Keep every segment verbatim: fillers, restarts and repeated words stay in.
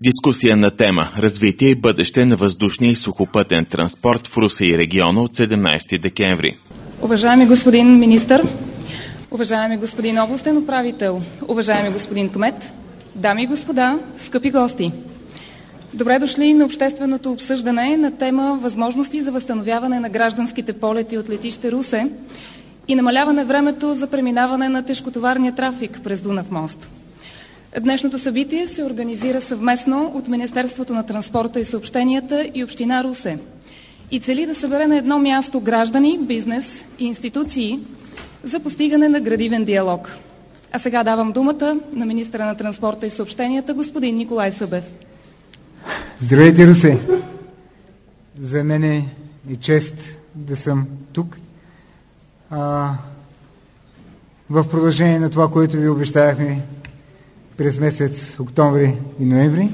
Дискусия на тема «Развитие и бъдеще на въздушния и сухопътен транспорт в Русе и региона» от седемнадесети декември. Уважаеми господин министър, уважаеми господин областен управител, уважаеми господин кмет, дами и господа, скъпи гости! Добре дошли на общественото обсъждане на тема «Възможности за възстановяване на гражданските полети от летище Русе и намаляване времето за преминаване на тежкотоварния трафик през Дунав мост». Днешното събитие се организира съвместно от Министерството на транспорта и съобщенията и Община Русе и цели да събере на едно място граждани, бизнес и институции за постигане на градивен диалог. А сега давам думата на министъра на транспорта и съобщенията господин Николай Събев. Здравейте, Русе! За мен е чест да съм тук. А, в продължение на това, което ви обещахме през месец октомври и ноември,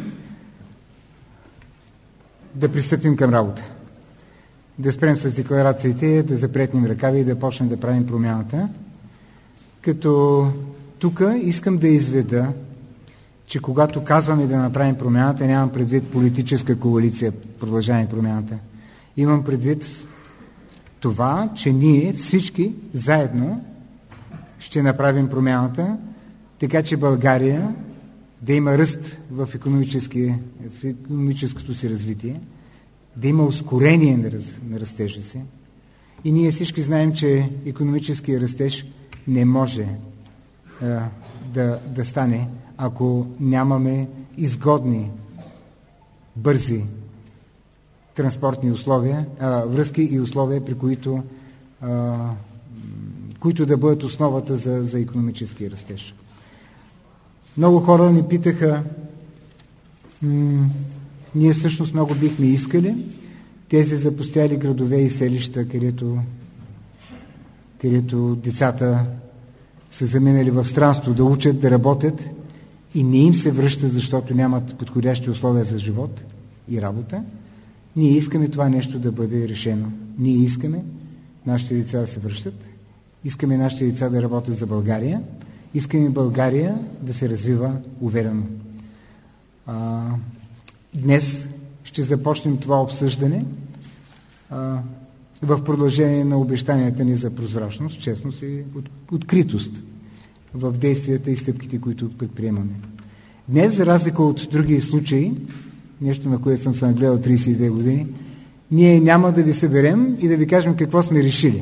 да пристъпим към работа. Да спрем с декларациите, да запретнем ръкави и да почнем да правим промяната. Като тук искам да изведа, че когато казваме да направим промяната, нямам предвид политическа коалиция Продължаваме промяната. Имам предвид това, че ние всички заедно ще направим промяната, така че България да има ръст в, в икономическото си развитие, да има ускорение на, раз, на растежа си. И ние всички знаем, че икономическия растеж не може а, да, да стане, ако нямаме изгодни, бързи транспортни условия, а, връзки и условия, при които, а, които да бъдат основата за, за икономически растеж. Много хора ни питаха, м- ние всъщност много бихме искали тези запустяли градове и селища, където, където децата са заминали в странство да учат, да работят и не им се връщат, защото нямат подходящи условия за живот и работа. Ние искаме това нещо да бъде решено. Ние искаме нашите деца да се връщат, искаме нашите деца да работят за България, искаме България да се развива уверено. А, днес ще започнем това обсъждане а, в продължение на обещанията ни за прозрачност, честност и от, откритост в действията и стъпките, които предприемаме. Днес, за разлика от други случаи, нещо на което съм се нагледал тридесет и две години, ние няма да ви съберем и да ви кажем какво сме решили.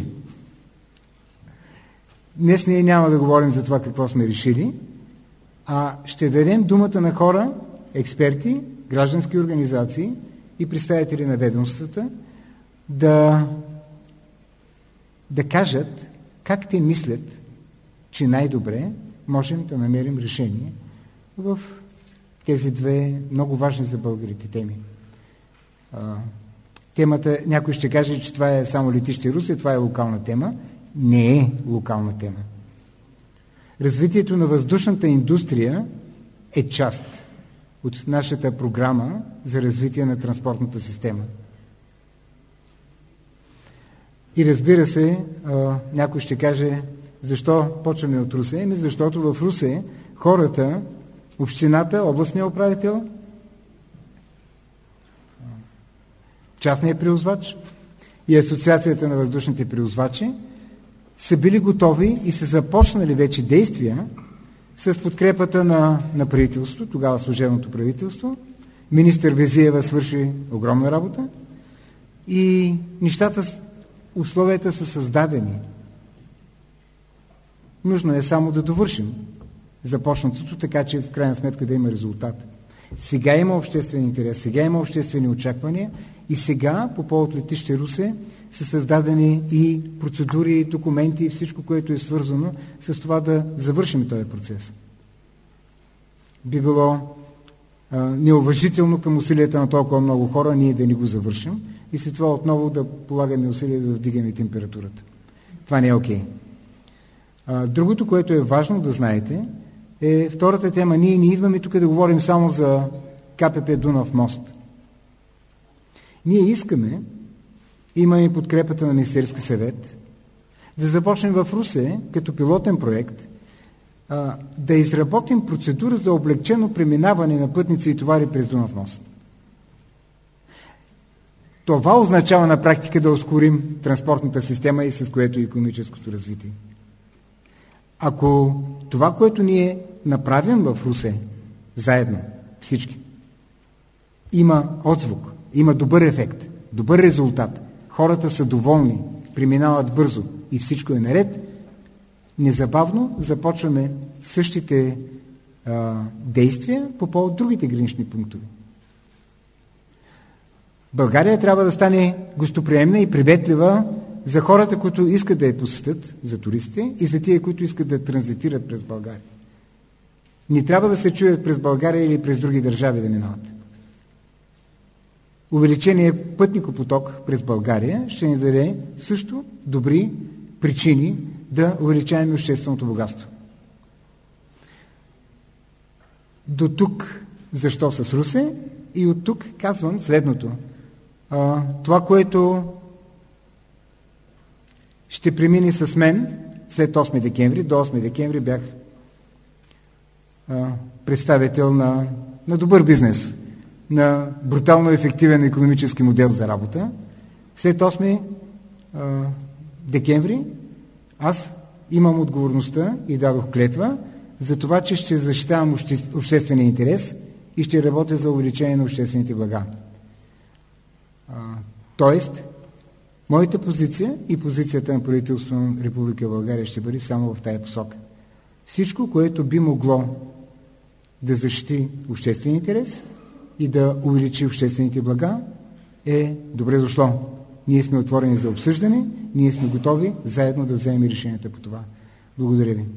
Днес ние няма да говорим за това какво сме решили, а ще дадем думата на хора, експерти, граждански организации и представители на ведомствата да, да кажат как те мислят, че най-добре можем да намерим решение в тези две много важни за българите теми. А, темата, някой ще каже, че това е само летище Русе, това е локална тема. Не е локална тема. Развитието на въздушната индустрия е част от нашата програма за развитие на транспортната система. И разбира се, някой ще каже, защо почваме от Русе? Еми, защото в Русе хората, общината, областния управител, частният превозвач и Асоциацията на въздушните превозвачи са били готови и са започнали вече действия с подкрепата на, на правителството, тогава служебното правителство. Министър Везиева свърши огромна работа и нещата, условията са създадени. Нужно е само да довършим започнатото, така че в крайна сметка да има резултат. Сега има обществен интерес, сега има обществени очаквания и сега по повод летище Русе са създадени и процедури, документи и всичко, което е свързано с това да завършим този процес. Би било а, неуважително към усилията на толкова много хора ние да не го завършим и след това отново да полагаме усилия да вдигаме температурата. Това не е окей. Okay. Другото, което е важно да знаете, е втората тема. Ние не идваме тук да говорим само за КПП Дунав мост. Ние искаме, имаме подкрепата на Министерски съвет, да започнем в Русе като пилотен проект а, да изработим процедура за облегчено преминаване на пътници и товари през Дунав мост. Това означава на практика да ускорим транспортната система и с което и икономическото развитие. Ако това, което ние направим в Русе, заедно, всички, има отзвук, има добър ефект, добър резултат, хората са доволни, преминават бързо и всичко е наред, незабавно започваме същите а, действия по повод другите гранични пунктове. България трябва да стане гостоприемна и приветлива за хората, които искат да я посетят, за туристите и за тия, които искат да транзитират през България. Не трябва да се чуят през България или през други държави да минават. Увеличение пътникопоток през България ще ни даде също добри причини да увеличаваме общественото богатство. До тук защо с Русе и от тук казвам следното. А, това, което ще премине с мен след осми декември, до осми декември бях а, представител на, на добър бизнес, на брутално ефективен икономически модел за работа. След осми декември аз имам отговорността и дадох клетва за това, че ще защитавам обще, обществения интерес и ще работя за увеличение на обществените блага. А, тоест, моята позиция и позицията на правителството на Република България ще бъде само в тая посока. Всичко, което би могло да защити обществения интерес и да увеличи обществените блага, е добре дошло. Ние сме отворени за обсъждане, ние сме готови заедно да вземем решенията по това. Благодаря ви.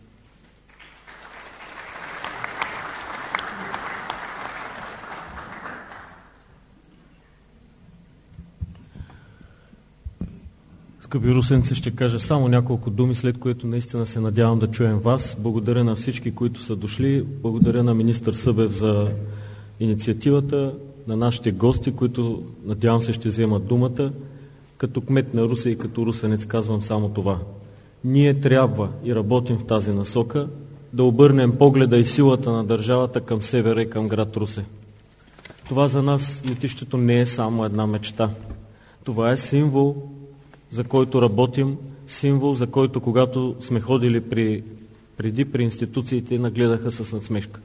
Скъпи русенци, ще кажа само няколко думи, след което наистина се надявам да чуем вас. Благодаря на всички, които са дошли. Благодаря на министър Събев за инициативата, на нашите гости, които надявам се ще вземат думата. Като кмет на Русе и като русенец казвам само това. Ние трябва и работим в тази насока да обърнем погледа и силата на държавата към севера и към град Русе. Това за нас летището не е само една мечта. Това е символ, за който работим, символ, за който когато сме ходили при, преди при институциите, нагледаха с надсмешка.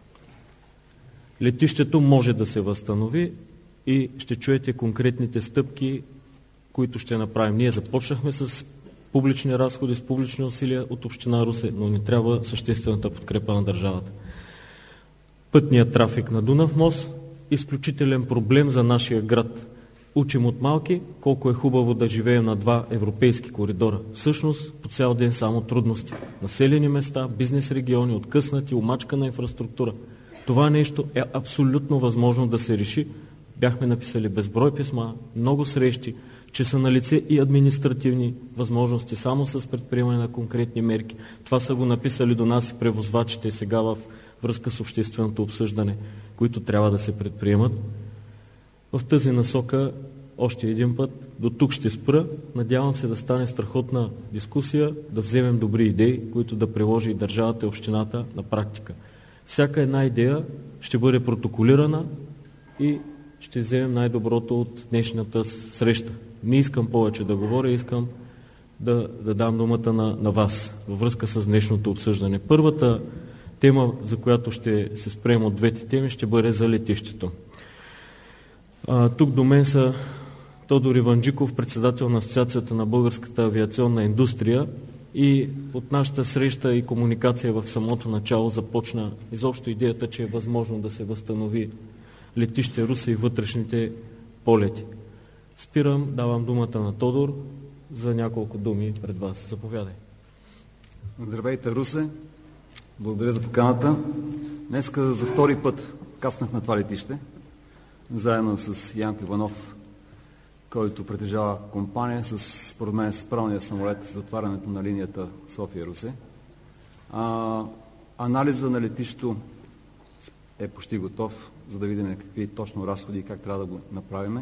Летището може да се възстанови и ще чуете конкретните стъпки, които ще направим. Ние започнахме с публични разходи, с публични усилия от община Русе, но ни трябва съществената подкрепа на държавата. Пътният трафик на Дунав мост – изключителен проблем за нашия град. Учим от малки колко е хубаво да живеем на два европейски коридора. Всъщност, по цял ден само трудности. Населени места, бизнес региони, откъснати, омачкана инфраструктура. Това нещо е абсолютно възможно да се реши. Бяхме написали безброй писма, много срещи, че са налице и административни възможности само с предприемане на конкретни мерки. Това са го написали до нас и превозвачите сега в връзка с общественото обсъждане, които трябва да се предприемат. В тази насока още един път, до тук ще спра. Надявам се да стане страхотна дискусия, да вземем добри идеи, които да приложи и държавата и общината на практика. Всяка една идея ще бъде протоколирана и ще вземем най-доброто от днешната среща. Не искам повече да говоря, искам да, да дам думата на, на вас във връзка с днешното обсъждане. Първата тема, за която ще се спрем от двете теми, ще бъде за летището. А, тук до мен са Тодор Иванджиков, председател на Асоциацията на българската авиационна индустрия, и от нашата среща и комуникация в самото начало започна изобщо идеята, че е възможно да се възстанови летище Русе и вътрешните полети. Спирам, давам думата на Тодор за няколко думи пред вас. Заповядай. Здравейте, Русе! Благодаря за поканата. Днеска за втори път каснах на това летище, заедно с Янко Иванов, който притежава компания с, според мен, с правния самолет за затварянето на линията София-Русе. А, анализа на летището е почти готов, за да видим какви точно разходи и как трябва да го направим.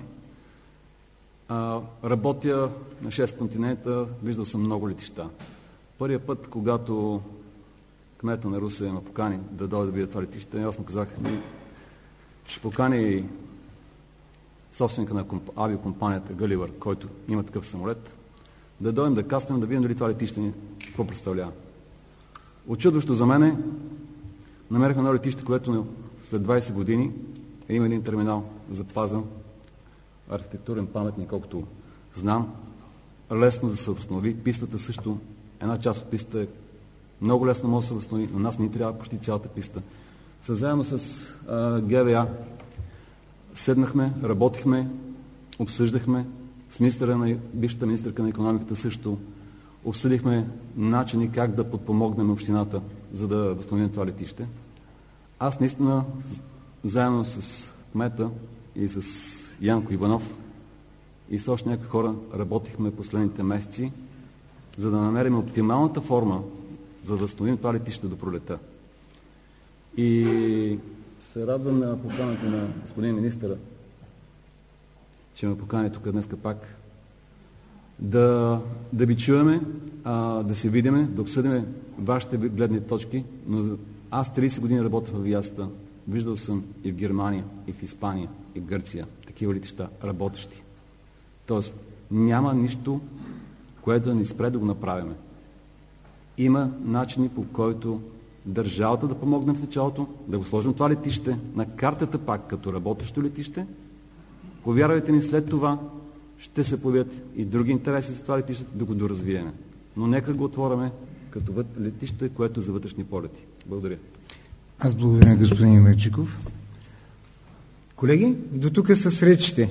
А, работя на шест континента, виждал съм много летища. Първия път, когато кмета на Русе ме покани да дойда да видя това летище, аз му казах, ще покани собственика на комп... авиокомпанията Галивър, който има такъв самолет, да дойдем да каснем, да видим дали това летище ни какво представлява. Очудващо за мене, намерихме едно летище, което след двайсет години е има един терминал запазен, архитектурен паметник, колкото знам, лесно да се възстанови. Пистата също, една част от пистата е много лесно може да се възстанови, но нас не трябва почти цялата писта. Заедно с а, ГВА седнахме, работихме, обсъждахме с министъра на, бившата министърка на икономиката също, обсъдихме начини как да подпомогнем общината, за да възстановим това летище. Аз наистина, заедно с кмета и с Янко Иванов и с още някакви хора работихме последните месеци, за да намерим оптималната форма, за да възстановим това летище до пролета. И се радвам на поканата на господин министъра, че ме покани тук днес пак, да, да ви чуваме, а, да се видиме, да обсъдиме вашите гледни точки, но аз трийсет години работя в авиацията, виждал съм и в Германия, и в Испания, и в Гърция такива летища работещи. Тоест няма нищо, което да ни спре да го направим. Има начини, по който държавата да помогне в началото, да го сложим това летище на картата пак като работещо летище. Повярвайте ни, след това ще се появят и други интереси за това летище, да го доразвиеме. Но нека го отворяме като летище, което е за вътрешни полети. Благодаря. Аз благодаря, господин Мирчиков. Колеги, до тук с речите.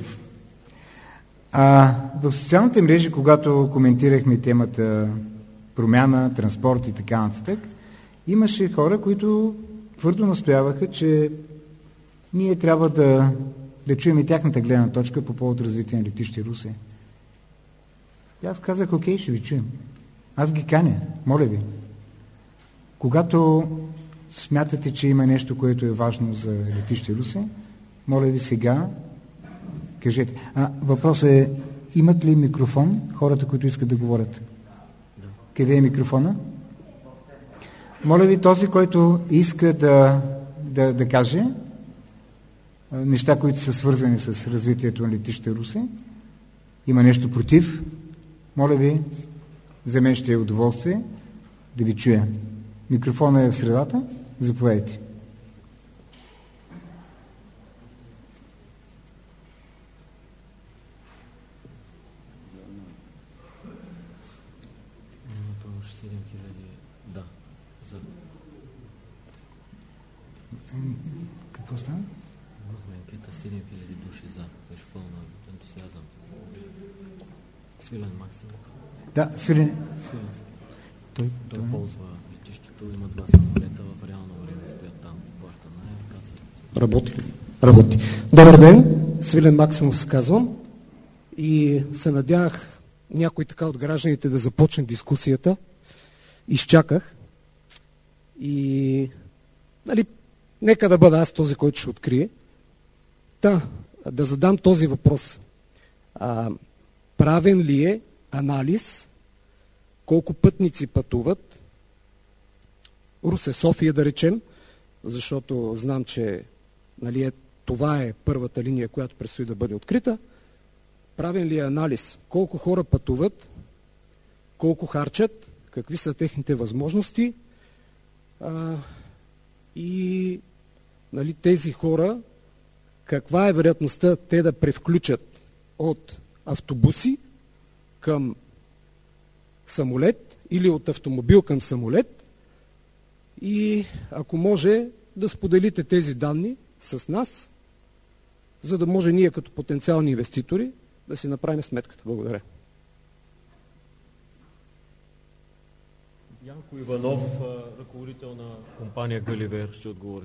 А в социалните мрежи, когато коментирахме темата промяна, транспорт и така нататък, имаше хора, които твърдо настояваха, че ние трябва да, да чуем и тяхната гледна точка по повод развитие на летище Русе. И аз казах, окей, ще ви чуем. Аз ги каня, моля ви. Когато смятате, че има нещо, което е важно за летище Русе, моля ви сега, кажете. А, въпросът е, имат ли микрофон хората, които искат да говорят? Да. Къде е микрофона? Моля ви, този, който иска да, да, да каже неща, които са свързани с развитието на летище Русе, има нещо против, моля ви, за мен ще е удоволствие да ви чуя. Микрофона е в средата, заповядайте. Да. За... Какво става? Имахме анкета седем хиляди души за. Беше пълна ентусиазъм. Свилен Максим. Да, Свилен. Свилен. Той, той, той ползва летището, има два самолета, в реално време стоят там, плаща на авиакация. Работи ли? Работи. Добър ден, Свилен Максимов се казвам и се надявах някой така от гражданите да започне дискусията. Изчаках и нали, нека да бъда аз този, който ще открие. Та, да задам този въпрос. А, правен ли е анализ колко пътници пътуват Русе-София, да речем, защото знам, че нали, е, това е първата линия, която предстои да бъде открита. Правен ли е анализ колко хора пътуват, колко харчат, какви са техните възможности а, и нали, тези хора, каква е вероятността те да превключат от автобуси към самолет или от автомобил към самолет и ако може да споделите тези данни с нас, за да може ние като потенциални инвеститори да си направим сметката. Благодаря. Янко Иванов, ръководител на компания Галивер, ще отговори.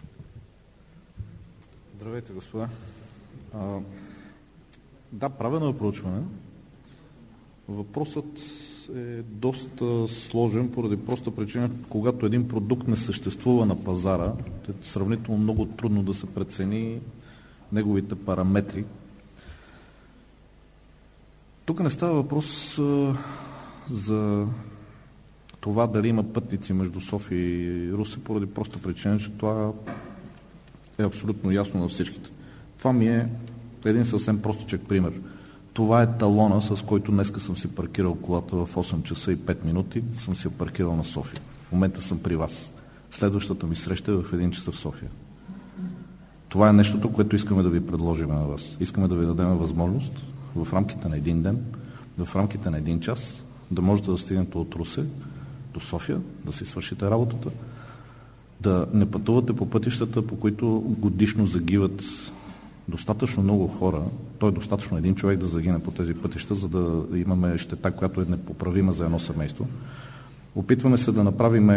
Здравейте, господа. А, да, правено е проучване. Въпросът е доста сложен поради проста причина, когато един продукт не съществува на пазара, е сравнително много трудно да се прецени неговите параметри. Тук не става въпрос а, за това дали има пътници между София и Русе, поради проста причина, че това е абсолютно ясно на всичките. Това ми е един съвсем простичък пример. Това е талона, с който днеска съм си паркирал колата в осем часа и пет минути, съм си я паркирал на София. В момента съм при вас. Следващата ми среща е в един часа в София. Това е нещото, което искаме да ви предложим на вас. Искаме да ви дадем възможност в рамките на един ден, в рамките на един час, да можете да стигнете от Русе до София, да си свършите работата, да не пътувате по пътищата, по които годишно загиват достатъчно много хора. Той е достатъчно един човек да загине по тези пътища, за да имаме щета, която е непоправима за едно семейство. Опитваме се да направим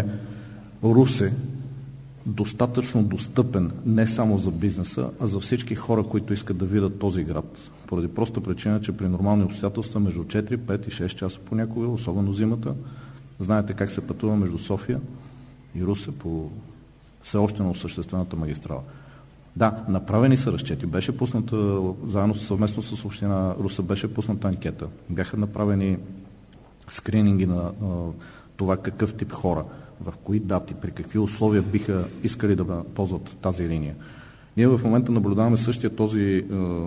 Русе достатъчно достъпен не само за бизнеса, а за всички хора, които искат да видят този град. Поради проста причина, че при нормални обстоятелства между четири, пет и шест часа понякога, особено зимата, знаете как се пътува между София и Русе по все още на осъществената магистрала. Да, направени са разчети. Беше пусната, заедно съвместно с община Русе, беше пусната анкета. Бяха направени скрининги на, на това какъв тип хора, в кои дати, при какви условия биха искали да ползват тази линия. Ние в момента наблюдаваме същия този е,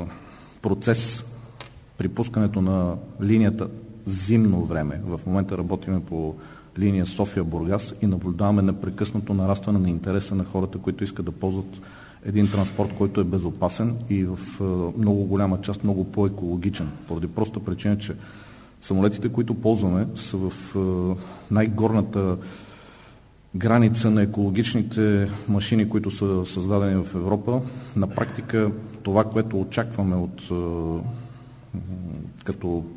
процес при пускането на линията зимно време. В момента работиме по линия София-Бургас и наблюдаваме непрекъснато нарастване на интереса на хората, които искат да ползват един транспорт, който е безопасен и в е, много голяма част много по-екологичен. Поради проста причина, че самолетите, които ползваме, са в е, най-горната граница на екологичните машини, които са създадени в Европа. На практика това, което очакваме от е, като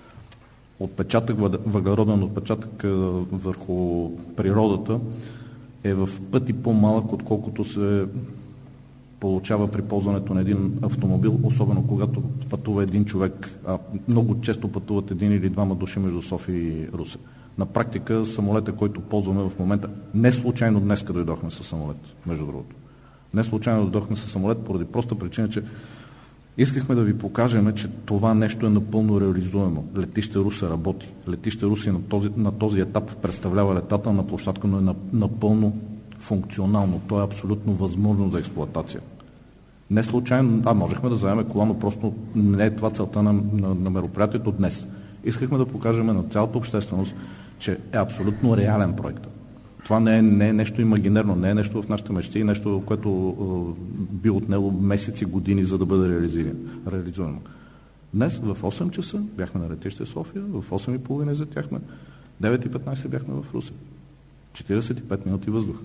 отпечатък, въглероден отпечатък върху природата, е в пъти по-малък, отколкото се получава при ползването на един автомобил, особено когато пътува един човек, а много често пътуват един или двама души между София и Русе. На практика самолета, който ползваме в момента, не случайно днеска дойдохме със самолет, между другото. Не случайно дойдохме със самолет, поради проста причина, че искахме да ви покажем, че това нещо е напълно реализуемо. Летище Русе работи. Летище Русе на този, на този етап представлява летателна площадка, но е напълно функционално. То е абсолютно възможно за експлоатация. Не случайно, а можехме да заемем кола, но просто не е това целта на, на, на мероприятието днес. Искахме да покажем на цялата общественост, че е абсолютно реален проект. Това не е, не е нещо имагинерно, не е нещо в нашите мечти, нещо, което е, би отнело месеци, години, за да бъде реализирано. Днес в осем часа бяхме на летище София, в осем и половина излетяхме, девет и петнайсет бяхме в Русе. четирийсет и пет минути въздух.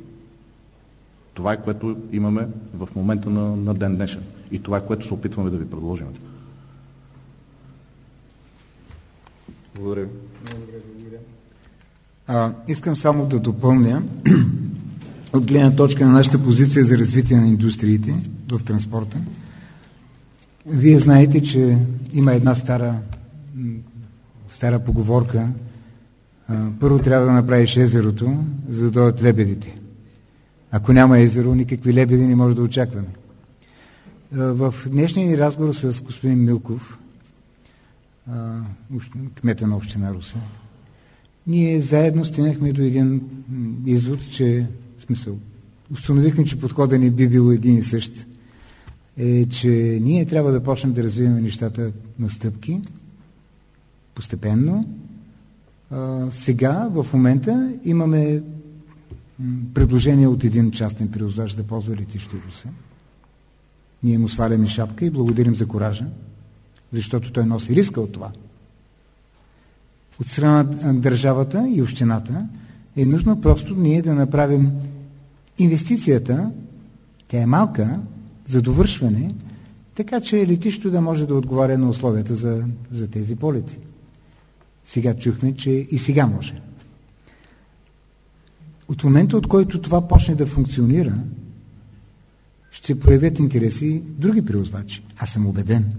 Това е, което имаме в момента на, на ден днешен. И това е, което се опитваме да ви предложим. Благодаря. А, искам само да допълня от гледна точка на нашата позиция за развитие на индустриите в транспорта. Вие знаете, че има една стара, стара поговорка. А, първо трябва да направиш езерото, за да дойдат лебедите. Ако няма езеро, никакви лебеди не може да очакваме. А, в днешния разговор с господин Милков, кмета на община Русе, ние заедно стигнахме до един извод, че в смисъл, установихме, че подходът ни би бил един и същ, е, че ние трябва да почнем да развиваме нещата на стъпки, постепенно. А, сега, в момента, имаме предложение от един частен превозвач да ползва летище Русе. Ние му сваляме шапка и благодарим за коража, защото той носи риска от това. От страна на държавата и общината е нужно просто ние да направим инвестицията, тя е малка, за довършване, така че летището да може да отговаря на условията за, за тези полети. Сега чухме, че и сега може. От момента, от който това почне да функционира, ще проявят интереси други превозвачи. Аз съм убеден.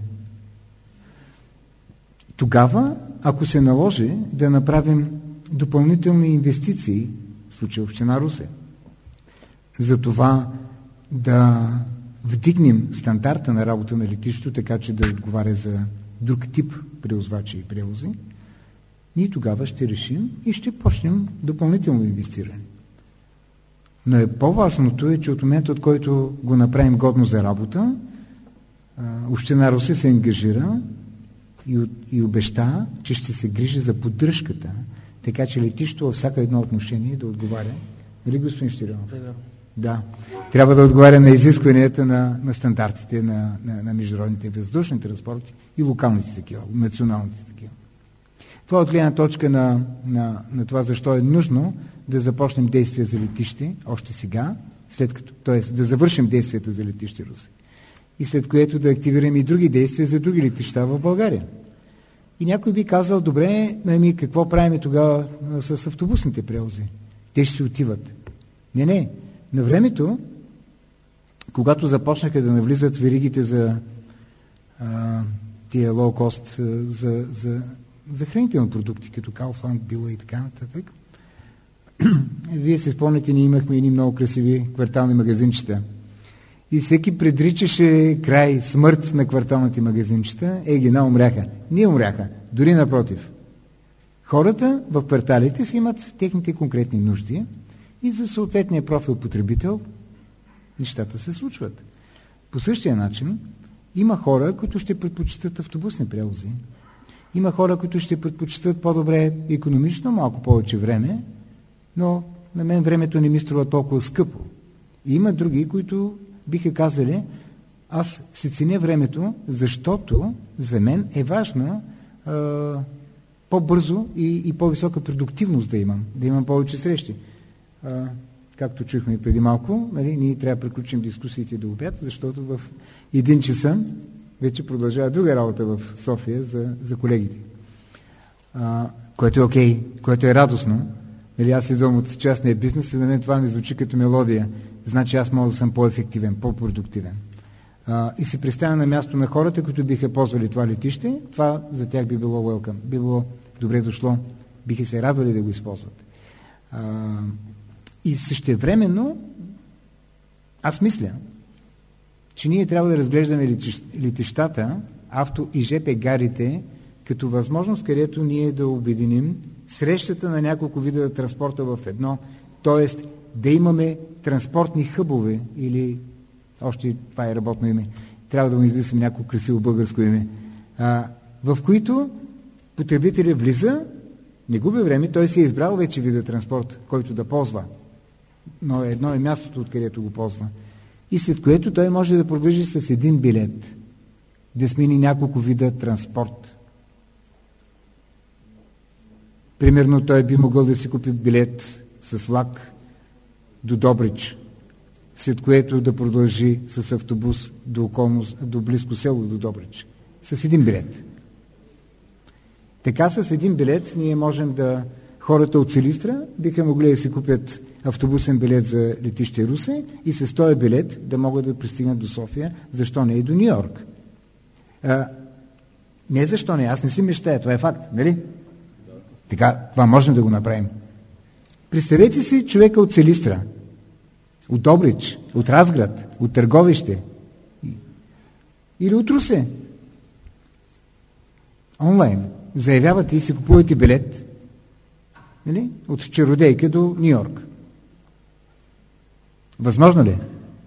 Тогава, ако се наложи да направим допълнителни инвестиции, в случая община Русе, за това да вдигнем стандарта на работа на летището, така че да отговаря за друг тип превозвачи и превози, ние тогава ще решим и ще почнем допълнително инвестиране. Но е по-важното е, че от момента, от който го направим годно за работа, община Русе се ангажира и, и обеща, че ще се грижи за поддръжката, така че летището във всяко едно отношение да отговаря. Нали, господин Щерионов? Да, да. Трябва да отговаря на изискванията на, на стандартите на, на, на международните въздушни транспорти и локалните такива, националните такива. Това от гледна точка на, на, на това, защо е нужно да започнем действия за летище още сега, след като, т.е. да завършим действията за летище Русе. И след което да активираме и други действия за други летища в България. И някой би казал, добре, ами какво правим тогава с автобусните превози? Те ще си отиват. Не, не. На времето, когато започнаха да навлизат веригите за а, тия лоу-кост за, за, за хранителни продукти, като Kaufland, Била и така нататък, вие се спомняте, ние имахме едни много красиви квартални магазинчета. И всеки предричаше край, смърт на кварталните магазинчета, е, ги на умряха. Не умряха, дори напротив. Хората в кварталите си имат техните конкретни нужди и за съответния профил потребител нещата се случват. По същия начин има хора, които ще предпочитат автобусни превози. Има хора, които ще предпочитат по-добре икономично, малко повече време, но на мен времето не ми струва толкова скъпо. И има други, които биха казали, аз си ценя времето, защото за мен е важно а, по-бързо и, и по-висока продуктивност да имам, да имам повече срещи. А, както чухме преди малко, нали, ние трябва да приключим дискусиите до обяд, защото в един часа вече продължава друга работа в София за, за колегите. А, което е окей, което е радостно. Нали, аз идвам от частния бизнес и за мен това ми звучи като мелодия. Значи аз мога да съм по-ефективен, по-продуктивен. А, и се представя на място на хората, които биха ползвали това летище, това за тях би било welcome, би било добре дошло, биха се радвали да го използват. А, и същевременно аз мисля, че ние трябва да разглеждаме летищата, авто и ЖП гарите, като възможност, където ние да обединим срещата на няколко вида транспорта в едно, т.е. да имаме транспортни хъбове, или още това е работно име, трябва да му измислим някакво красиво българско име, а, в които потребителят влиза, не губи време, той си е избрал вече вида транспорт, който да ползва, но едно е мястото, откъдето го ползва. И след което той може да продължи с един билет, да смени няколко вида транспорт. Примерно той би могъл да си купи билет с влак до Добрич, след което да продължи с автобус до, околно, до близко село до Добрич. С един билет. Така с един билет ние можем да... Хората от Силистра биха могли да си купят автобусен билет за летище Русе и с този билет да могат да пристигнат до София, защо не и до Ню-Йорк. А, не защо не, аз не си мечтая, това е факт, нали? Така, това можем да го направим. Представете си човека от Силистра, от Добрич, от Разград, от Търговище или от Русе. Онлайн. Заявявате и си купувате билет, нали? От Чародейка до Ню-Йорк. Възможно ли?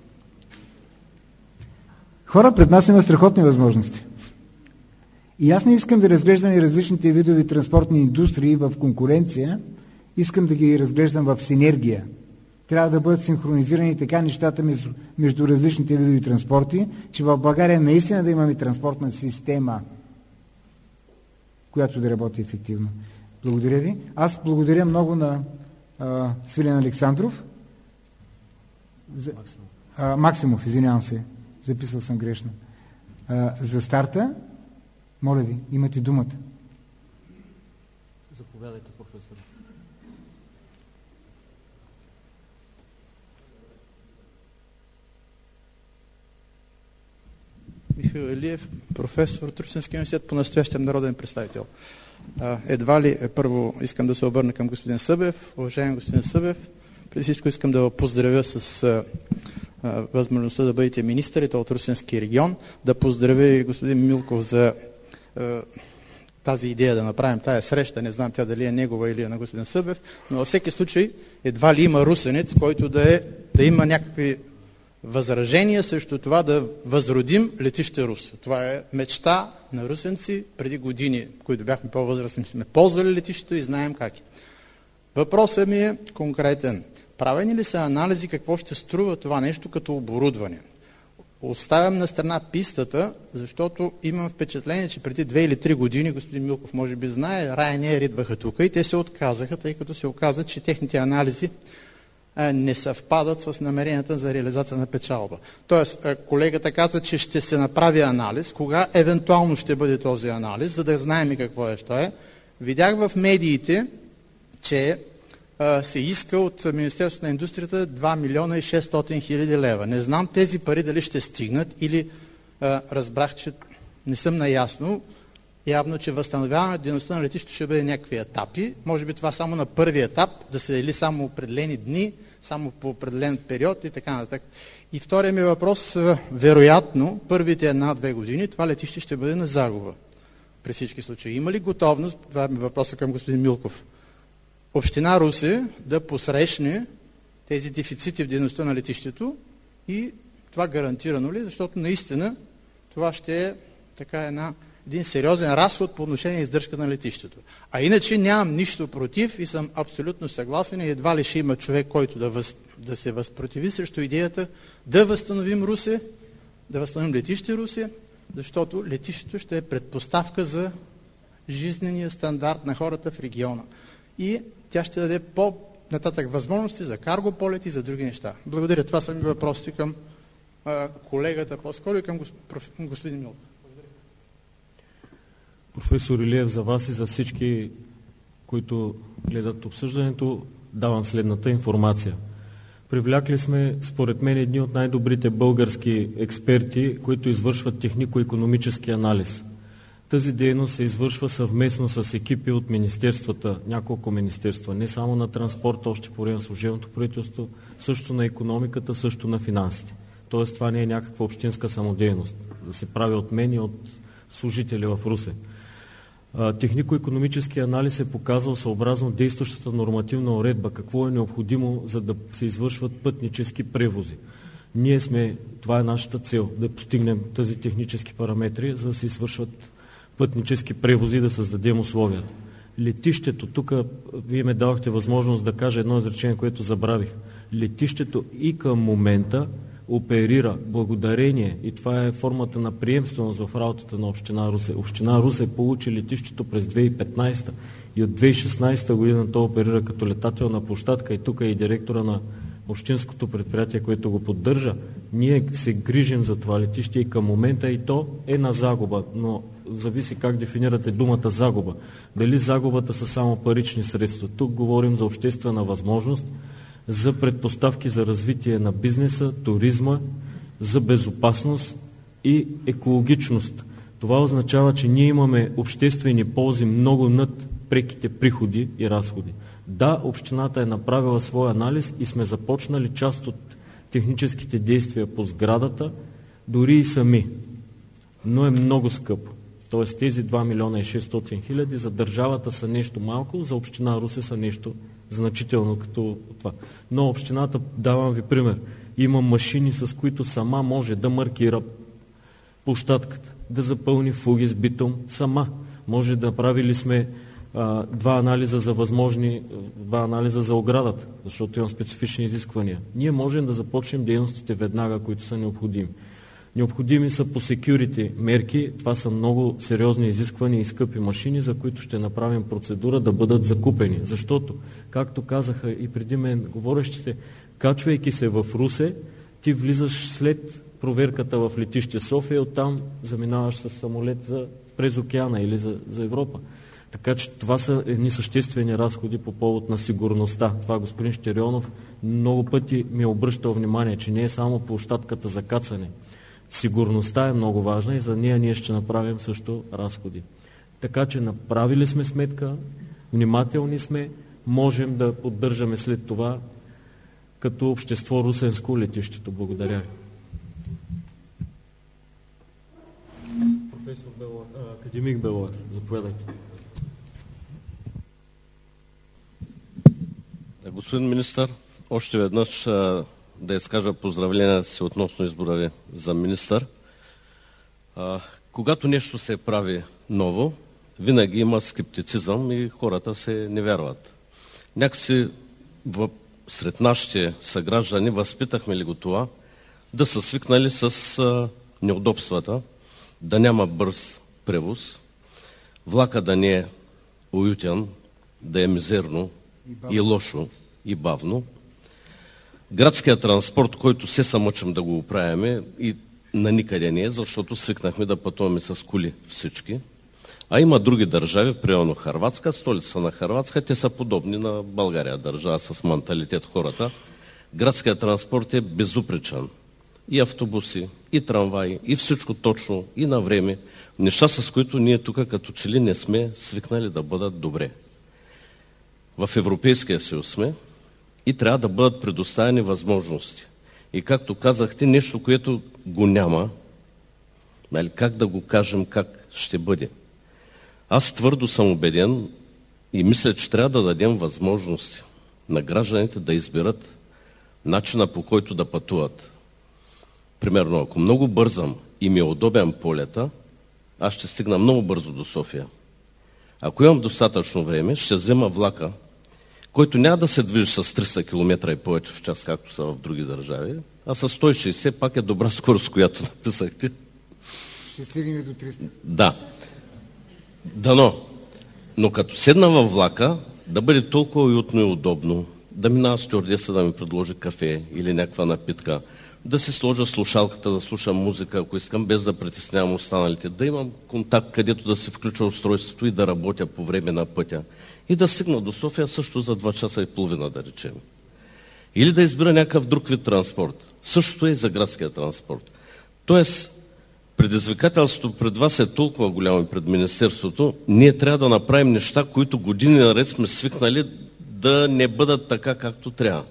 Хора, пред нас има страхотни възможности. И аз не искам да разглеждам и различните видови транспортни индустрии в конкуренция, искам да ги разглеждам в синергия. Трябва да бъдат синхронизирани така нещата между, между различните видови транспорти, че в България наистина да имаме транспортна система, която да работи ефективно. Благодаря ви. Аз благодаря много на а, Свилен Александров. За, а, Максимов, извинявам се. Записал съм грешно. А, за старта, моля ви, имате думата. Заповядайте, професор. Михаил Илиев, професор от Русенския университет, по-настоящем народен представител. Едва ли първо искам да се обърна към господин Събев. Уважаем господин Събев, преди всичко искам да поздравя с а, а, възможността да бъдете министър, и то от Русенския регион. Да поздравя и господин Милков за а, тази идея да направим тая среща, не знам тя дали е негова или е на господин Събев, но във всеки случай едва ли има русенец, който да, е, да има някакви възражения срещу това да възродим летище Русе. Това е мечта на русенци преди години, които бяхме по-възрастни, сме ползвали летището и знаем как е. Въпросът ми е конкретен. Правени ли са анализи какво ще струва това нещо като оборудване? Оставям на страна пистата, защото имам впечатление, че преди две или три години, господин Милков може би знае, Ryanair идваха тук и те се отказаха, тъй като се оказа, че техните анализи а, не съвпадат с намеренията за реализация на печалба. Тоест, колегата каза, че ще се направи анализ. Кога евентуално ще бъде този анализ, за да знаем какво е, що е. Видях в медиите, че се иска от Министерството на индустрията два милиона и шестстотин хиляди лева. Не знам тези пари дали ще стигнат или а, разбрах, че не съм наясно. Явно, че възстановяване дейността на летището ще бъде някакви етапи. Може би това само на първи етап, да се дели само определени дни, само по определен период и така нататък. И втория ми въпрос, вероятно, първите една-две години това летище ще бъде на загуба. При всички случаи. Има ли готовност, това е въпросът към господин Милков, Община Русе да посрещне тези дефицити в дейността на летището и това гарантирано ли, защото наистина това ще е така една, един сериозен разход по отношение на издръжка на летището. А иначе нямам нищо против и съм абсолютно съгласен и едва ли ще има човек, който да, въз, да се възпротиви срещу идеята да възстановим Русе, да възстановим летище Русе, защото летището ще е предпоставка за жизнения стандарт на хората в региона. И тя ще даде по-нататък възможности за карго полети и за други неща. Благодаря. Това са ми въпросите към а, колегата по-скоро и към господин Милков. Професор Илиев, за вас и за всички, които гледат обсъждането, давам следната информация. Привлякли сме, според мен, едни от най-добрите български експерти, които извършват технико-икономически анализ. Тази дейност се извършва съвместно с екипи от министерствата, няколко министерства, не само на транспорта, още по време на служебното правителство, също на икономиката, също на финансите. Тоест това не е някаква общинска самодейност, да се прави от мен и от служители в Русе. Технико-икономически анализ е показал съобразно действащата нормативна уредба какво е необходимо, за да се извършват пътнически превози. Ние сме, това е нашата цел, да постигнем тези технически параметри, за да се извършват пътнически превози, да създадем условията. Летището, тук вие ме давахте възможност да кажа едно изречение, което забравих. Летището и към момента оперира благодарение, и това е формата на приемственост в работата на Община Русе. Община Русе получи летището през две хиляди и петнадесета и от две хиляди и шестнадесета година то оперира като летателна площадка и тук е и директора на общинското предприятие, което го поддържа. Ние се грижим за това летище и към момента и то е на загуба, но зависи как дефинирате думата загуба. Дали загубата са само парични средства? Тук говорим за обществена възможност, за предпоставки за развитие на бизнеса, туризма, за безопасност и екологичност. Това означава, че ние имаме обществени ползи много над преките приходи и разходи. Да, общината е направила своя анализ и сме започнали част от техническите действия по сградата, дори и сами. Но е много скъпо. Тоест тези два милиона и шестстотин хиляди за държавата са нещо малко, за община Русе са нещо значително като това. Но общината, давам ви пример, има машини, с които сама може да маркира площадката, да запълни фуги с битум сама. Може да направили сме а, два анализа за възможни, два анализа за оградата, защото имам специфични изисквания. Ние можем да започнем дейностите веднага, които са необходими. Необходими са по security мерки, това са много сериозни изисквания и скъпи машини, за които ще направим процедура да бъдат закупени. Защото, както казаха и преди мен говорещите, качвайки се в Русе, ти влизаш след проверката в летище София, оттам заминаваш с самолет за, през океана или за, за Европа. Така че това са едни съществени разходи по повод на сигурността. Това господин Щерионов много пъти ми е обръщал внимание, че не е само площадката за кацане. Сигурността е много важна и за нея ние ще направим също разходи. Така че направили сме сметка, внимателни сме, можем да поддържаме след това като общество Русенско летището. Благодаря ви. Професор Белоев, академик Белоев, заповядайте. Господин министър, още веднъж а, да изкажа поздравления си относно избора ви за министър. А, когато нещо се прави ново, винаги има скептицизъм и хората се не вярват. Някакси в, сред нашите съграждани възпитахме ли го това, да са свикнали с а, неудобствата, да няма бърз превоз, влака да не е уютен, да е мизерно и, и лошо и бавно. Градският транспорт, който се съмъчим да го оправяме и на никъде не е, защото свикнахме да пътуваме с коли всички. А има други държави, примерно Хърватска, столица на Хърватска, те са подобни на България, държава с менталитет хората. Градският транспорт е безупречен. И автобуси, и трамваи, и всичко точно, и на време. Неща, с които ние тук като че ли не сме свикнали да бъдат добре. В Европейския съюз сме и трябва да бъдат предоставени възможности. И както казахте, нещо, което го няма, нали, как да го кажем, как ще бъде. Аз твърдо съм убеден и мисля, че трябва да дадем възможности на гражданите да изберат начина, по който да пътуват. Примерно, ако много бързам и ми е удобен полета, аз ще стигна много бързо до София. Ако имам достатъчно време, ще взема влака, който няма да се движи с триста километра и повече в час, както са в други държави, а с сто и шейсет пак е добра скорост, която написахте. Ще стигнем до триста. Да. Дано. Но като седна във влака, да бъде толкова уютно и удобно, да минава стюардеса да ми предложи кафе или някаква напитка, да си сложа слушалката, да слушам музика, ако искам, без да притеснявам останалите, да имам контакт, където да се включа устройството и да работя по време на пътя. И да стигна до София също за два часа и половина, да речем. Или да избира някакъв друг вид транспорт. Същото е и за градския транспорт. Тоест, предизвикателството пред вас е толкова голямо и пред Министерството, ние трябва да направим неща, които години наред сме свикнали да не бъдат така, както трябва.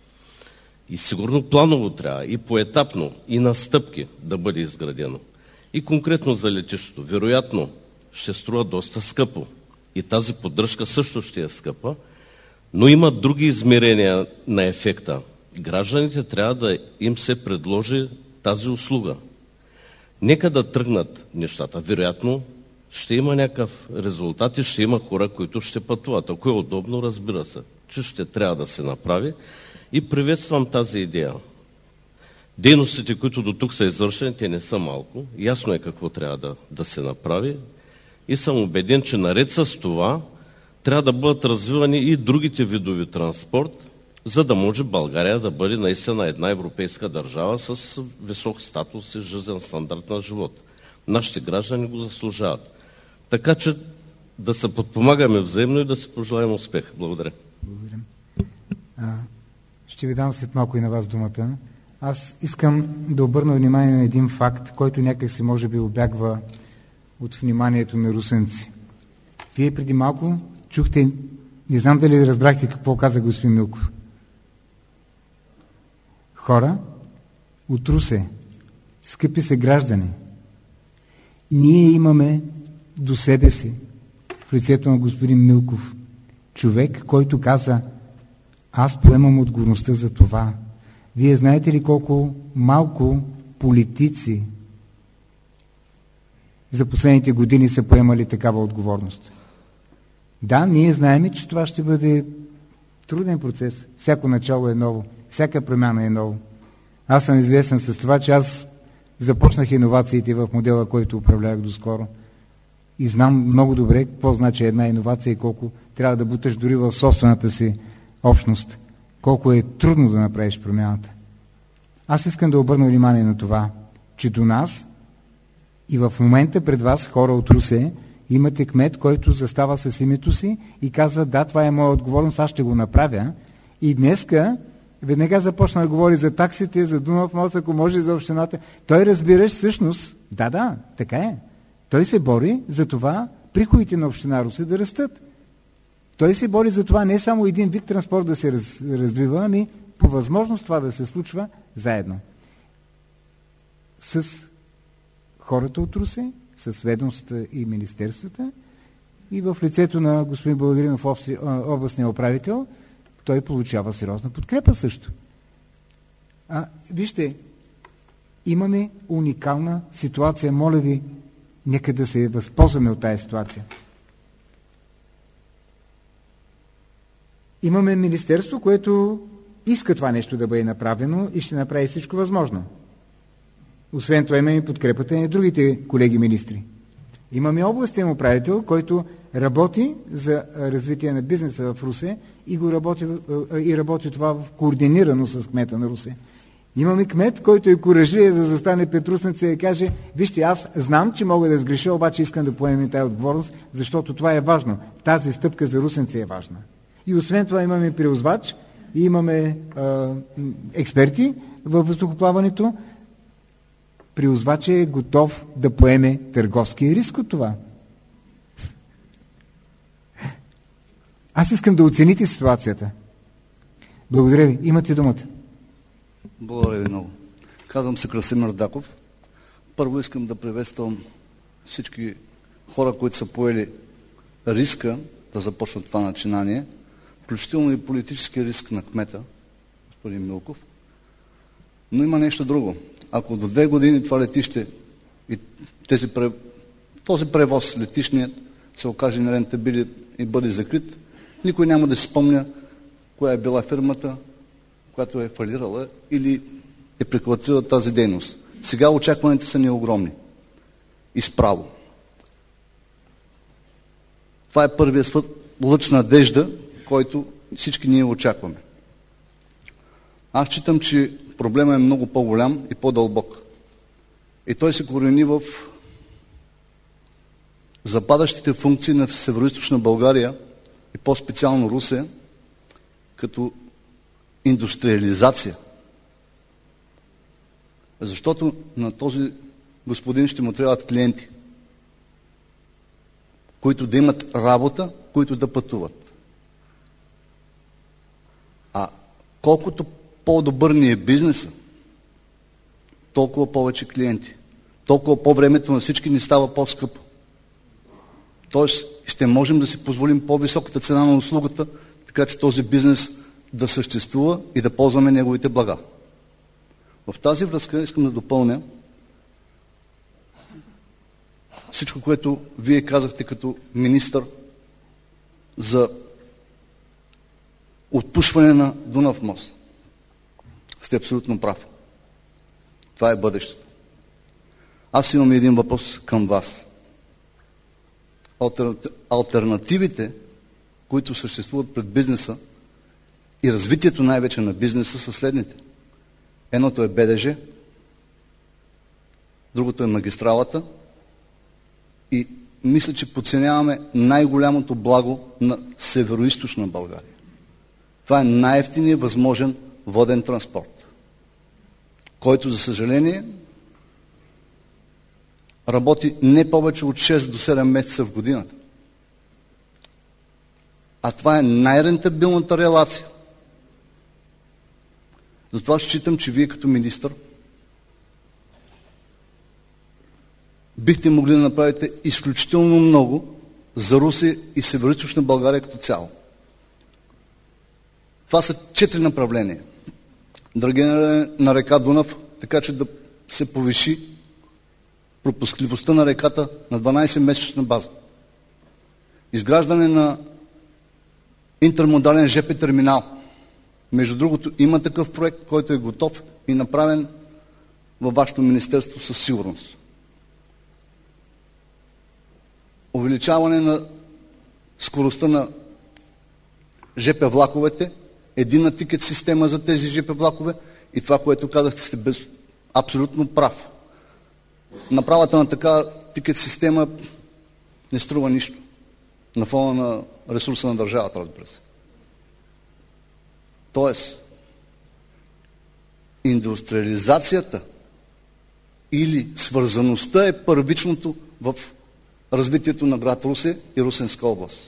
И сигурно планово трябва, и поетапно, и на стъпки да бъде изградено. И конкретно за летището. Вероятно ще струва доста скъпо. И тази поддръжка също ще е скъпа, но има други измерения на ефекта. Гражданите трябва да им се предложи тази услуга. Нека да тръгнат нещата. Вероятно ще има някакъв резултат и ще има хора, които ще пътуват. Ако е удобно, разбира се, че ще трябва да се направи. И приветствам тази идея. Дейностите, които до тук са извършени, те не са малко. Ясно е какво трябва да, да се направи. И съм убеден, че наред с това трябва да бъдат развивани и другите видови транспорт, за да може България да бъде наистина една европейска държава с висок статус и жизнен стандарт на живот. Нашите граждани го заслужават. Така че да се подпомагаме взаимно и да си пожелаем успех. Благодаря. Благодаря. А, ще ви дам след малко и на вас думата. Аз искам да обърна внимание на един факт, който някак си може би обягва от вниманието на русенци. Вие преди малко чухте, не знам дали разбрахте какво каза господин Милков. Хора от Русе, скъпи се граждани, ние имаме до себе си, в лицето на господин Милков, човек, който каза: аз поемам отговорността за това. Вие знаете ли колко малко политици за последните години са поемали такава отговорност? Да, ние знаем, че това ще бъде труден процес. Всяко начало е ново, всяка промяна е ново. Аз съм известен с това, че аз започнах иновациите в модела, който управлявах доскоро. И знам много добре какво значи една иновация и колко трябва да буташ дори в собствената си общност. Колко е трудно да направиш промяната. Аз искам да обърна внимание на това, че до нас и в момента пред вас, хора от Русе, имате кмет, който застава с името си и казва: да, това е моя отговорност, аз ще го направя. И днеска веднага започна да говори за таксите, за Дунав мост, ако може за общината. Той, разбираш, всъщност, да, да, така е. Той се бори за това приходите на община Русе да растат. Той се бори за това не само един вид транспорт да се раз, развива, ами по възможност това да се случва заедно с хората от Русе с ведомствата и министерствата, и в лицето на господин Българинов, областния управител, той получава сериозна подкрепа също. А, вижте, имаме уникална ситуация. Моля ви, нека да се възползваме от тази ситуация. Имаме министерство, което иска това нещо да бъде направено и ще направи всичко възможно. Освен това имаме подкрепата на другите колеги министри. Имаме областен управител, който работи за развитие на бизнеса в Русе и, го работи, и работи това координирано с кмета на Русе. Имаме кмет, който е куражлив да застане пред русенца и каже: вижте, аз знам, че мога да сгреша, обаче искам да поемем тази отговорност, защото това е важно. Тази стъпка за русенца е важна. И освен това имаме превозвач и имаме а, експерти във въздухоплаването. Превозвач е готов да поеме търговския риск от това. Аз искам да оцените ситуацията. Благодаря ви. Имате думата. Благодаря ви много. Казвам се Красимир Даков. Първо искам да приветствам всички хора, които са поели риска да започнат това начинание, включително и политически риск на кмета, господин Милков. Но има нещо друго. Ако до две години това летище и тези, този превоз летишният се окаже нерентабилен и бъде закрит, никой няма да си спомня коя е била фирмата, която е фалирала или е прекратила тази дейност. Сега очакваните са ни огромни. И справо. Това е първият лъч надежда, който всички ние очакваме. Аз считам, че проблема е много по-голям и по-дълбок. И той се корени в западащите функции на Североизточна България и по-специално Русе, като индустриализация. Защото на този господин ще му трябват клиенти, които да имат работа, които да пътуват. А колкото по-добър ни е бизнеса, толкова повече клиенти. Толкова по-времето на всички ни става по-скъпо. Тоест, ще можем да си позволим по-високата цена на услугата, така че този бизнес да съществува и да ползваме неговите блага. В тази връзка искам да допълня всичко, което вие казахте като министър за отпушване на Дунав мост. Сте абсолютно прав. Това е бъдещето. Аз имам един въпрос към вас. Алтернативите, които съществуват пред бизнеса и развитието най-вече на бизнеса, са следните. Едното е БДЖ, другото е магистралата и мисля, че подценяваме най-голямото благо на Североизточна България. Това е най-евтиният възможен воден транспорт, който, за съжаление, работи не повече от шест до седем месеца в годината. А това е най-рентабилната релация. Затова считам, че вие като министър бихте могли да направите изключително много за Русе и Североизточна България като цяло. Това са четири направления. Драгиране на река Дунав, така че да се повиши пропускливостта на реката на дванадесетмесечна база. Изграждане на интермодален жп терминал. Между другото, има такъв проект, който е готов и направен във вашето министерство със сигурност. Увеличаване на скоростта на жп влаковете, единна тикет система за тези жп влакове и това, което казахте, сте без... абсолютно прав. Направата на такава тикет система не струва нищо. На фона на ресурса на държавата, разбира се. Тоест, индустриализацията или свързаността е първичното в развитието на град Русе и Русенска област.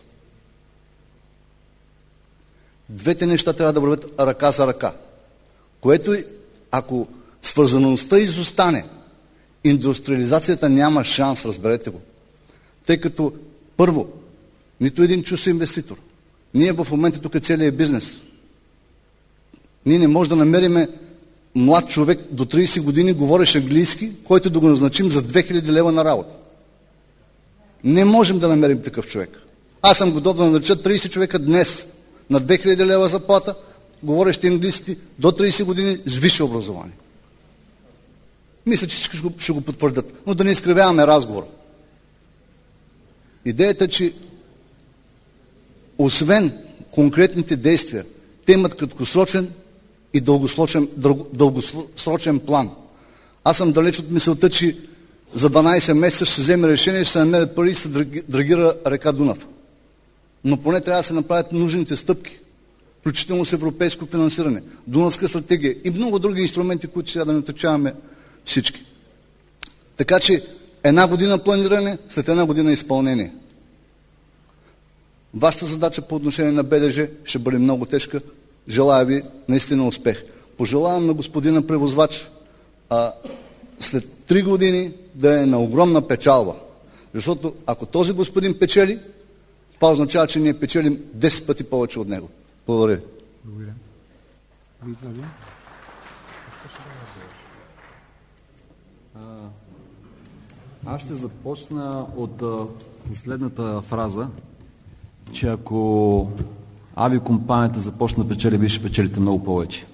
Двете неща трябва да вървят ръка за ръка. Което, ако свързаността изостане Индустриализацията няма шанс, разберете го. Тъй като, първо, нито един чужд инвеститор. Ние в момента тук е целият бизнес. Ние не можем да намериме млад човек до трийсет години, говорещ английски, който да го назначим за две хиляди лева на работа. Не можем да намерим такъв човек. Аз съм готов да назнача трийсет човека днес на две хиляди лева заплата, говорещи английски до трийсет години с висше образование. Мисля, че всички ще го, ще го потвърдят. Но да не изкривяваме разговора. Идеята е, че освен конкретните действия, те имат краткосрочен и дългосрочен, дългосрочен план. Аз съм далеч от мисълта, че за дванайсет месеца ще се вземе решение, ще се намерят пари и ще се драгира река Дунав. Но поне трябва да се направят нужните стъпки, включително с европейско финансиране, Дунавска стратегия и много други инструменти, които сега да не отричаваме всички. Така че една година планиране, след една година изпълнение. Вашата задача по отношение на Б Д Ж ще бъде много тежка. Желая ви наистина успех. Пожелавам на господина превозвач а, след три години да е на огромна печалба. Защото ако този господин печели, това означава, че ние печелим десет пъти повече от него. Благодаря. Благодаря. Аз ще започна от а, последната фраза, че ако авиокомпанията започне да печели, вие ще печелите много повече.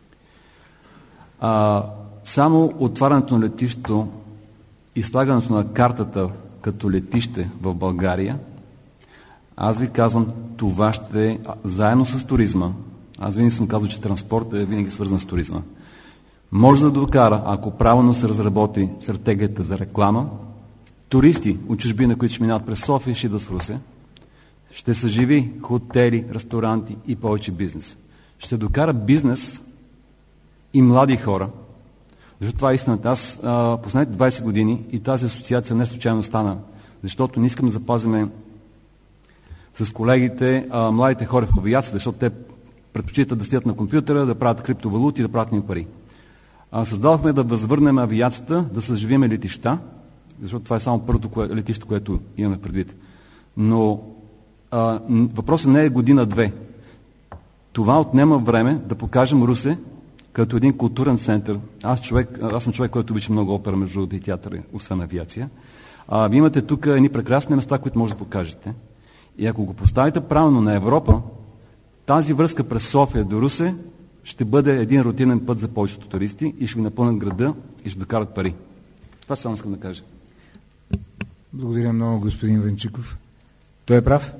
А, само отварянето на летището и слагането на картата като летище в България, аз ви казвам, това ще е заедно с туризма. Аз винаги съм казал, че транспортът е винаги свързан с туризма. Може да докара, ако правилно се разработи стратегията за реклама, туристи от чужбина, които ще минават през София, ще идват в Русе, ще съживи хотели, ресторанти и повече бизнес. Ще докара бизнес и млади хора, защото това е истината. Аз а, последните двайсет години и тази асоциация не случайно стана, защото не искам да запазиме с колегите а, младите хора в авиацията, защото те предпочитат да стоят на компютъра, да правят криптовалути и да правят ни пари. А, създавахме да възвърнем авиацията, да съживиме летища, защото това е само първото кое, летище, което имаме предвид. Но а, въпросът не е година-две. Това отнема време да покажем Русе като един културен център. Аз, човек, аз съм човек, който обича много опера, между другото и театър, освен авиация. А, вие имате тук едни прекрасни места, които може да покажете. И ако го поставите правилно на Европа, тази връзка през София до Русе ще бъде един рутинен път за повечето туристи и ще ви напълнят града и ще докарат пари. Това само искам да кажа. Благодаря много, господин Венчиков. Той е прав.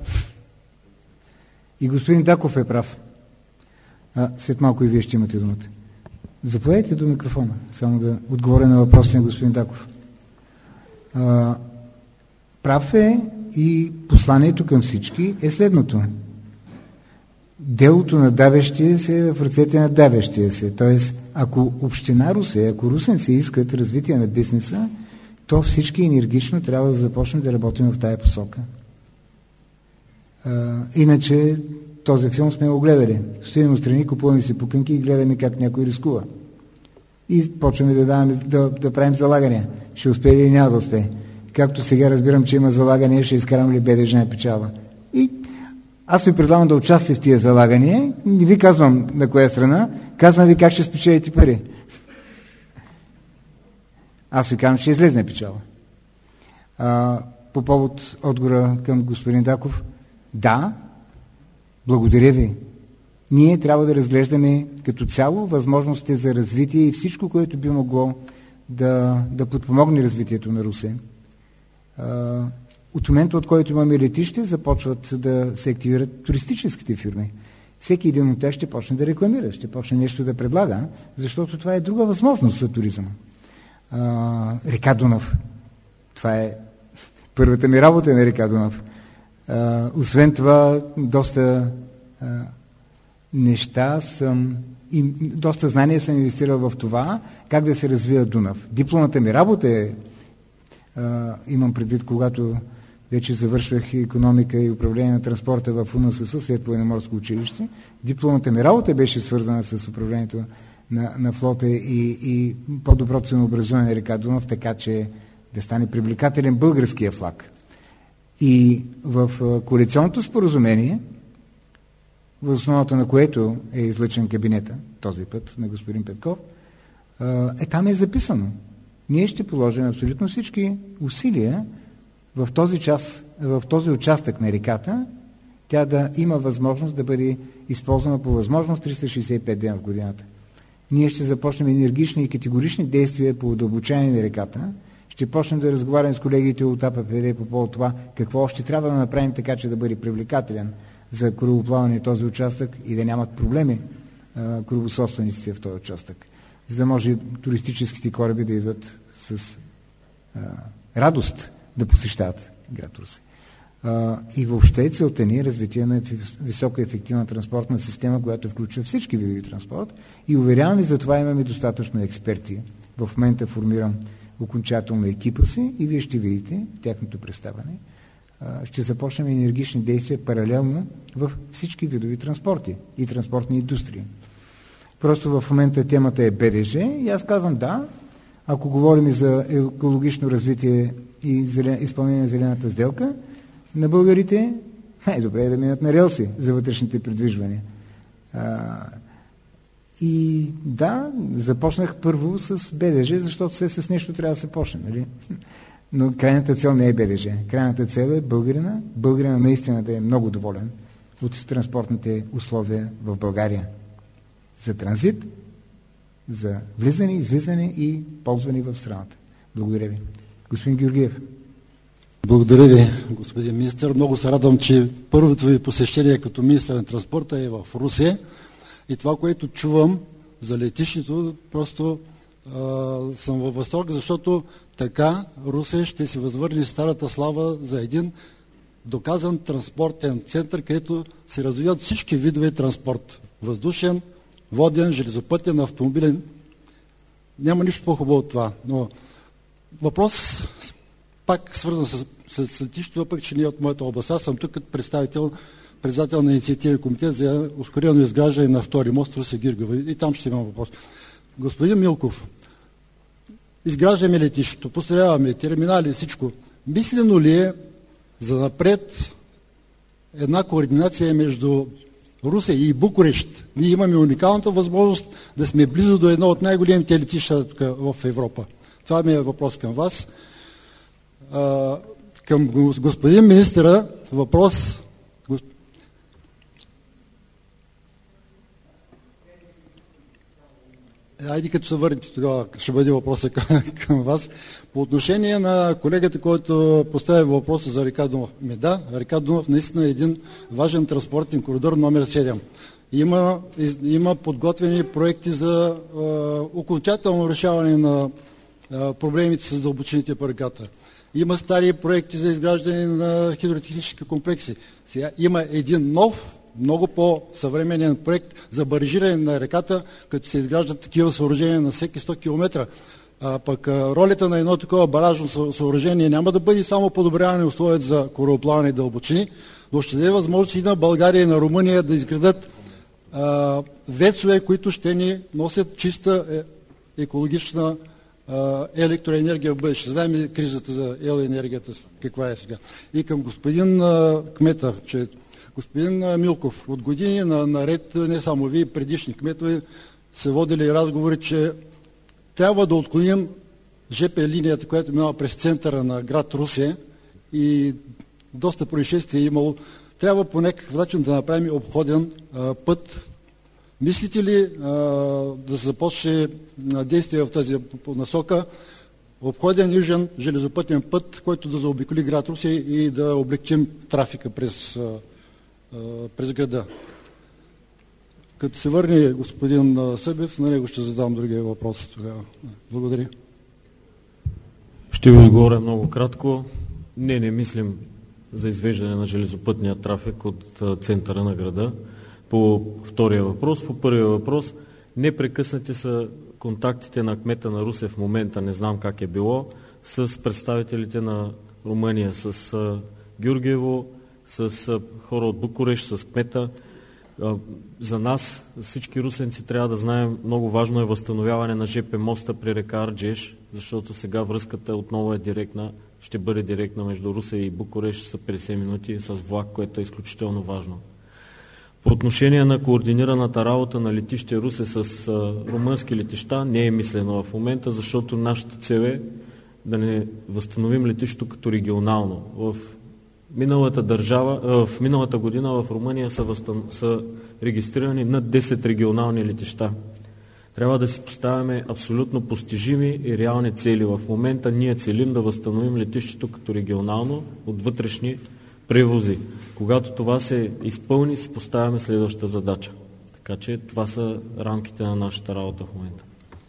И господин Даков е прав. А, след малко и вие ще имате думата. Заповядайте до микрофона, само да отговоря на въпроса на господин Даков. А, прав е и посланието към всички е следното. Делото на давещия се е в ръцете на давещия се. Тоест, ако община Русе, ако русенци искат развитие на бизнеса, то всички енергично трябва да започнем да работим в тая посока. А, иначе този филм сме го гледали. Стоим отстрани, купуваме си пуканки и гледаме как някой рискува. И почваме да, даваме, да, да правим залагания. Ще успее или няма да успее. Както сега разбирам, че има залагания, ще изкарам ли Б Д Ж на печалба. И аз ви предлагам да участвате в тия залагания. Не ви казвам на коя страна, казвам ви как ще спечелите пари. Аз ви казвам, че ще излезне печалба. А, по повод отговора към господин Даков, да, благодаря ви. Ние трябва да разглеждаме като цяло възможностите за развитие и всичко, което би могло да, да подпомогне развитието на Русе. А, от момента, от който имаме летище, започват да се активират туристическите фирми. Всеки един от тях ще почне да рекламира, ще почне нещо да предлага, защото това е друга възможност за туризъм. А, река Дунав. Това е първата ми работа на река Дунав. А, освен това, доста а, неща съм, и доста знания съм инвестирал в това, как да се развива Дунав. Дипломната ми работа е, а, имам предвид, когато вече завършвах икономика и управление на транспорта в УНСС след военноморско училище, дипломната ми работа беше свързана с управлението на, на флота и, и по-добро ценообразуване на река Дунав, така че да стане привлекателен българския флаг. И в коалиционното споразумение, в основата на което е излъчен кабинета, този път на господин Петков, е там е записано. Ние ще положим абсолютно всички усилия в този, час, в този участък на реката, тя да има възможност да бъде използвана по възможност триста шейсет и пет дена в годината. Ние ще започнем енергични и категорични действия по удълбочаване на реката, ще почнем да разговаряме с колегите от А П П Д по повод това какво още трябва да направим така, че да бъде привлекателен за корабоплаване този участък и да нямат проблеми корабособствениците в този участък, за да може туристическите кораби да идват с а, радост да посещават град Русе. А, и въобще целта ни е развитие на високоефективна транспортна система, която включва всички видове транспорт и уверявам ви, за това имаме достатъчно експерти. В момента формирам окончателно екипа си и вие ще видите тяхното представяне. А, ще започнем енергични действия паралелно в всички видови транспорти и транспортни индустрии. Просто в момента темата е Б Д Ж и аз казвам да, ако говорим и за екологично развитие и зелен, изпълнение на зелената сделка, на българите най-добре е да минат на релси за вътрешните придвижвания. А, и да, започнах първо с Б Д Ж, защото все с нещо трябва да се почне. Нали? Но крайната цел не е Б Д Ж. Крайната цел е българина. Българина наистина да е много доволен от транспортните условия в България. За транзит, за влизане, излизане и ползване в страната. Благодаря ви. Господин Георгиев. Благодаря ви, господин министър. Много се радвам, че първото ви посещение като министър на транспорта е в Русе. И това, което чувам за летището, просто а, съм във възторг, защото така Русе ще се възвърне старата слава за един доказан транспортен център, където се развиват всички видове транспорт. Въздушен, воден, железопътен, автомобилен. Няма нищо по-хубаво от това. Но въпрос пак свързан с, с, с летището, въпрек че не е от моята област. Аз съм тук като представител, председател на инициативен комитет за ускорено изграждане на втори мост Русе-Гиргова. И там ще имам въпрос. Господин Милков, изграждаме летището, построяваме терминали, всичко. Мислено ли е за напред една координация между Русе и Букурещ? Ние имаме уникалната възможност да сме близо до едно от най-големите летища тук в Европа. Това ми е въпрос към вас. А, към господин министъра въпрос. Айде като се върнете тогава, ще бъде въпросът към, към вас. По отношение на колегата, който поставя въпроса за река Дунав. Ме да, река Дунав наистина е един важен транспортен коридор номер седем. Има, има подготвени проекти за а, окончателно решаване на а, проблемите с дълбочините по реката. Има стари проекти за изграждане на хидротехнически комплекси. Сега има един нов, много по-съвременен проект за барижиране на реката, като се изграждат такива съоръжения на всеки сто километра. А пък а, ролята на едно такова баражно съоръжение няма да бъде само подобряване условията за корабоплаване и дълбочини, но ще даде възможност и на България и на Румъния да изградат а, вецове, които ще ни носят чиста е, екологична а, електроенергия в бъдеще. Знаем кризата за електроенергията каква е сега. И към господин а, кмета, че господин Милков, от години на наред, не само вие, предишни кметове, се водили разговори, че трябва да отклоним ЖП линията, която минава през центъра на град Русе и доста происшествия е имало. Трябва по някакъв начин да направим обходен а, път. Мислите ли а, да се започне действие в тази насока? Обходен южен железопътен път, който да заобиколи град Русе и да облегчим трафика през през града. Като се върне господин Събев, на него ще задам другия въпрос тогава. Благодаря. Ще ви отговоря много кратко. Не, не мислим за извеждане на железопътния трафик от центъра на града. По втория въпрос. По първия въпрос, непрекъснати са контактите на кмета на Русе в момента, не знам как е било, с представителите на Румъния, с Георгиево, с хора от Букурещ, с кмета. За нас, всички русенци, трябва да знаем, много важно е възстановяване на ЖП моста при река Арджеш, защото сега връзката отново е директна, ще бъде директна между Русе и Букурещ са петдесет минути с влак, което е изключително важно. По отношение на координираната работа на летище Русе с румънски летища не е мислено в момента, защото нашата цел е да не възстановим летището като регионално. В миналата, държава, в миналата година в Румъния са, възстан... са регистрирани над десет регионални летища. Трябва да си поставяме абсолютно постижими и реални цели. В момента ние целим да възстановим летището като регионално от вътрешни превози. Когато това се изпълни, си поставяме следващата задача. Така че това са рамките на нашата работа в момента.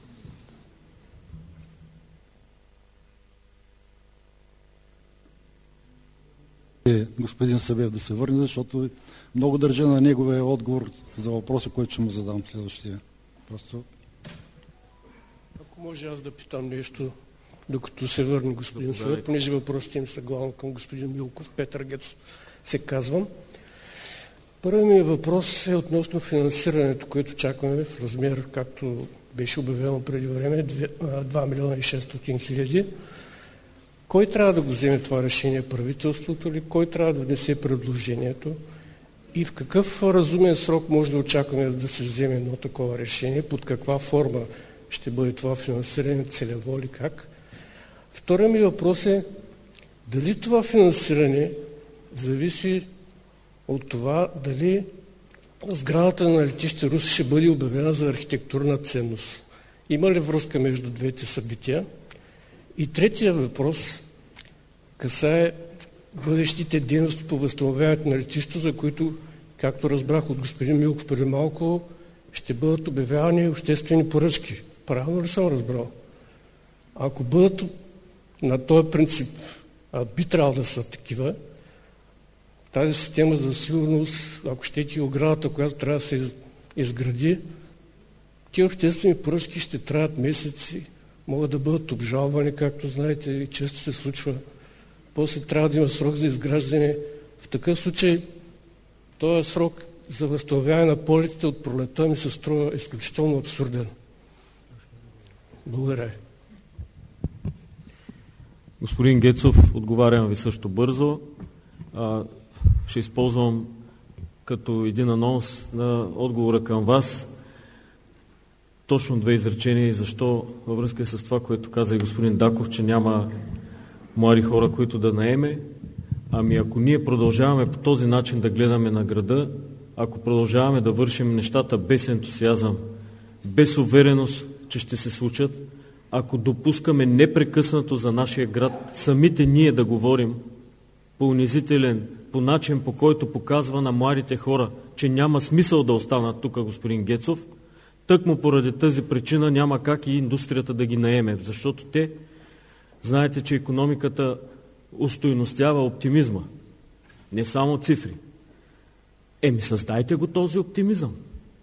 Господин Събев да се върне, защото много държа на неговия отговор за въпроса, който ще му задам следващия. Просто... Ако може аз да питам нещо, докато се върне господин Събев, понеже въпросите им са главно към господин Милков, Петър Гецов се казвам. Първият ми въпрос е относно финансирането, което чакаме в размер, както беше обявено преди време, два милиона и шестстотин хиляди. Кой трябва да го вземе това решение? Правителството ли? Кой трябва да внесе предложението? И в какъв разумен срок може да очакваме да се вземе едно такова решение? Под каква форма ще бъде това финансиране? Целево ли как? Вторият ми въпрос е дали това финансиране зависи от това дали сградата на летище Русе ще бъде обявена за архитектурна ценност. Има ли връзка между двете събития? И третия въпрос касае бъдещите дейности по възстановяването на летището, за които, както разбрах от господин Милков преди малко, ще бъдат обявявани обществени поръчки. Правилно ли съм разбрал? Ако бъдат на този принцип, а би трябвало да са такива, тази система за сигурност, ако щете и оградата, която трябва да се изгради, тези обществени поръчки ще траят месеци, могат да бъдат обжалвани, както знаете, и често се случва. После трябва да има срок за изграждане. В такъв случай този срок за възстановяване на полетите от пролета ми се струва изключително абсурден. Благодаря. Господин Гецов, отговарям ви също бързо. А, ще използвам като един анонс на отговора към вас точно две изречения и защо във връзка с това, което каза и господин Даков, че няма млади хора, които да наеме. Ами ако ние продължаваме по този начин да гледаме на града, ако продължаваме да вършим нещата без ентусиазъм, без увереност, че ще се случат, ако допускаме непрекъснато за нашия град самите ние да говорим по унизителен, по начин, по който показва на младите хора, че няма смисъл да останат тук, господин Гецов, тъкмо поради тази причина няма как и индустрията да ги наеме, защото те, знаете, че икономиката устойностява оптимизма, не само цифри. Еми, създайте го този оптимизъм.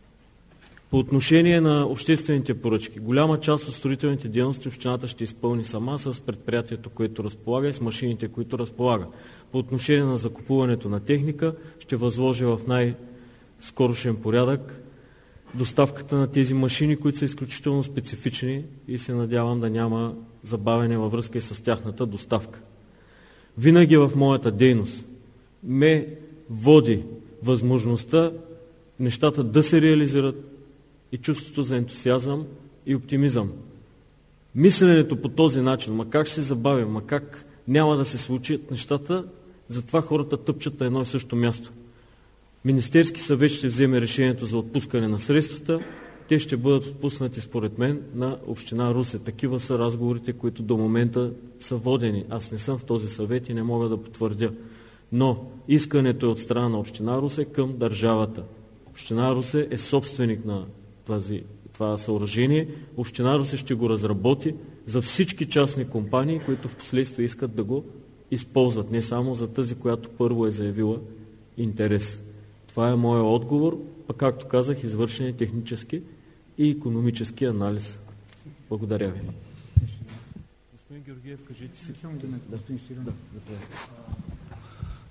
По отношение на обществените поръчки, голяма част от строителните дейности общината ще изпълни сама с предприятието, което разполага и с машините, които разполага. По отношение на закупуването на техника, ще възложи в най-скорошен порядък доставката на тези машини, които са изключително специфични и се надявам да няма забавяне във връзка и с тяхната доставка. Винаги в моята дейност ме води възможността нещата да се реализират и чувството за ентусиазъм и оптимизъм. Мисленето по този начин, ма как ще се забавим, ма как няма да се случат нещата, затова хората тъпчат на едно и също място. Министерски съвет ще вземе решението за отпускане на средствата, те ще бъдат отпуснати според мен на община Русе. Такива са разговорите, които до момента са водени. Аз не съм в този съвет и не мога да потвърдя. Но искането е от страна на община Русе към държавата. Община Русе е собственик на тази, това съоръжение. Община Русе ще го разработи за всички частни компании, които в последствие искат да го използват. Не само за тази, която първо е заявила интерес. Това е моят отговор, пък както казах, извършен е технически и икономически анализ. Благодаря ви. Господин Георгиев, кажете си. Само да не, господин Щирин. Да,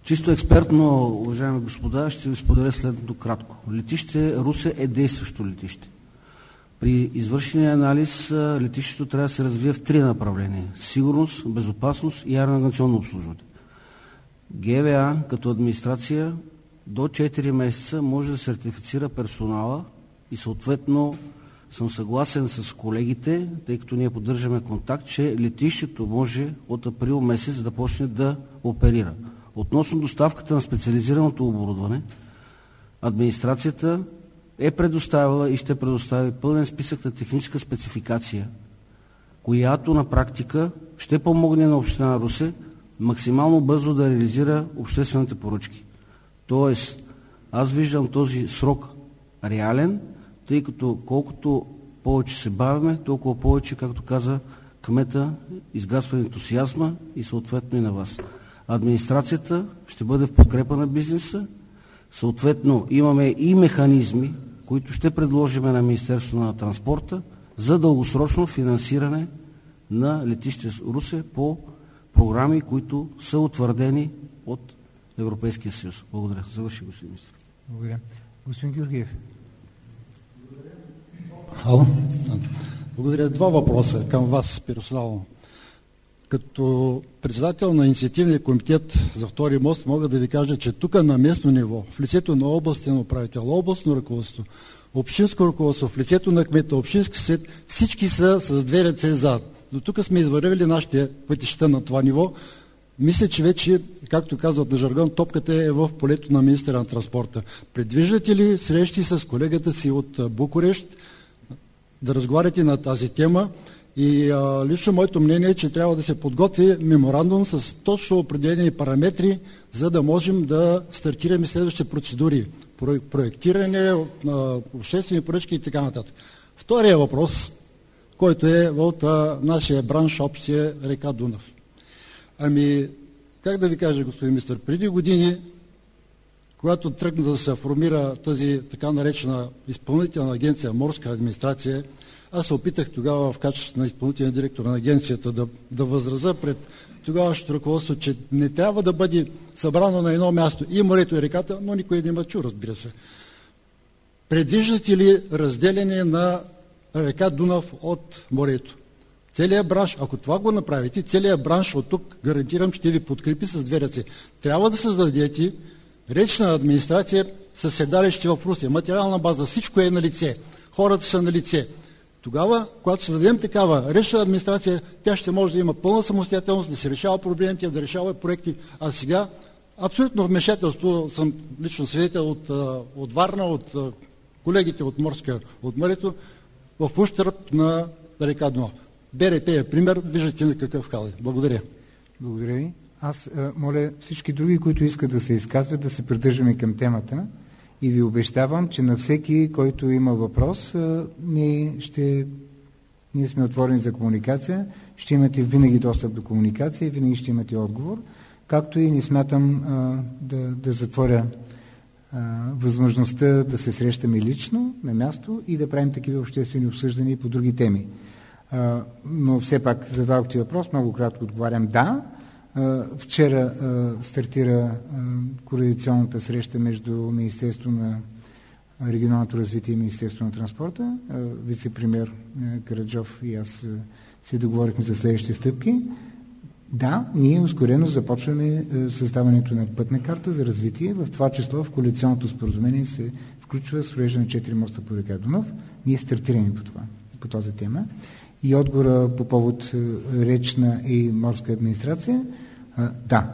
Чисто експертно, уважаеми господа, ще ви споделя следното кратко. Летище Русе е действащо летище. При извършения анализ летището трябва да се развие в три направления – сигурност, безопасност и аеронавигационно обслужване. ГВА като администрация до четири месеца може да сертифицира персонала и съответно съм съгласен с колегите, тъй като ние поддържаме контакт, че летището може от април месец да почне да оперира. Относно доставката на специализираното оборудване, администрацията е предоставила и ще предостави пълен списък на техническа спецификация, която на практика ще помогне на община Русе максимално бързо да реализира обществените поръчки. Тоест, аз виждам този срок реален, тъй като колкото повече се бавиме, толкова повече, както каза кмета, изгасва ентусиазма и съответно и на вас. Администрацията ще бъде в подкрепа на бизнеса, съответно имаме и механизми, които ще предложим на Министерството на транспорта за дългосрочно финансиране на летище Русе по програми, които са утвърдени от Европейския съюз. Благодаря. Завърши, господин министър. Благодаря. Господин Георгиев. Ало. Благодаря. Два въпроса към вас персонално. Като председател на инициативния комитет за втори мост мога да ви кажа, че тук на местно ниво, в лицето на областен управител, областно ръководство, общинско ръководство, в лицето на кмета, общински съвет, всички са с две ръце зад. До тук сме извървили нашите пътища на това ниво. Мисля, че вече, както казват на жаргон, топката е в полето на министъра на транспорта. Предвиждате ли срещи с колегата си от Букурещ да разговаряте на тази тема? И а, лично моето мнение е, че трябва да се подготви меморандум с точно определени параметри, за да можем да стартираме следващите процедури. Проектиране, обществени поръчки и така нататък. Втория въпрос, който е от а, нашия бранш, общия река Дунав. Ами, как да ви кажа, господин министър, преди години, когато тръгна да се формира тази така наречена изпълнителна агенция Морска администрация, аз се опитах тогава в качеството на изпълнителен директор на агенцията да, да възразя пред тогавашното ръководство, че не трябва да бъде събрано на едно място и морето и реката, но никой не ма чу, разбира се. Предвиждате ли разделяне на река Дунав от морето? Целият бранш, ако това го направите, целият бранш от тук, гарантирам, ще ви подкрепи с две ръце. Трябва да създадете речна администрация със седалище в Русе, материална база, всичко е на лице, хората са на лице. Тогава, когато създадем такава речна администрация, тя ще може да има пълна самостоятелност, да се решава проблемите, да решава проекти. А сега абсолютно вмешателство, съм лично свидетел от, от Варна, от колегите от Морска, от морето, в ущърб на река Дунав. БРП е пример, виждате на какъв хал е. Благодаря. Благодаря ви. Аз а, моля всички други, които искат да се изказват, да се придържаме към темата и ви обещавам, че на всеки, който има въпрос, а, ние, ще, ние сме отворени за комуникация, ще имате винаги достъп до комуникация и винаги ще имате отговор, както и не смятам а, да, да затворя а, възможността да се срещаме лично на място и да правим такива обществени обсъждания по други теми. А, но все пак задавахте въпрос, много кратко отговарям да. А, вчера а, стартира а, координационната среща между Министерството на регионалното развитие и Министерството на транспорта. А, вице-премиер Караджов и аз а, се договорихме за следващите стъпки. Да, ние ускорено започваме а, създаването на пътна карта за развитие. В това число в коалиционното споразумение се включва строежа на четири моста по река Дунав. Ние стартираме по това, по тази тема. И отговора по повод речна и морска администрация, да.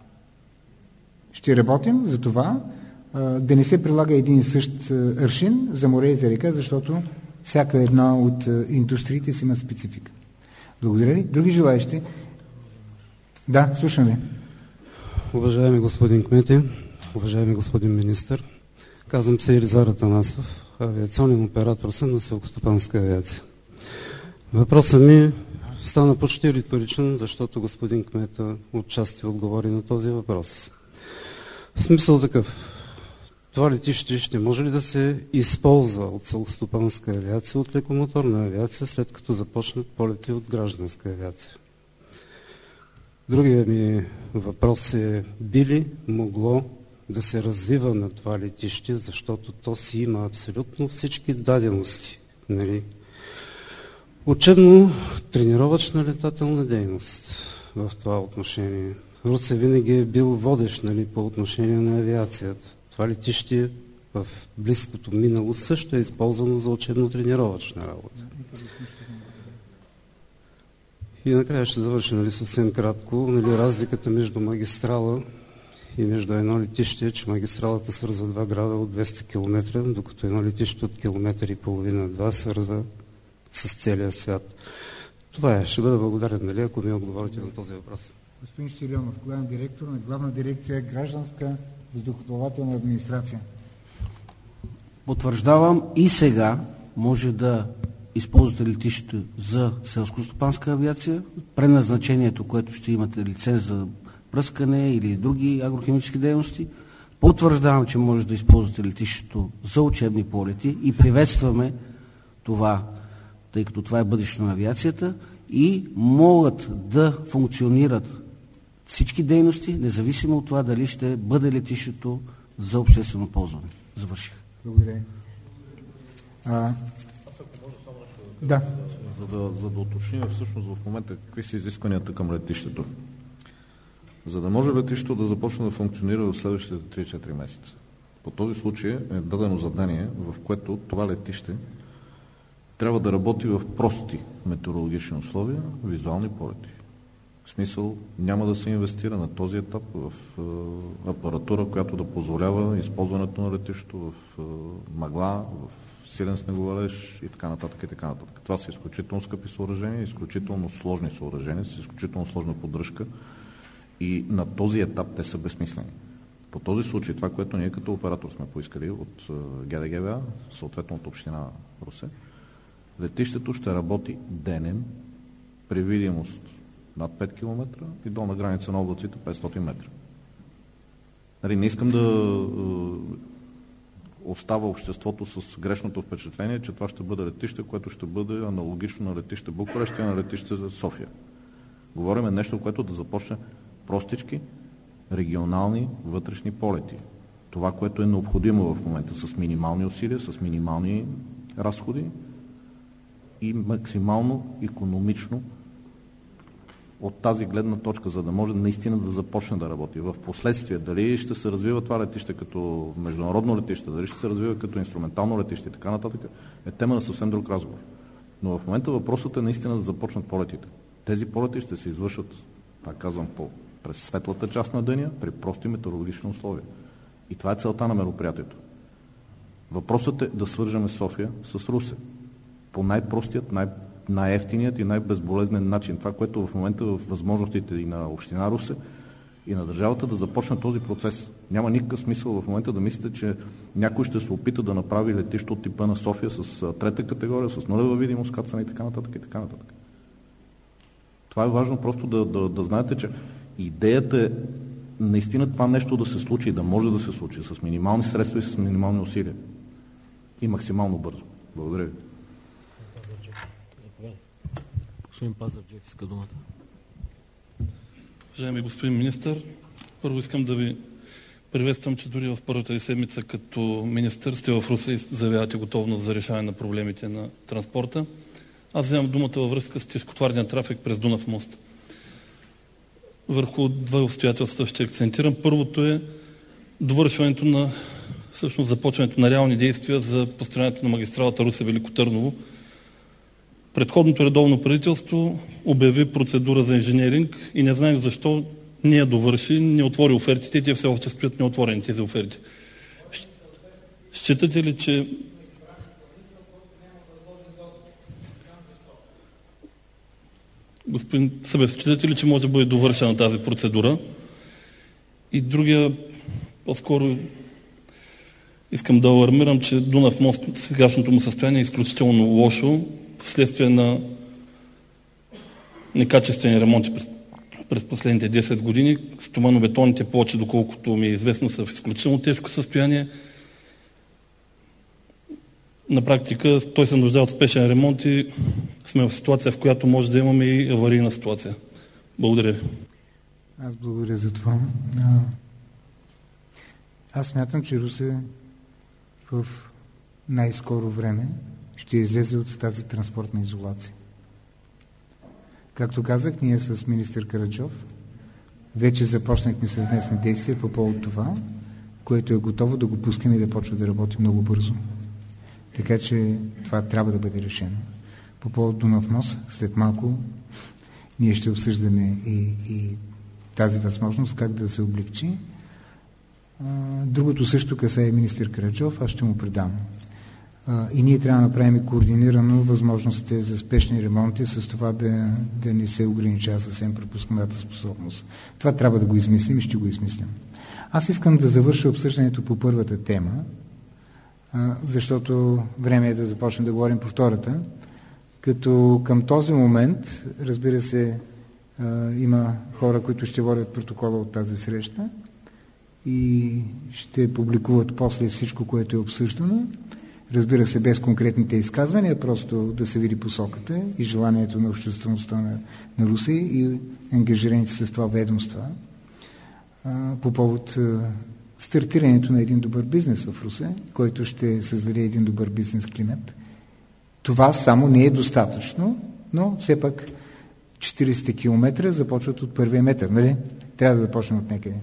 Ще работим за това да не се прилага един и същ аршин за море и за река, защото всяка една от индустриите си има специфика. Благодаря ви. Други желаещи? Да, слушаме. Уважаеми господин кмете, уважаеми господин министър, казвам се Иризар Атанасов, авиационен оператор съм на селскостопанска авиация. Въпросът ми стана почти риторичен, защото господин кмета отчасти отговори на този въпрос. В смисъл такъв, това летище ще може ли да се използва от селскостопанска авиация, от лекомоторна авиация, след като започнат полети от гражданска авиация? Другия ми въпрос е: би ли могло да се развива на това летище, защото то си има абсолютно всички дадености. Нали? Учебно-тренировъчна летателна дейност в това отношение. Русе винаги е бил водещ, нали, по отношение на авиацията. Това летище в близкото минало също е използвано за учебно-тренировъчна работа. И накрая ще завърши, нали, съвсем кратко. Нали, разликата между магистрала и между едно летище, че магистралата свързва два града от двеста километра, докато едно летище от километър и половина-два свързва с целия свят. Това е. Ще бъда благодарен, нали, ако ми отговорите на този въпрос. Господин Щерионов, главен директор на Главна дирекция Гражданска въздухоплавателна администрация. Потвърждавам, и сега може да използвате летището за селско-стопанска авиация. Предназначението, което ще имате лиценз за пръскане или други агрохимически дейности. Потвърждавам, че може да използвате летището за учебни полети и приветстваме това, тъй като това е бъдещето на авиацията, и могат да функционират всички дейности, независимо от това дали ще бъде летището за обществено ползване. Завърших. Благодаря. А, да. За да, за да уточним всъщност в момента какви са изискванията към летището. За да може летището да започне да функционира в следващите три-четири месеца. По този случай е дадено задание, в което това летище трябва да работи в прости метеорологични условия, визуални полети. В смисъл, няма да се инвестира на този етап в е, апаратура, която да позволява използването на летището в е, мъгла, в силен снеговалеж и така нататък и така нататък. Това са изключително скъпи съоръжения, изключително сложни съоръжения, с изключително сложна поддръжка и на този етап те са безсмислени. По този случай, това, което ние като оператор сме поискали от Г Д Г В А, съответно от община Русе, летището ще работи денем при видимост над пет километра и долна граница на облаците петстотин метра. Нали, не искам да е, остава обществото с грешното впечатление, че това ще бъде летище, което ще бъде аналогично на летище Букурещ и на летище за София. Говорим нещо, което да започне простички, регионални, вътрешни полети. Това, което е необходимо в момента, с минимални усилия, с минимални разходи и максимално икономично от тази гледна точка, за да може наистина да започне да работи. В последствие, дали ще се развива това летище като международно летище, дали ще се развива като инструментално летище и така нататък, е тема на съвсем друг разговор. Но в момента въпросът е наистина да започнат полетите. Тези полети ще се извършат, пак казвам, по, през светлата част на деня, при прости метеорологични условия. И това е целта на мероприятието. Въпросът е да свържем София с Русе. По най-простият, най- най-ефтиният и най-безболезнен начин. Това, което в момента в възможностите и на община Русе, и на държавата да започне този процес. Няма никакъв смисъл в момента да мислите, че някой ще се опита да направи летище от типа на София с трета категория, с нулева видимост, кацане и така нататък и така нататък. Това е важно просто да, да, да знаете, че идеята е наистина това нещо да се случи, да може да се случи с минимални средства и с минимални усилия. И максимално бързо. Благодаря ви. Господин Пазарджиев иска думата. Уважаеми господин министър, първо искам да ви приветствам, че дори в първата ви седмица като министър сте в Русе и заявявате готовност за решаване на проблемите на транспорта. Аз вземам думата във връзка с тежкотварния трафик през Дунав мост. Върху два обстоятелства ще акцентирам. Първото е довършването на, всъщност започването на реални действия за построяването на магистралата Русе-Велико Търново. Предходното редовно правителство обяви процедура за инженеринг и не знаем защо не я довърши, не отвори офертите и те все още стоят неотворени тези оферти. Считате ли, че господин Събев, считате ли, че може да бъде довършена тази процедура? И другия, по-скоро искам да алармирам, че Дунав мост, сегашното му състояние е изключително лошо, вследствие на некачествени ремонти през, през последните десет години. Стоманобетонните плочи, доколкото ми е известно, са в изключително тежко състояние. На практика той се нуждае от спешен ремонт и сме в ситуация, в която може да имаме и аварийна ситуация. Благодаря ви. Аз благодаря за това. Аз смятам, че Русе в най-скоро време ще излезе от тази транспортна изолация. Както казах, ние с министър Караджов вече започнахме съвместни действия по повод това, което е готово да го пускаме и да почва да работи много бързо. Така че това трябва да бъде решено. По повод Дунав мост, след малко ние ще обсъждаме и, и тази възможност, как да се облегчи. Другото също касае министър Караджов, аз ще му предам. И ние трябва да направим координирано възможностите за спешни ремонти с това да, да не се ограничава съвсем пропускната способност. Това трябва да го измислим и ще го измислим. Аз искам да завърша обсъждането по първата тема, защото време е да започнем да говорим по втората, като към този момент, разбира се, има хора, които ще водят протокола от тази среща и ще публикуват после всичко, което е обсъждано. Разбира се, без конкретните изказвания, просто да се види посоката и желанието на обществеността на, на Русе и ангажираните с това ведомства по повод стартирането на един добър бизнес в Русе, който ще създаде един добър бизнес климат. Това само не е достатъчно, но все пак четирийсет километра започват от първия метър, нали? Трябва да започнем от някъде.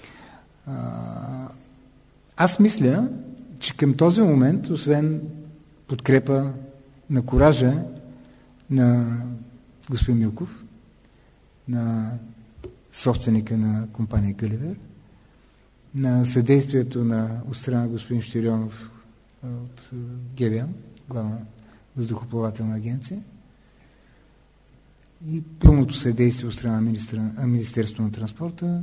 Аз мисля, че към този момент, освен подкрепа на коража на господин Милков, на собственика на компания Гъливер, на съдействието на от страна на господин Щерионов от ГВА, главна въздухоплавателна агенция, и пълното съдействие от страна на Министерството на транспорта,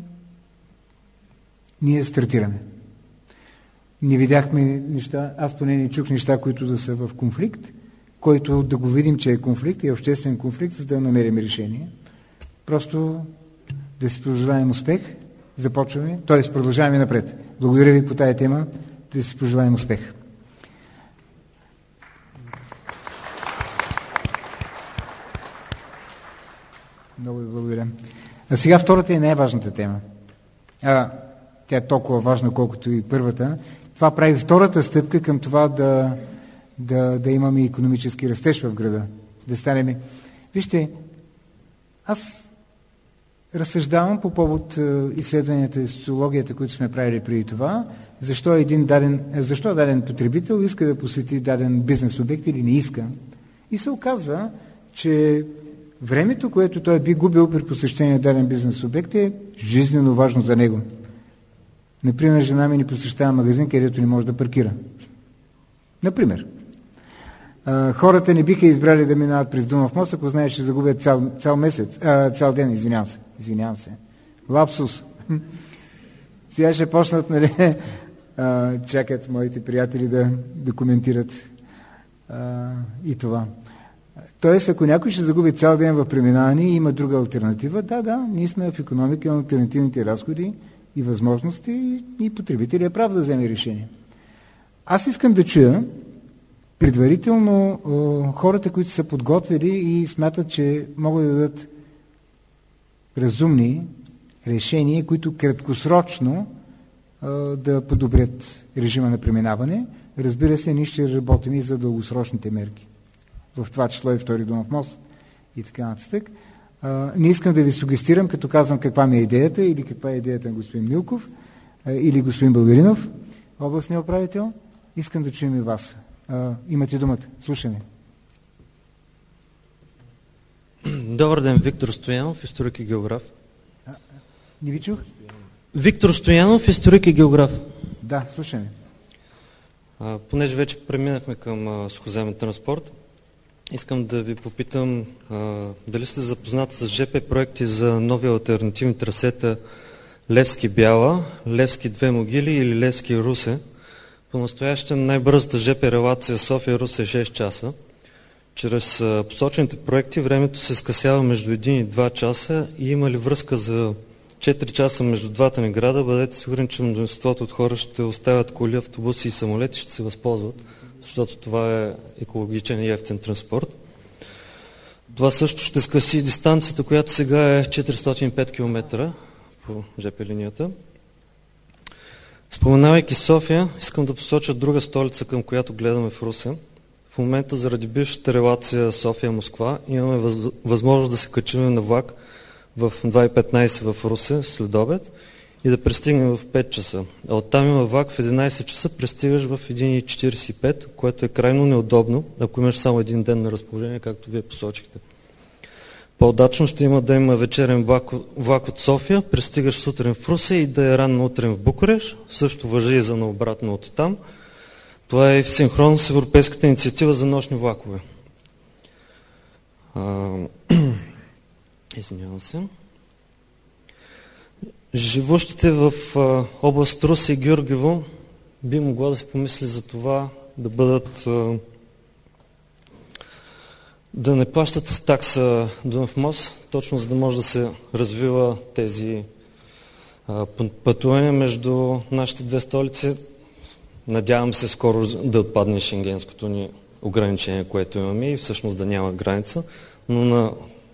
ние стартираме. Не видяхме неща, аз поне не чух неща, които да са в конфликт, който да го видим, че е конфликт и е обществен конфликт, за да намерим решение. Просто да си пожелаем успех, започваме, т.е. продължаваме напред. Благодаря ви по тая тема, да си пожелаем успех. Много ви благодаря. А сега втората е най-важната тема. А, тя е толкова важна, колкото и първата. Това прави втората стъпка към това да, да, да имаме икономически растеж в града. Да станем. Вижте, аз разсъждавам по повод изследванията и социологията, които сме правили преди това, защо един даден, защо даден потребител иска да посети даден бизнес обект или не иска. И се оказва, че времето, което той би губил при посещение на даден бизнес обект, е жизненно важно за него. Например, жена ми не посещава магазин, където не може да паркира. Например. А, хората не биха избрали да минават през Дунав мост, ако знаят, че загубят цял, цял месец, а, цял ден, извинявам се. Извинявам се. Лапсус. Сега ще почнат, нали, а, чакат моите приятели да, да коментират а, и това. Тоест, ако някой ще загуби цял ден в преминаване и има друга алтернатива, да, да, ние сме в икономика на алтернативните разходи и възможности и, и потребителят е прав да вземе решение. Аз искам да чуя предварително о, хората, които са подготвили и смятат, че могат да дадат разумни решения, които краткосрочно о, да подобрят режима на преминаване. Разбира се, ние ще работим и за дългосрочните мерки. В това число и втори Дунав мост и така нататък. Uh, не искам да ви сугестирам, като казвам каква ми е идеята или каква е идеята на господин Милков uh, или господин Българинов, областния управител. Искам да чуем и вас. Uh, имате думата. Слушаме. Добър ден, Виктор Стоянов, историк и географ. А, не ви чух? Виктор Стоянов, историк и географ. Да, слушаме. Uh, понеже вече преминахме към uh, сухоземен транспорт, искам да ви попитам а, дали сте запознати с ЖП проекти за нови алтернативни трасета Левски-Бяла, Левски-Две могили или Левски-Русе. По-настоящем най-бързата ЖП релация София-Русе е шест часа. Чрез а, посочените проекти времето се скъсява между един и два часа и има ли връзка за четири часа между двата ни града, бъдете сигурни, че мнозинството от хора ще оставят коли, автобуси и самолети, ще се възползват, защото това е екологичен и ефтин транспорт. Това също ще скъси дистанцията, която сега е четиристотин и пет километра по жп линията. Споменавайки София, искам да посоча друга столица, към която гледаме в Русе. В момента заради бившата релация София-Москва имаме възможност да се качим на влак в два и петнайсет в Русе след обед и да пристигнем в пет часа. А оттам има влак в единайсет часа, пристигаш в един и четирийсет и пет, което е крайно неудобно, ако имаш само един ден на разположение, както вие посочихте. По-удачно ще има да има вечерен влак, влак от София, пристигаш сутрин в Русе и да е ранно утрин в Букурещ. Също важи и за наобратно от там. Това е в синхрон с Европейската инициатива за нощни влакове. А... Извинявам се. Живущите в а, област Русе и Георгиево би могло да се помисли за това да бъдат а, да не плащат такса Дунав мост, точно за да може да се развива тези а, пътувания между нашите две столици. Надявам се скоро да отпадне шенгенското ни ограничение, което имаме и всъщност да няма граница, но на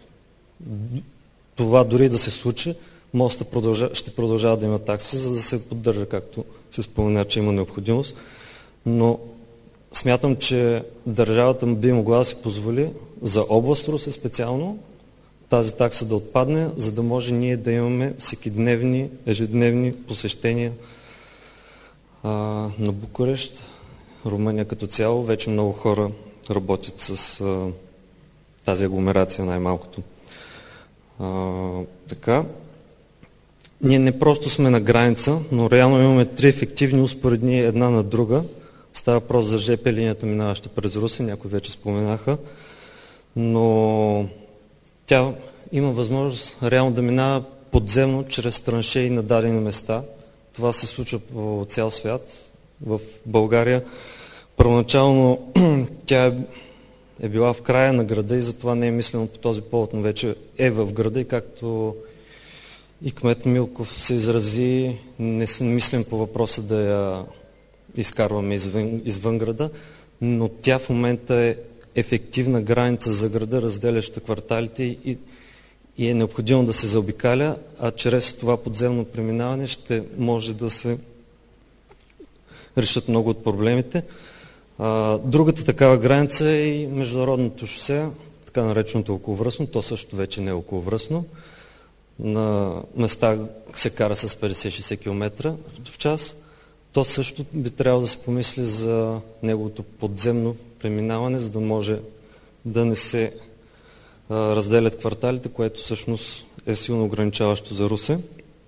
това дори да се случи, мостът продължа, ще продължава да има такси, за да се поддържа, както се спомена, че има необходимост. Но смятам, че държавата би могла да си позволи за област Русе специално тази такса да отпадне, за да може ние да имаме всекидневни, ежедневни посещения а, на Букурещ, Румъния като цяло. Вече много хора работят с а, тази агломерация най-малкото. А, така. Ние не просто сме на граница, но реално имаме три ефективни успоредни една на друга. Става въпрос за жп линията, минаваща през Русе, някои вече споменаха, но тя има възможност реално да минава подземно, чрез траншеи на дадени места. Това се случва по цял свят. В България първоначално тя е била в края на града и затова не е мислено по този повод, но вече е в града и както и кмет Милков се изрази, не съм мислен по въпроса да я изкарваме извън, извън града, но тя в момента е ефективна граница за града, разделяща кварталите и, и е необходимо да се заобикаля, а чрез това подземно преминаване ще може да се решат много от проблемите. А, другата такава граница е и международното шосе, така нареченото околовръстно, то също вече не е околовръстно. На места се кара с петдесет-шейсет километра в час. То също би трябвало да се помисли за неговото подземно преминаване, за да може да не се а, разделят кварталите, което всъщност е силно ограничаващо за Русе.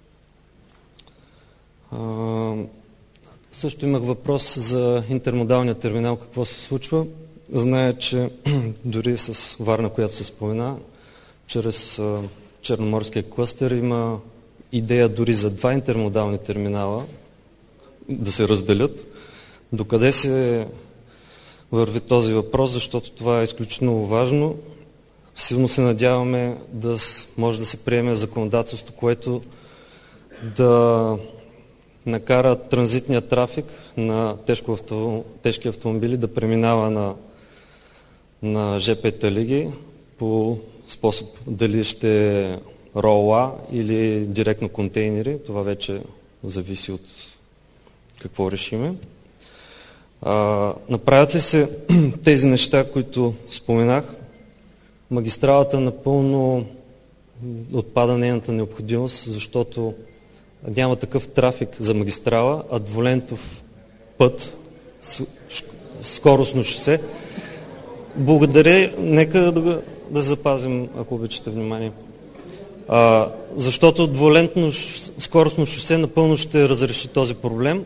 А, също имах въпрос за интермодалния терминал, какво се случва. Зная, че дори с Варна, която се спомена, чрез а, Черноморския клъстер има идея дори за два интермодални терминала да се разделят. Докъде се върви този въпрос, защото това е изключително важно. Силно се надяваме да може да се приеме законодателство, което да накара транзитния трафик на тежки автомобили да преминава на, на жп талиги по способ дали ще е рола или директно контейнери. Това вече зависи от какво решиме. А, направят ли се тези неща, които споменах? Магистралата напълно отпада нейната необходимост, защото няма такъв трафик за магистрала, а двулентов път, скоростно шосе. Благодаря, нека да, да запазим, ако обичате внимание. А, защото двулентно скоростно шосе напълно ще разреши този проблем.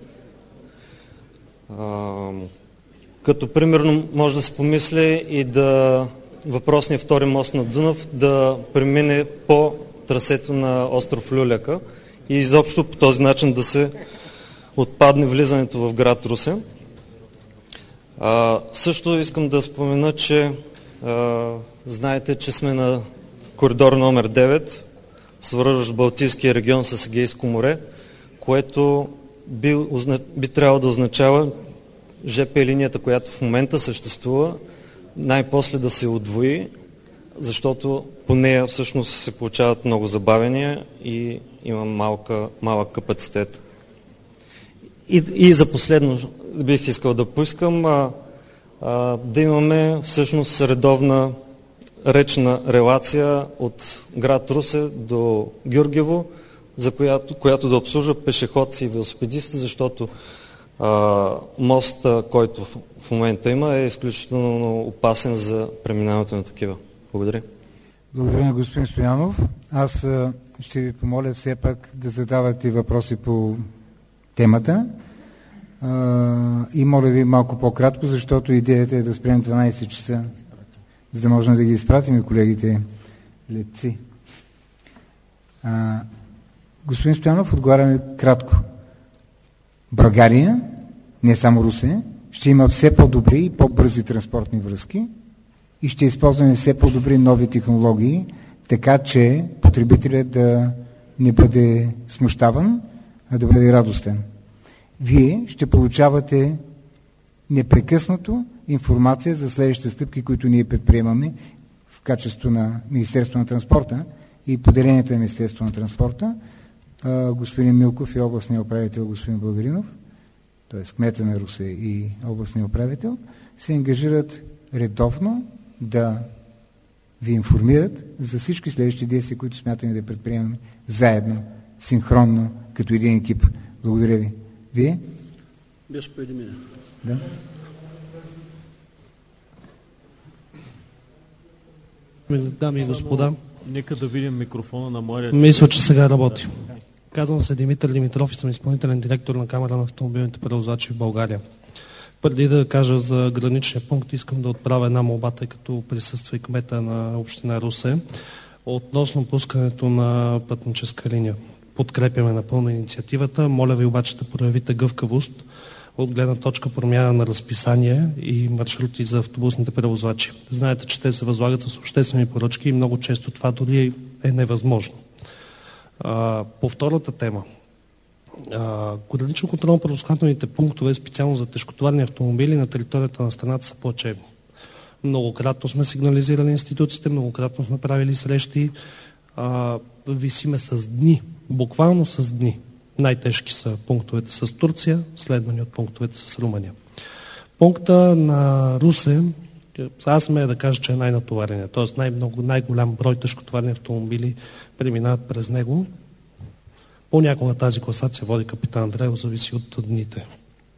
А, като примерно може да се помисли и да въпросният втори мост на Дунав да премине по трасето на остров Люляка и изобщо по този начин да се отпадне влизането в град Русе. А, също искам да спомена, че а, знаете, че сме на коридор номер девет, свързващ Балтийския регион с Егейско море, което би, би трябвало да означава жп линията, която в момента съществува, най-после да се удвои, защото по нея всъщност се получават много забавения и има малка, малък капацитет. И, и за последно бих искал да поискам а, а, да имаме всъщност редовна речна релация от град Русе до Гюргево, за която, която да обслужва пешеходци и велосипедисти, защото а, моста, който в, в момента има, е изключително опасен за преминаването на такива. Благодаря. Благодаря на господин Стоянов. Аз а, ще ви помоля все пак да задавате въпроси по темата. А, и моля ви малко по-кратко, защото идеята е да спрем дванайсет часа, за да можем да ги изпратим и колегите летци. А, господин Стоянов, отговаряме кратко. България, не само Русе, ще има все по-добри и по-бързи транспортни връзки и ще използваме все по-добри нови технологии, така че потребителят да не бъде смущаван, а да бъде радостен. Вие ще получавате непрекъснато информация за следващите стъпки, които ние предприемаме в качество на Министерство на транспорта и поделенията на Министерство на транспорта. Господин Милков и областния управител господин Българинов, т.е. кмета на Русе и областния управител, се ангажират редовно да ви информират за всички следващи действия, които смятаме да предприемаме заедно, синхронно, като един екип. Благодаря ви. Вие? Без поединение. Да. Дами и господа, нека да видим микрофона на моя. Мисля, че сега работи. Казвам се Димитър Димитров и съм изпълнителен директор на Камара на автомобилните превозвачи в България. Преди да кажа за граничния пункт, искам да отправя една молба, тъй като присъства и кмета на община Русе, относно пускането на пътническа линия. Подкрепяме напълно инициативата. Моля ви обаче да проявите гъвкавост от гледна точка промяна на разписание и маршрути за автобусните превозвачи. Знаете, че те се възлагат с обществени поръчки и много често това дори е невъзможно. А, по втората тема. Гранично контролно-пропускателните пунктове, специално за тежкотоварни автомобили на територията на страната, са плачевни. Многократно сме сигнализирали институциите, многократно сме правили срещи. А, висиме с дни, буквално с дни. Най-тежки са пунктовете с Турция, следвани от пунктовете с Румъния. Пункта на Русе, аз смея да кажа, че е най-натоварения, т.е. най-много, най-голям брой тежкотоварни автомобили преминават през него. Понякога тази класация води капитан Андреев, зависи от дните.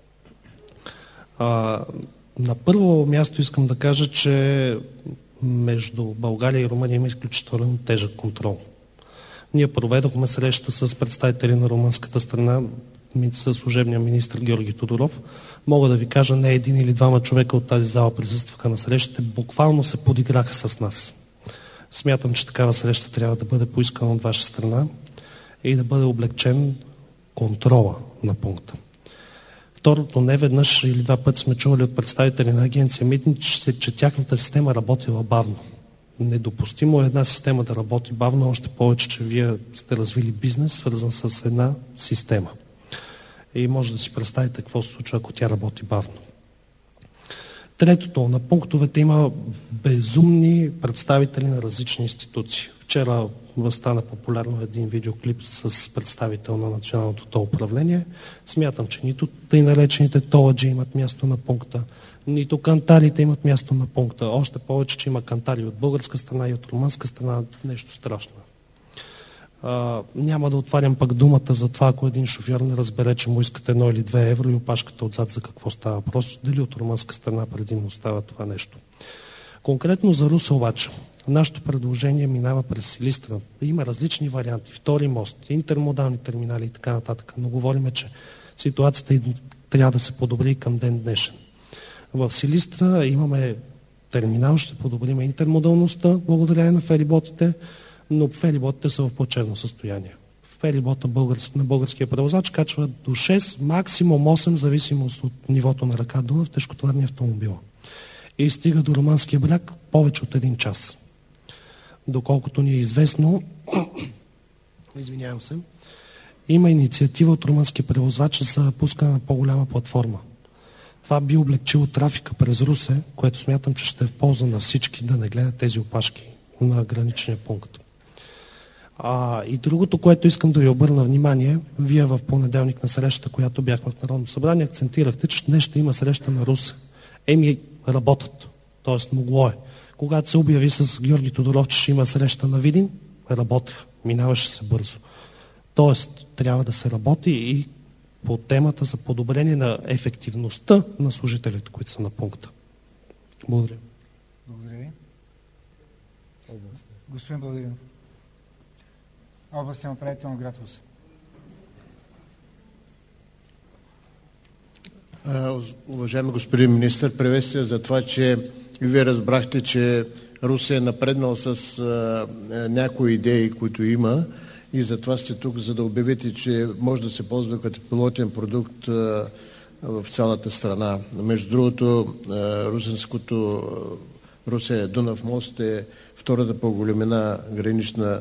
А, на първо място искам да кажа, че между България и Румъния има изключително тежък контрол. Ние проведохме среща с представители на румънската страна, с служебния министр Георги Тодоров. Мога да ви кажа, не един или двама човека от тази зала присъстваха на срещите, буквално се подиграха с нас. Смятам, че такава среща трябва да бъде поискана от ваша страна и да бъде облегчен контрола на пункта. Второто, не веднъж или два пъти сме чували от представители на агенция Митници, че тяхната система работила бавно. Недопустимо е една система да работи бавно, още повече, че вие сте развили бизнес, свързан с една система. И може да си представите какво се случва, ако тя работи бавно. Третото, на пунктовете има безумни представители на различни институции. Вчера стана популярно един видеоклип с представител на Националното тол управление. Смятам, че нито тъй наречените толаджи имат място на пункта, нито кантарите имат място на пункта. Още повече, че има кантари от българска страна и от румънска страна. Нещо страшно. А, няма да отварям пък думата за това, ако един шофьор не разбере, че му искат едно или две евро и опашката отзад за какво става. Просто дали от румънска страна предимно става това нещо. Конкретно за Русе обаче, нашето предложение минава през Силистра. Има различни варианти. Втори мост, интермодални терминали и така нататък. Но говорим, че ситуацията трябва да се подобри към ден днешен. В Силистра имаме терминал, ще подобрим интермодалността благодарение на фериботите, но фериботите са в плачевно състояние. Ферибота на българския превозвач качва до шест, максимум осем, зависимост от нивото на река Дунав, тежкотоварния автомобил. И стига до румънския бряг повече от един час. Доколкото ни е известно, извинявам се, има инициатива от румънския превозвач за пускане на по-голяма платформа. Това би облегчило трафика през Русе, което смятам, че ще е в полза на всички да не гледат тези опашки. на граничния пункт. А, и другото, което искам да ви обърна внимание, вие в понеделник на срещата, която бяхме в Народното събрание, акцентирахте, че днес ще има среща на Русе. Еми, работят. Тоест, могло е. Когато се обяви с Георги Тодоров, че ще има среща на Видин, работеха. Минаваше се бързо. Тоест, трябва да се работи и по темата за подобрение на ефективността на служителите, които са на пункта. Благодаря. Благодаря ви. Господин Благодарин. Областен управител на град Русе. Уважаеми господин министър, приветствия за това, че вие разбрахте, че Русе е напреднал с а, някои идеи, които има, и затова сте тук, за да обявите, че може да се ползва като пилотен продукт а, в цялата страна. Между другото, а, русенското Русе Дунав мост е втората по големина гранична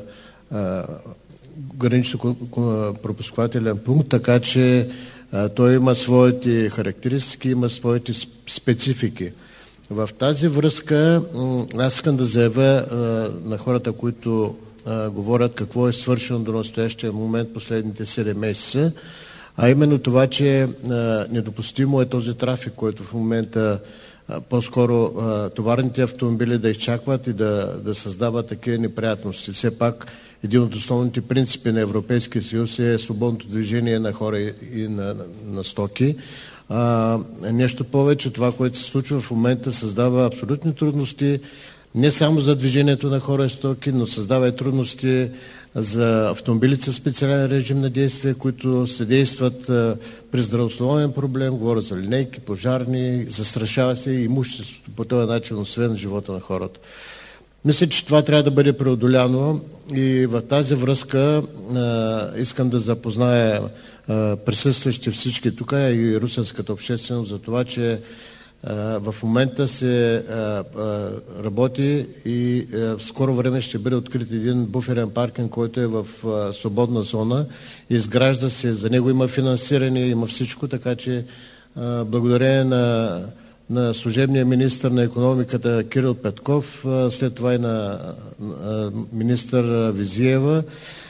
гранично-пропускателен пункт, така че а, той има своите характеристики, има своите специфики. В тази връзка аз искам да заявя а, на хората, които а, говорят какво е свършено до настоящия момент последните седем месеца, а именно това, че а, недопустимо е този трафик, който в момента а, по-скоро а, товарните автомобили да изчакват и да, да създават такива неприятности. Все пак един от основните принципи на Европейския съюз е свободното движение на хора и на, на, на стоки. А, нещо повече, това, което се случва в момента, създава абсолютни трудности не само за движението на хора и стоки, но създава и трудности за автомобилите с специален режим на действие, които се действат а, при здравословен проблем, говоря за линейки, пожарни, застрашава се и имуществото по този начин, освен живота на хората. Мисля, че това трябва да бъде преодоляно и в тази връзка а, искам да запозная а, присъстващи всички тук и русенската общественост за това, че а, в момента се а, а, работи и а, в скоро време ще бъде открит един буферен паркинг, който е в а, свободна зона. Изгражда се, за него има финансиране, има всичко, така че а, благодарение на на служебния министър на икономиката Кирил Петков, след това и на министър Визиева,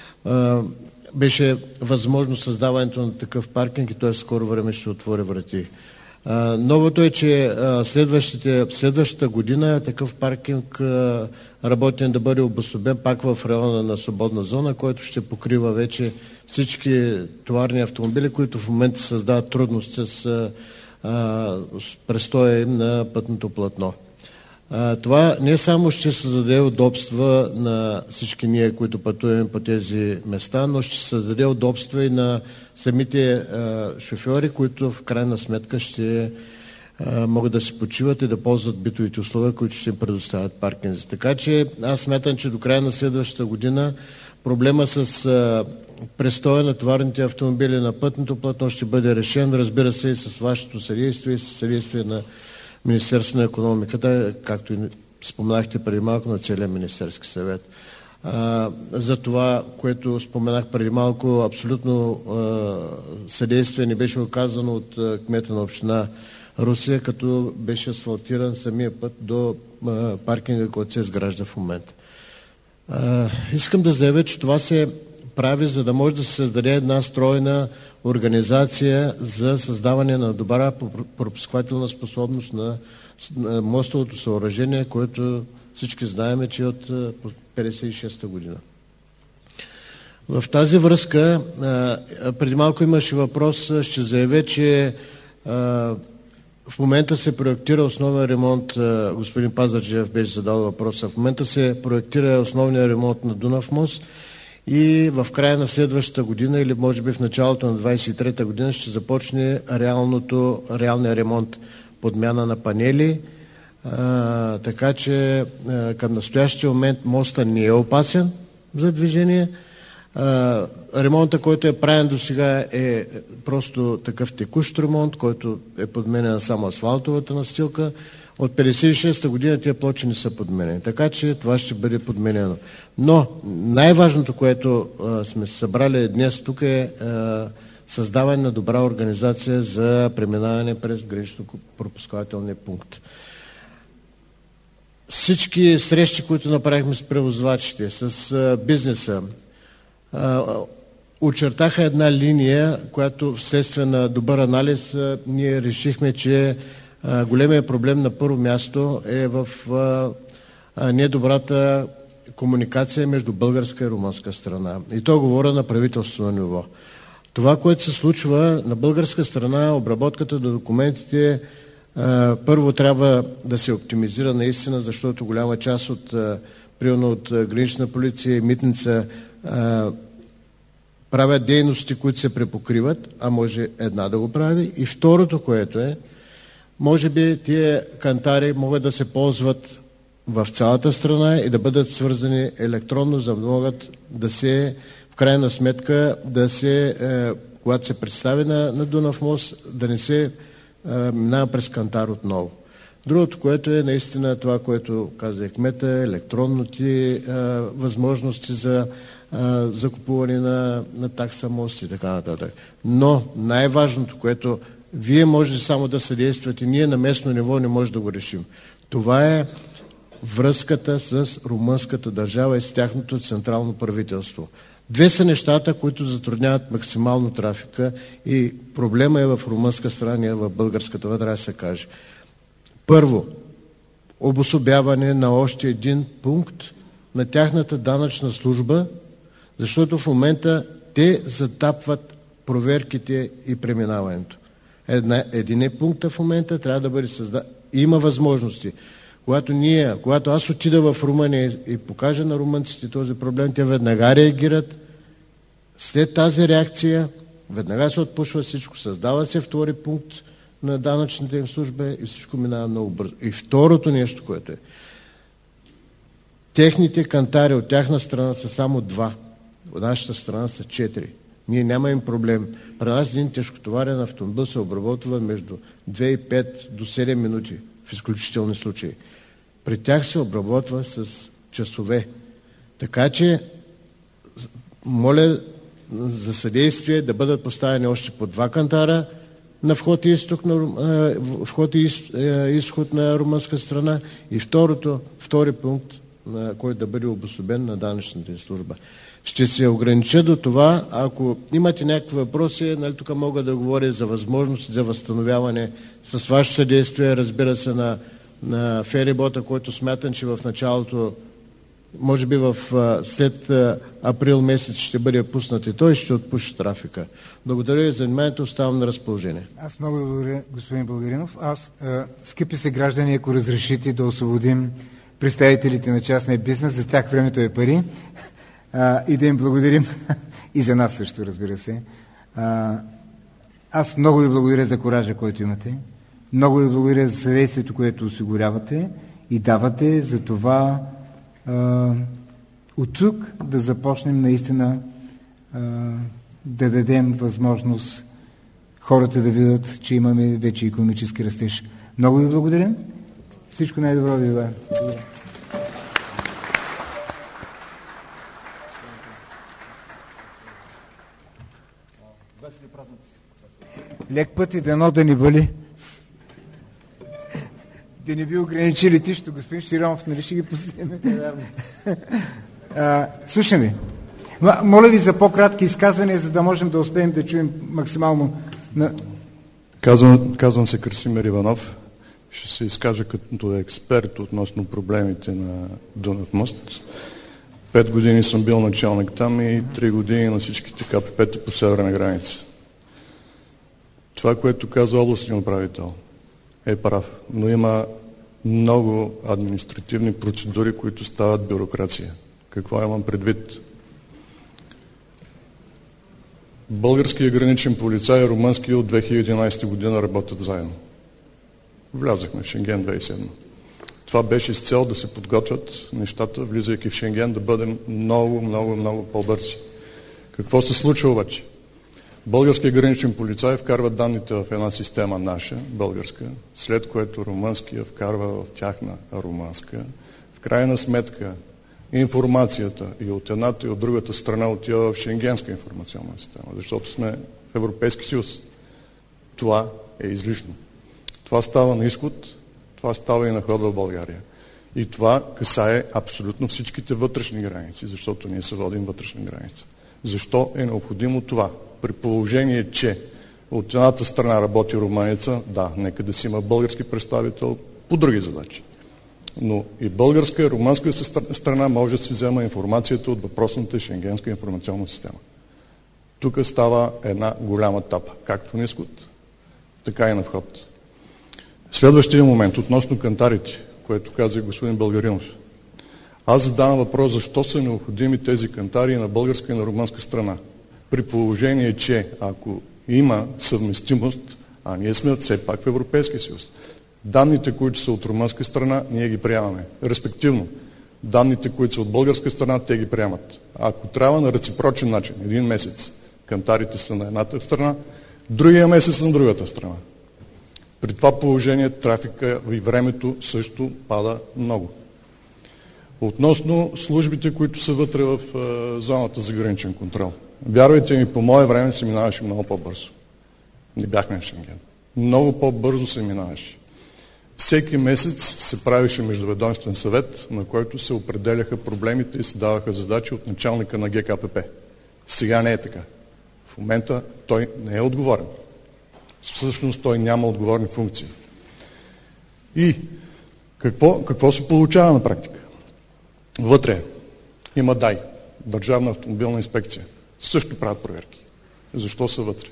беше възможно създаването на такъв паркинг и той в скоро време ще отвори врати. Новото е, че следващата година такъв паркинг работен да бъде обособен пак в района на свободна зона, който ще покрива вече всички товарни автомобили, които в момента създават трудности с престоя им на пътното платно. А, това не само ще създаде удобства на всички ние, които пътуваме по тези места, но ще създаде удобства и на самите а, шофьори, които в крайна сметка ще а, могат да се почиват и да ползват битовите условия, които ще им предоставят паркинзи. Така че аз смятам, че до края на следващата година проблема с а, престоя на товарните автомобили на пътното платно ще бъде решен, разбира се, и с вашето съдействие и с съдействие на Министерството на икономиката, както и споменахте преди малко на целия Министерски съвет. А, за това, което споменах преди малко, абсолютно а, съдействие не беше оказано от а, кмета на община Русе, като беше асфалтиран самия път до а, паркинга, който се изгражда в момента. А, искам да заявя, че това се прави, за да може да се създаде една стройна организация за създаване на добра пропускателна способност на мостовото съоръжение, което всички знаем, че е от петдесет и шеста година. В тази връзка, преди малко имаше въпрос, ще заявя, че в момента се проектира основен ремонт, господин Пазарджиев беше задал въпроса, в момента се проектира основния ремонт на Дунав мост и в края на следващата година или може би в началото на двадесет и трета година ще започне реалното, реалния ремонт, подмяна на панели, а, така че а, към настоящия момент моста не е опасен за движение. А, ремонта, който е правен до сега е просто такъв текущ ремонт, който е подменена само асфалтовата настилка. От петдесет и шеста година тия плочи не са подменени, така че това ще бъде подменено. Но най-важното, което а, сме събрали днес тук е а, създаване на добра организация за преминаване през гранично-пропускателния пункт. всички срещи, които направихме с превозвачите, с а, бизнеса, а, очертаха една линия, която вследствие на добър анализ а, ние решихме, че а, големия проблем на първо място е в а, а, недобрата комуникация между българска и румънска страна. И то говоря на правителствено ниво. Това, което се случва на българска страна, обработката на документите, а, първо трябва да се оптимизира наистина, защото голяма част от, а, примерно от а, гранична полиция и митница а, правят дейности, които се препокриват, а може една да го прави. И второто, което е, може би тия кантари могат да се ползват в цялата страна и да бъдат свързани електронно, за да могат да се, в крайна сметка, да се, е, когато се представи на, на Дунав мост, да не се е, минава през кантар отново. Другото, което е наистина това, което каза и кмета, електронните е, възможности за е, закупуване на, на такса мост и така нататък. Но най-важното, което вие можете само да съдействате, ние на местно ниво не можем да го решим. Това е връзката с румънската държава и с тяхното централно правителство. Две са нещата, които затрудняват максимално трафика и проблема е в румънска страна, не е в българската, това трябва да се каже. Първо, обособяване на още един пункт на тяхната данъчна служба, защото в момента те затапват проверките и преминаването. Една, един е пункта в момента трябва да бъде създаден. Има възможности. Когато, ние, когато аз отида в Румъния и покажа на румънците този проблем, те веднага реагират. След тази реакция веднага се отпушва всичко, създава се втори пункт на данъчната им служба и всичко минава много бързо. И второто нещо, което е, техните кантари от тяхна страна са само два, от нашата страна са четири. Ние нямаме проблем. При нас един тежкотоварен автомобил се обработва между две и пет до седем минути в изключителни случаи. При тях се обработва с часове. Така че, моля за съдействие да бъдат поставени още по два кантара на вход и, изток на, вход и изход на румънска страна и второто, втори пункт, на който да бъде обособен на данъчната служба. Ще се огранича до това, ако имате някакви въпроси, нали, тук мога да говоря за възможности за възстановяване с ваше съдействие, разбира се, на, на ферибота, който смятам, че в началото, може би в, след април месец ще бъде пуснат и той ще отпуши трафика. Благодаря ви за вниманието, оставам на разположение. Аз много благодаря, господин Българинов. Аз, скъпи се граждани, ако разрешите да освободим представителите на частния бизнес, за тях времето е пари. А, и да им благодарим и за нас също, разбира се. А, аз много ви благодаря за коража, който имате. Много ви благодаря за съдействието, което осигурявате и давате за това а, от тук да започнем наистина а, да дадем възможност хората да видят, че имаме вече икономически растеж. Много ви благодаря. Всичко най-добро ви желая. Благодаря. Лек път и дано да ни вали. Да не ви ограничи летището, господин Широмов, нали ще ги пуснем? Слушам ви. Моля ви за по-кратки изказвания, за да можем да успеем да чуем максимално. На... Казвам, казвам се Красимир Иванов. Ще се изкажа като експерт относно проблемите на Дунав мост. Пет години съм бил началник там и три години на всичките ка пе пе-та по северна граница. Това, което каза областният управител, е прав, но има много административни процедури, които стават бюрокрация. Какво имам предвид? Българският граничен полицай и румънският от две хиляди и единадесета година работят заедно. Влязахме в Шенген две хиляди и седма. Това беше с цел да се подготвят нещата, влизайки в Шенген, да бъдем много, много, много по-бързи. Какво се случва обаче? Българският граничен полицай вкарва данните в една система наша, българска, след което румънския вкарва в тяхна румънска. В крайна сметка информацията и от едната и от другата страна отива в Шенгенска информационна система, защото сме в Европейски съюз. Това е излишно. Това става на изход, това става и на ход в България. И това касае абсолютно всичките вътрешни граници, защото ние се водим вътрешна граница. Защо е необходимо това? При положение, че от едната страна работи румънеца, да, нека да си има български представител по други задачи. Но и българска, и румънска страна може да си взема информацията от въпросната Шенгенска информационна система. Тук става една голяма тапа, както на изход, така и на вход. Следващия момент, относно кантарите, което каза и господин Българинов. Аз задавам въпрос, защо са необходими тези кантари на българска и на румънска страна. При положение, че ако има съвместимост, а ние сме все пак в Европейския съюз, данните, които са от румънска страна, ние ги приемаме. Респективно, данните, които са от българска страна, те ги приемат. Ако трябва на реципрочен начин, един месец, кантарите са на едната страна, другия месец на другата страна. При това положение трафика и времето също пада много. Относно службите, които са вътре в е, зоната за граничен контрол. Вярвайте ми, по мое време се минаваше много по-бързо. Не бяхме в Шенген. Много по-бързо се минаваше. Всеки месец се правеше междуведомствен съвет, на който се определяха проблемите и се даваха задачи от началника на Ге Ка Пе Пе. Сега не е така. В момента той не е отговорен. Всъщност той няма отговорни функции. И какво, какво се получава на практика? Вътре има ДАИ, Държавна автомобилна инспекция. Също правят проверки. Защо са вътре?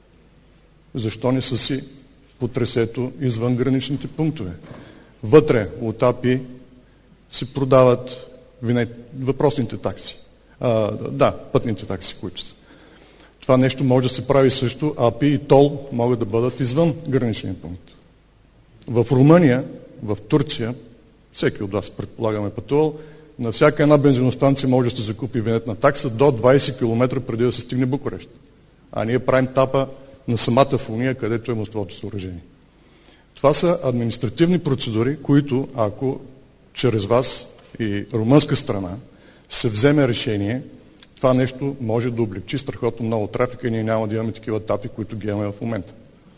Защо не са си по трасето извън граничните пунктове? Вътре от А Пи И се продават винет, въпросните такси. А, да, пътните такси, които са. Това нещо може да се прави също, А Пи И и Тол могат да бъдат извън граничния пункт. В Румъния, в Турция, всеки от вас, предполагаме, пътувал, на всяка една бензиностанция може да се закупи винетна такса до двайсет километра преди да се стигне Букурещ. А ние правим тапа на самата Фуния, където е мостовото съоръжение. Това са административни процедури, които, ако чрез вас и румънска страна се вземе решение, това нещо може да облегчи страхотно много трафика и ние няма да имаме такива тапи, които ги имаме в момента.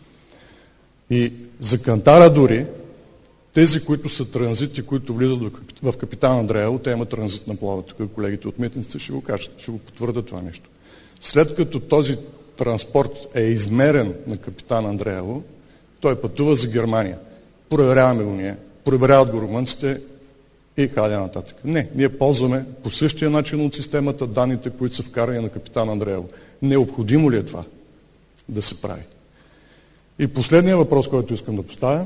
И за Кантара дори, тези, които са транзити, които влизат в Капитан Андреево, те имат транзит на плава. Тук колегите от митниците ще го кажат, ще го потвърдят това нещо. След като този транспорт е измерен на Капитан Андреево, той пътува за Германия. Проверяваме го ние, проверяват го румънците и хаде нататък. Не, ние ползваме по същия начин от системата данните, които са вкарани на Капитан Андреево. Необходимо ли е това да се прави? И последният въпрос, който искам да поставя,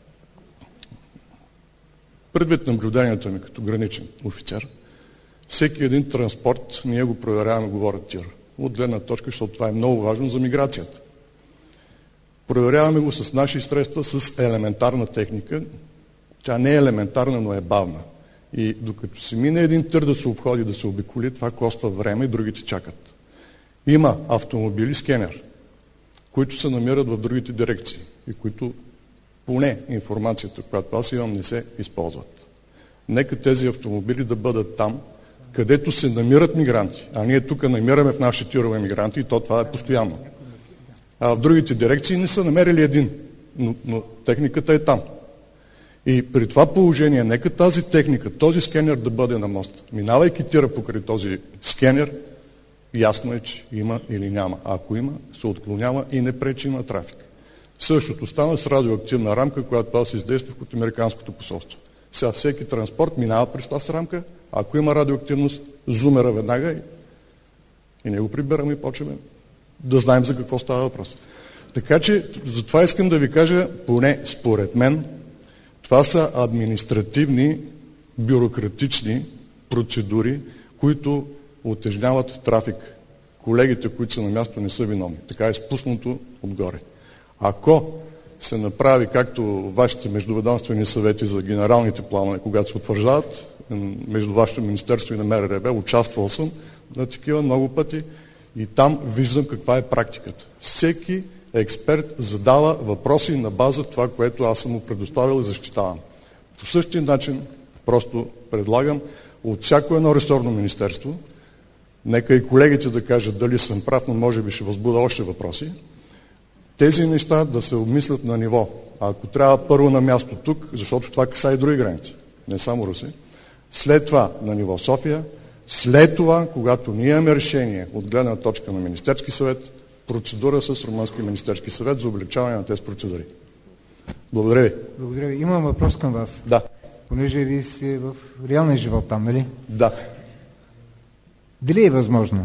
предвид наблюдението ми като граничен офицер, всеки един транспорт ние го проверяваме, говорят ТИР. От гледна точка, защото това е много важно за миграцията. Проверяваме го с наши средства, с елементарна техника. Тя не е елементарна, но е бавна. И докато се мине един тир да се обходи, да се обиколи, това коства време и другите чакат. Има автомобили скенер, които се намират в другите дирекции и които поне информацията, която аз имам, не се използват. Нека тези автомобили да бъдат там, където се намират мигранти. А ние тук намираме в нашите тирове мигранти и то това е постоянно. А в другите дирекции не са намерили един, но, но техниката е там. И при това положение, нека тази техника, този скенер да бъде на мост. Минавайки тира покрай този скенер, ясно е, че има или няма. А ако има, се отклонява и не пречи на трафик. Същото стана с радиоактивна рамка, която аз издействах от Американското посолство. Сега всеки транспорт минава през тази рамка, ако има радиоактивност, зумера веднага и, и не го прибираме и почваме да знаем за какво става въпрос. Така че, затова искам да ви кажа, поне според мен, това са административни, бюрократични процедури, които утежняват трафик. Колегите, които са на място, не са виновни. Така е спуснато отгоре. Ако се направи, както вашите междуведомствени съвети за генералните планове, когато се утвърждават, между вашето министерство и на М Р Р Б, участвал съм на такива много пъти и там виждам каква е практиката. Всеки експерт задава въпроси на база това, което аз съм му предоставил и защитавам. По същия начин просто предлагам от всяко едно ресорно министерство, нека и колегите да кажат дали съм прав, но може би ще възбуда още въпроси, тези неща да се обмислят на ниво. А ако трябва първо на място тук, защото това касае и други граници. не само Русе, след това на ниво София, след това, когато ние имаме решение от гледна точка на Министерски съвет, процедура с Румънски Министерски съвет за облегчаване на тези процедури. Благодаря ви. Благодаря ви. Имам въпрос към вас. Да. Понеже ви сте в реалния живот там, нали? Да. Дали е възможно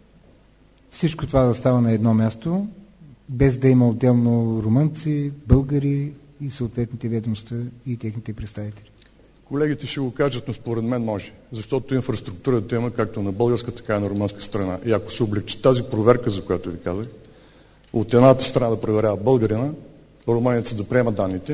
всичко това да става на едно място, без да има отделно румънци, българи и съответните ведомства и техните представители? Колегите ще го кажат, но според мен може. Защото инфраструктурата има както на българска, така и на румънска страна. И ако се облегчи тази проверка, за която ви казах, от едната страна да проверява българина, румънецът да приема данните,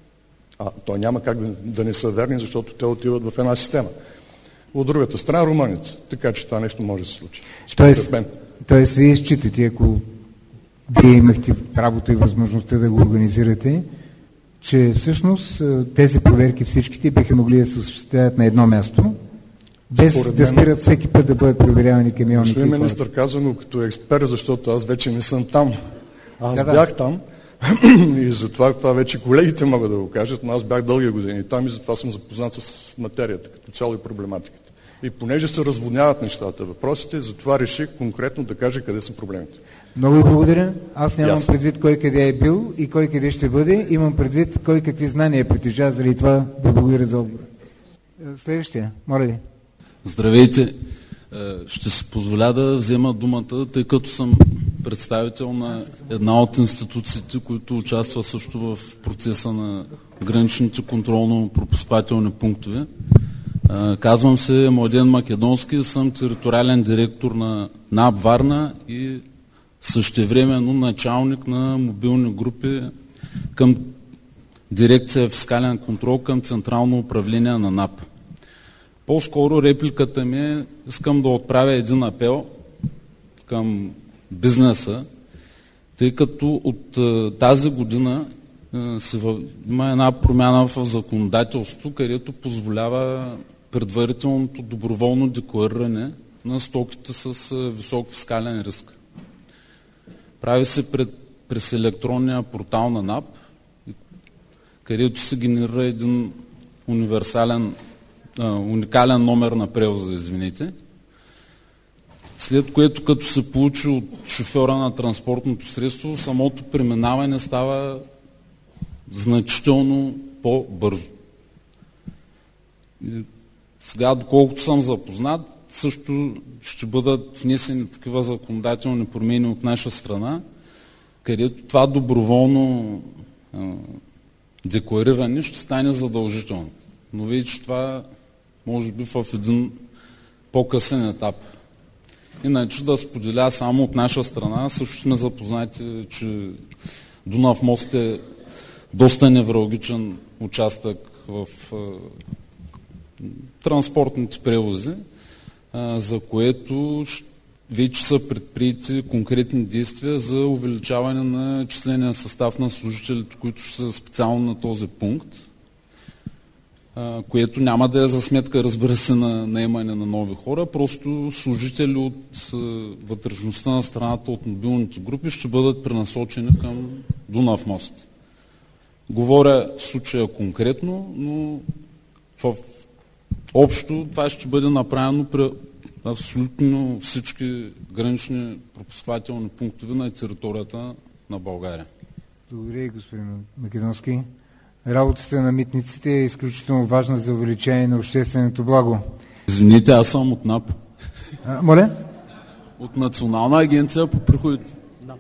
а то няма как да, да не са верни, защото те отиват в една система. От другата страна румънец. Така че това нещо може да се случи. Тоест, тоест вие считате, ако вие имахте правото и възможността да го организирате, че всъщност тези проверки всичките биха могли да се осъществяват на едно място, без Според да спират всеки път да бъдат проверявани камионите. Господин министър казва, но като експерт, защото аз вече не съм там. Аз да, бях да. там и затова това вече колегите могат да го кажат, но аз бях дълги години там и затова съм запознат с материята като цяло и проблематиката. И понеже се разводняват нещата, въпросите, затова реших конкретно да кажа къде са проблемите. Много ви благодаря. Аз нямам Yes. предвид кой къде е бил и кой къде ще бъде. Имам предвид кой какви знания притежава, заради това ви благодаря за отговор. Следващия, моля ви. Здравейте. Ще си позволя да взема думата, тъй като съм представител на една от институциите, които участва също в процеса на граничните контролно-пропускателни пунктове. Казвам се Младен Македонски, съм териториален директор на НАП Варна и същевременно началник на мобилни групи към дирекция фискален контрол към Централно управление на НАП. По-скоро репликата ми е, искам да отправя един апел към бизнеса, тъй като от тази година се във... има една промяна в законодателството, където позволява предварителното доброволно деклариране на стоките с висок фискален риск. Прави се пред, през електронния портал на НАП, където се генерира един универсален, а, уникален номер на превоза, извините, след което като се получи от шофьора на транспортното средство, самото преминаване става значително по-бързо. И сега, доколкото съм запознат, също ще бъдат внесени такива законодателни промени от наша страна, където това доброволно а, деклариране ще стане задължително. Но вече това може би в един по-късен етап. Иначе да споделя само от наша страна, също сме запознати, че Дунав мост е доста невралгичен участък в а, транспортните превози, а, за което вече са предприети конкретни действия за увеличаване на числения състав на служителите, които ще са специално на този пункт, а, което няма да е за сметка, разбира се, на наемане на нови хора, просто служители от а, вътрешността на страната, от мобилните групи ще бъдат пренасочени към Дунав мост. Говоря в случая конкретно, но в общо това ще бъде направено при абсолютно всички гранични пропускателни пунктове на територията на България. Благодаря, господин Македонски. Работата на митниците е изключително важна за увеличение на общественото благо. Извините, аз съм от НАП. А, моля? От Национална агенция по приходите.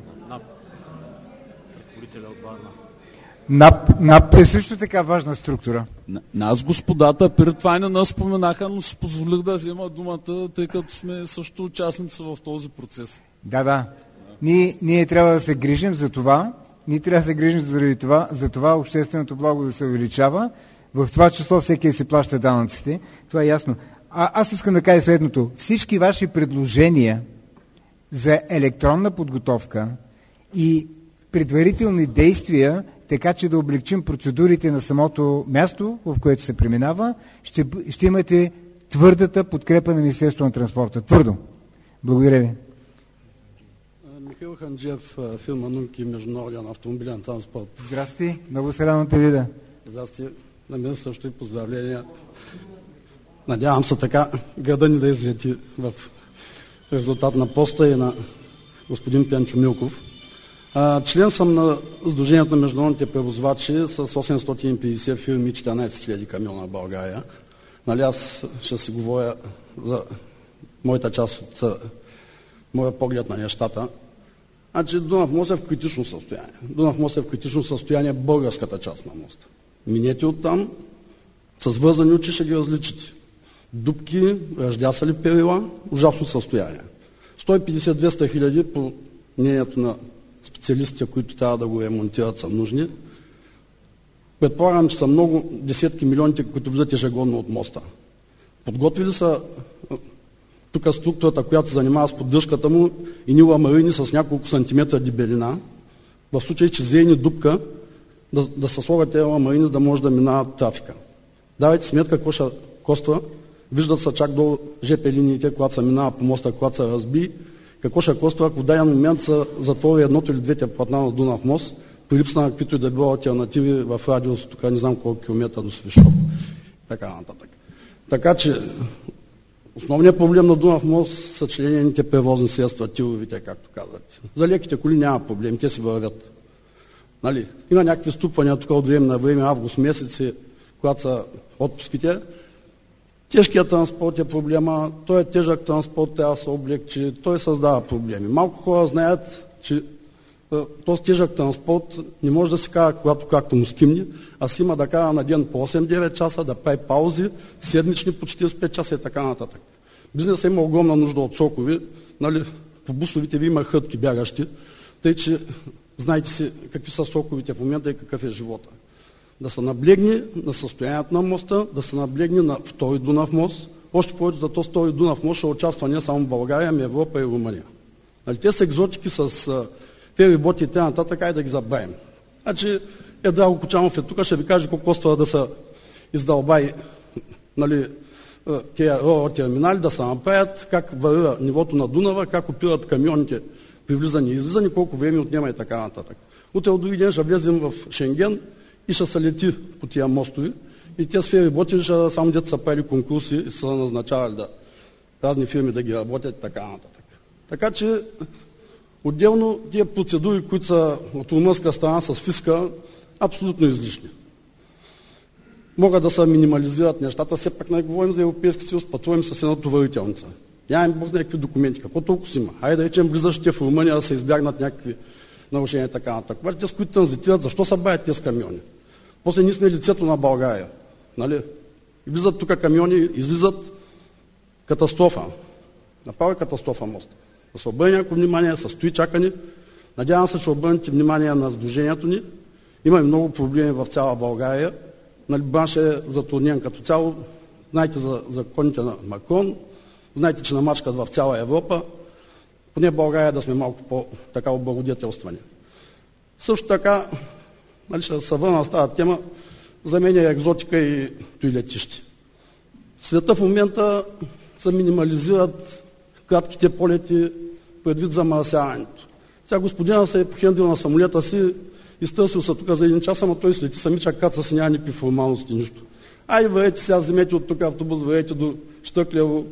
НАП, НАП е също така важна структура. Нас господата преди това не нас споменаха, но си позволих да взема думата, тъй като сме също участници в този процес. Да, да. Ние, ние трябва да се грижим за това, ние трябва да се грижим заради това, за това общественото благо да се увеличава, в това число всеки си плаща данъците. Това е ясно. А, аз искам да кажа следното. Всички ваши предложения за електронна подготовка и предварителни действия, така че да облегчим процедурите на самото място, в което се преминава, ще, ще имате твърдата подкрепа на Министерството на транспорта. Твърдо. Благодаря ви. Михаил Ханджиев, фирма Нунки, международен автомобилен транспорт. Здрасти, много се радвам те видя. Здрасти. На мен също и поздравления. Надявам се така града ни да излети в резултат на поста и на господин Пенчо Милков. А, член съм на Сдружението на международните превозвачи с осемстотин и петдесет фирми и четиринадесет хиляди камиона в България. Нали, аз ще си говоря за моята част от моя поглед на нещата. Значи Дунав мост е в критично състояние. Дунав мост е в критично състояние българската част на моста. Минете оттам, с вързани очи ще ги различите. Дупки, ръждясали перила, ужасно състояние. сто и петдесет до двеста хиляди по мнението на специалистите, които трябва да го ремонтират, са нужни. Предполагам, че са много десетки милионите, които влизат ежегодно от моста. Подготвили са тук структурата, която се занимава с поддръжката му, и нила марини с няколко сантиметра дебелина, в случай, че зейни дупка, да, да се слагат тези ламарини, за да може да минават трафика. Давайте сметка какво ще коства. Виждат се чак до жп линиите, когато се минава по моста, когато се разби. Какво ще коства, ако в даден момент се затвори едното или двете платна на Дунав мост, при липса на каквито и да било алтернативи в радиус, тук не знам колко километра до Свищов. Така нататък. Така че основният проблем на Дунав мост са членените превозни средства, тиловите, както казвате. За леките коли няма проблем, те си вървят. Нали? Има някакви ступвания тук от време на време, август месец, когато са отпуските. Тежкият транспорт е проблема, той е тежък транспорт, трябва да се облегчи, той създава проблеми. Малко хора знаят, че този тежък транспорт не може да се кара, когато както му скимни, а си има да кара на ден по осем-девет часа, да прави паузи, седмични по четиридесет и пет часа и така нататък. Бизнесът има огромна нужда от сокови, нали, по бусовите ви има хътки бягащи, тъй че знаете си какви са соковите в момента и какъв е живота. Да се наблегне на състоянието на моста, да се наблегне на втори Дунав мост. Още повече за този втори Дунав мост ще участва не само България, ами Европа и Румъния. Нали, те са екзотики с фериботи и т.н. Така и да ги забравим. Значи Едраго Кочанов е тук, ще ви каже колко коства да се издълбай, нали, тези ро-ро терминали, да се направят, как варира нивото на Дунава, как опират камионите при влизане и излизане, колко време отнема и така нататък. Утре от други ден ще влезем в Шенген и ще се лети по тия мостови. И тези фериботи ще само дето са правили конкурси и са назначавали да, разни фирми да ги работят и така нататък. Така че отделно тия процедури, които са от румънска страна с фиска, абсолютно излишни. Могат да се минимализират нещата, все пак не говорим за Европейски съюз, пътуваме с една товарителница. Нямаме бог някакви документи. Какво толкова си има? Хайде да речем влизащите в Румъния да се избягнат някакви нарушения и така нататък. Обаче те, с които транзитират, защо са бавят тези камиони? После ние сме лицето на България. Нали? Влизат тук камиони, излизат, катастрофа. Направо е катастрофа мост. Да се обърне някакво внимание, със стои чакане. Надявам се, че обърнете внимание на сдружението ни. Имаме много проблеми в цяла България. Нали, бранш е затруднен като цяло. Знаете за законите на Макрон, знаете, че намачкат в цяла Европа. Поне в България да сме малко по-така облагодетелствани. Също така, нали, ще се върна с тази тема, за мен е екзотика и летище. Света в момента се минимализират кратките полети предвид замърсяването. Сега господина се е похендил на самолета си, изтърсил се тук за един час, ама той слети самичък каца си, няма никакви формалности, нищо. Ай, вървете сега, вземете от тук автобус, вървете до Штъклево,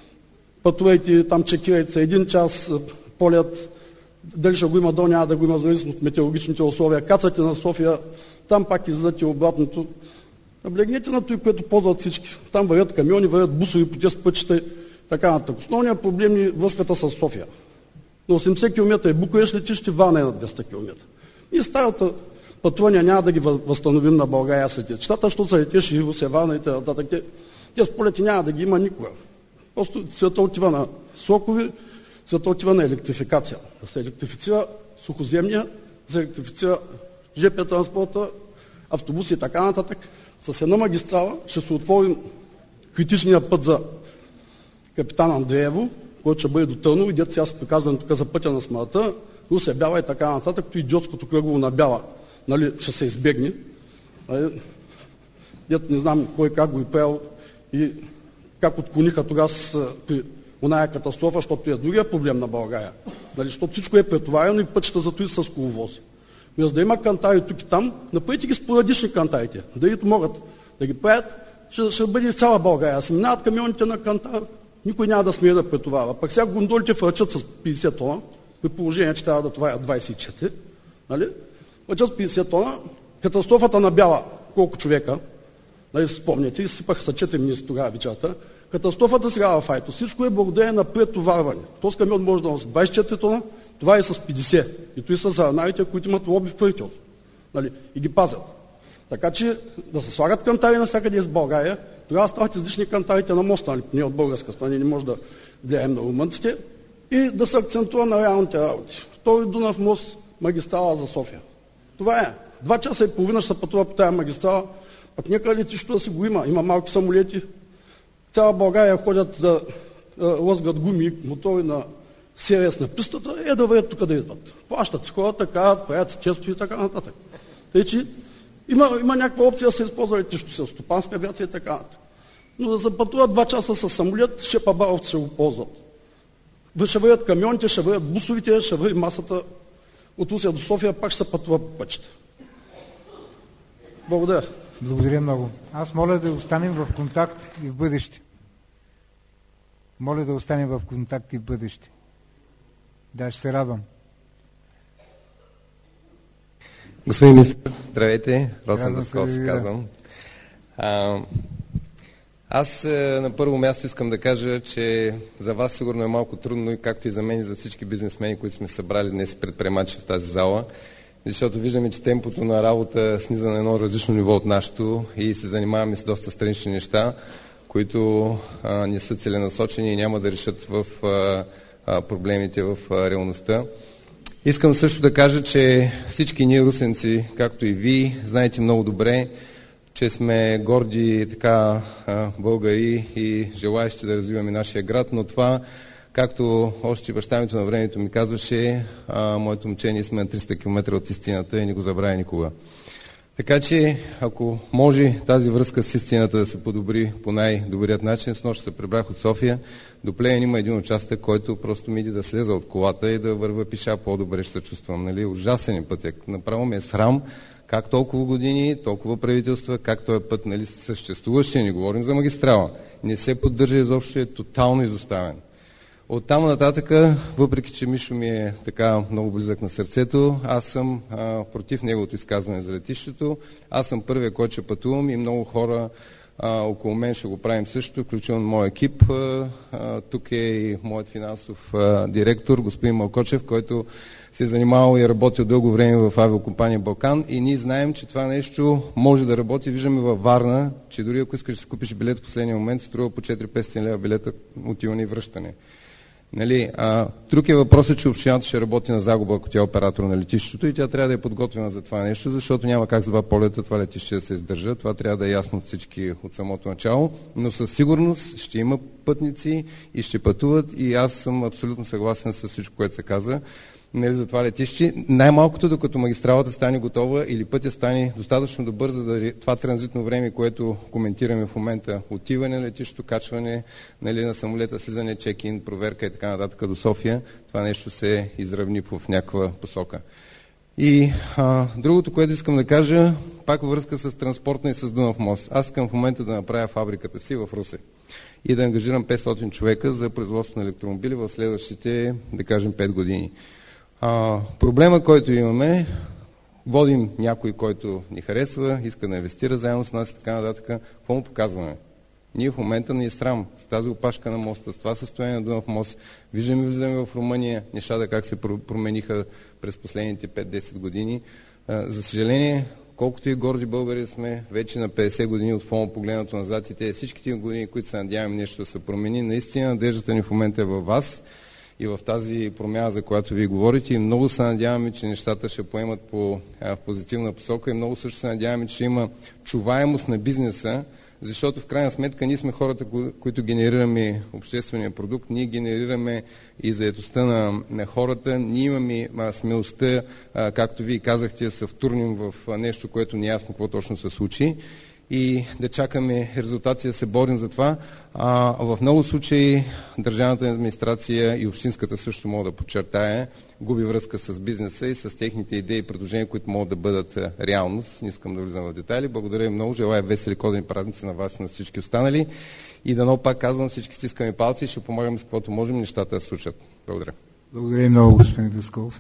пътувайте, там чекирайте се един час полет, дали ще го има долу, няма да го има, зависимо от метеорологичните условия. Кацате на София, там пак излизате обратното. Наблегнете на това, което ползват всички. Там вървят камиони, вървят бусови по тези пътища, така нататък. Основният проблем е връзката с София. На осемдесет километра е Букурещ летище, Варна е на двеста километра. И старата пътувания няма да ги възстановим на България след летищата, защото са летеше и Русе, Варна и т.н. Те, тези полети няма да ги има никога. Просто света отива на сокови, света отива на електрификация. Да се електрифицира сухоземния, да се електрифицира жп транспорта, автобуси и така нататък. С една магистрала ще се отвори критичния път за Капитан Андреево, който ще бъде до Търново и дето сега се приказвам тук за пътя на смъртта, Русе Бяла и така нататък, като идиотското кръгово на Бяла, нали, ще се избегне. Нали, дето не знам кой как го е правил и как отклониха тогава при оная катастрофа, защото е другия проблем на България. Нали, защото всичко е претоварено и пътища зато и с коловози. За да има кантари тук и там, направите ги спорадични кантарите, да могат да ги правят, ще, ще бъде в цяла България. Се минават камионите на Кантар, никой няма да смее да претоварва. Пък сега гондолите фърчат с петдесет тона, при положение, че трябва да товарят двадесет и четири. Нали? Фърчат с петдесет тона. Катастрофата на Бяла, колко човека, нали, спомняте, изсипаха са четири министри тогава вечерта. Катастрофата сега в Айтос. Всичко е благодарение на претоварване. Този камион може да носи двадесет и четири тона, това е с петдесет. И той са заранарите, които имат лоби в правителство. Нали? И ги пазят. Така че да се слагат кантари навсякъде из България, тогава стават излишни кантарите на моста, нали? Не от българска страна, не може да влияем на румънците, и да се акцентува на реалните работи. Втори Дунав мост, магистрала за София. Това е. Два часа и половина ще се пътува по тази магистрала, пък нека летището да си го има. Има малки самолети. Цяла България ходят да лъзгат гуми, мотори на сервис на пистата, е да върят тук да идват. Плащат си хората, карат, правят си тестове и така нататък. Тъй, че има, има някаква опция да се използва летището, стопанска авиация и така нататък. Но да се пътуват два часа с самолет, шепа-баровци ще го ползват. Ще върят камионите, ще върят бусовите, ще върви масата от Русе до София, пак ще се пътува по пътища. Благодаря. Благодаря много. Аз моля да останем в контакт и в бъдеще. Моля да останем в контакт и в бъдеще. Да, ще се радвам. Господин министър, здравейте. Росен Дасков се казвам. А, аз на първо място искам да кажа, че за вас сигурно е малко трудно, и както и за мен и за всички бизнесмени, които сме събрали днес и предприемачи в тази зала, защото виждаме, че темпото на работа сниза на едно различно ниво от нашето и се занимаваме с доста странични неща, които а, не са целенасочени и няма да решат в а, а, проблемите в а, реалността. Искам също да кажа, че всички ние русенци, както и ви, знаете много добре, че сме горди така а, българи и желаещи да развиваме нашия град, но това, както още баща на времето ми казваше, а, моето момче, ние сме на триста километра от истината и не го забравя никога. Така че, ако може тази връзка с истината да се подобри по най-добрият начин, с нощ се прибрах от София, до Плевен има един участък, който просто ми иди да слеза от колата и да върва пеша, по-добре ще се чувствам. Нали? Ужасен пътек. Направо ми е срам как толкова години, толкова правителства, как този път, нали, съществуваше, не говорим за магистрала, не се поддържа изобщо, е тотално изоставен. Оттам нататък, въпреки че Мишо ми е така много близък на сърцето, аз съм а, против неговото изказване за летището. Аз съм първия, който ще пътувам, и много хора а, около мен ще го правим също, включително мой екип. А, а, тук е и моят финансов а, директор, господин Малкочев, който се е занимавал и работил дълго време в авиокомпания Балкан, и ние знаем, че това нещо може да работи. Виждаме във Варна, че дори ако искаш да си купиш билет в последния момент, струва по четири-петстотин лева билета отиване и връщане. Нали, а, друг е въпросът, че общината ще работи на загуба, ако тя е оператор на летището, и тя трябва да е подготвена за това нещо, защото няма как с два полета това летище да се издържа. Това трябва да е ясно от всички от самото начало, но със сигурност ще има пътници и ще пътуват, и аз съм абсолютно съгласен с всичко, което се каза, нали, за това летище. Най-малкото, докато магистралата стане готова или пътя стане достатъчно добър, за да това транзитно време, което коментираме в момента, отиване на летището, качване, нали, на самолета, слизане, чек-ин, проверка и така нататък до София, това нещо се изравни в някаква посока. И а, другото, което искам да кажа, пак във връзка с транспортна и с Дунав мост. Аз искам в момента да направя фабриката си в Русе и да ангажирам петстотин човека за производство на електромобили в следващите, да кажем, пет години. А, проблема, който имаме, водим някой, който ни харесва, иска да инвестира заедно с нас и така нататък. Какво му показваме? Ние в момента ни е срам с тази опашка на моста, с това състояние на Дунав мост. Виждаме, влизаме в Румъния, нещата как се промениха през последните пет-десет години. А, за съжаление, колкото и горди българи сме, вече на петдесет години от фона погледнато назад, и те всичките години, които се надяваме нещо да се промени, наистина надеждата ни в момента е във вас и в тази промяна, за която вие говорите, и много се надяваме, че нещата ще поемат по а, позитивна посока, и много също се надяваме, че има чуваемост на бизнеса, защото в крайна сметка ние сме хората, които генерираме обществения продукт, ние генерираме и заетостта на, на хората, ние имаме а, смелостта, а, както вие казахте, да се втурнем в а, нещо, което не е ясно какво точно се случи, и да чакаме резултати, да се борим за това. А, в много случаи държавната администрация и общинската също мога да подчертая, губи връзка с бизнеса и с техните идеи и предложения, които могат да бъдат реалност. Не искам да влизам в детайли. Благодаря ви много. Желая весели Кодени празници на вас и на всички останали. И дано, пак казвам, всички стискаме палци и ще помагаме с каквото можем нещата да случат. Благодаря. Благодаря много, господин Даскалов.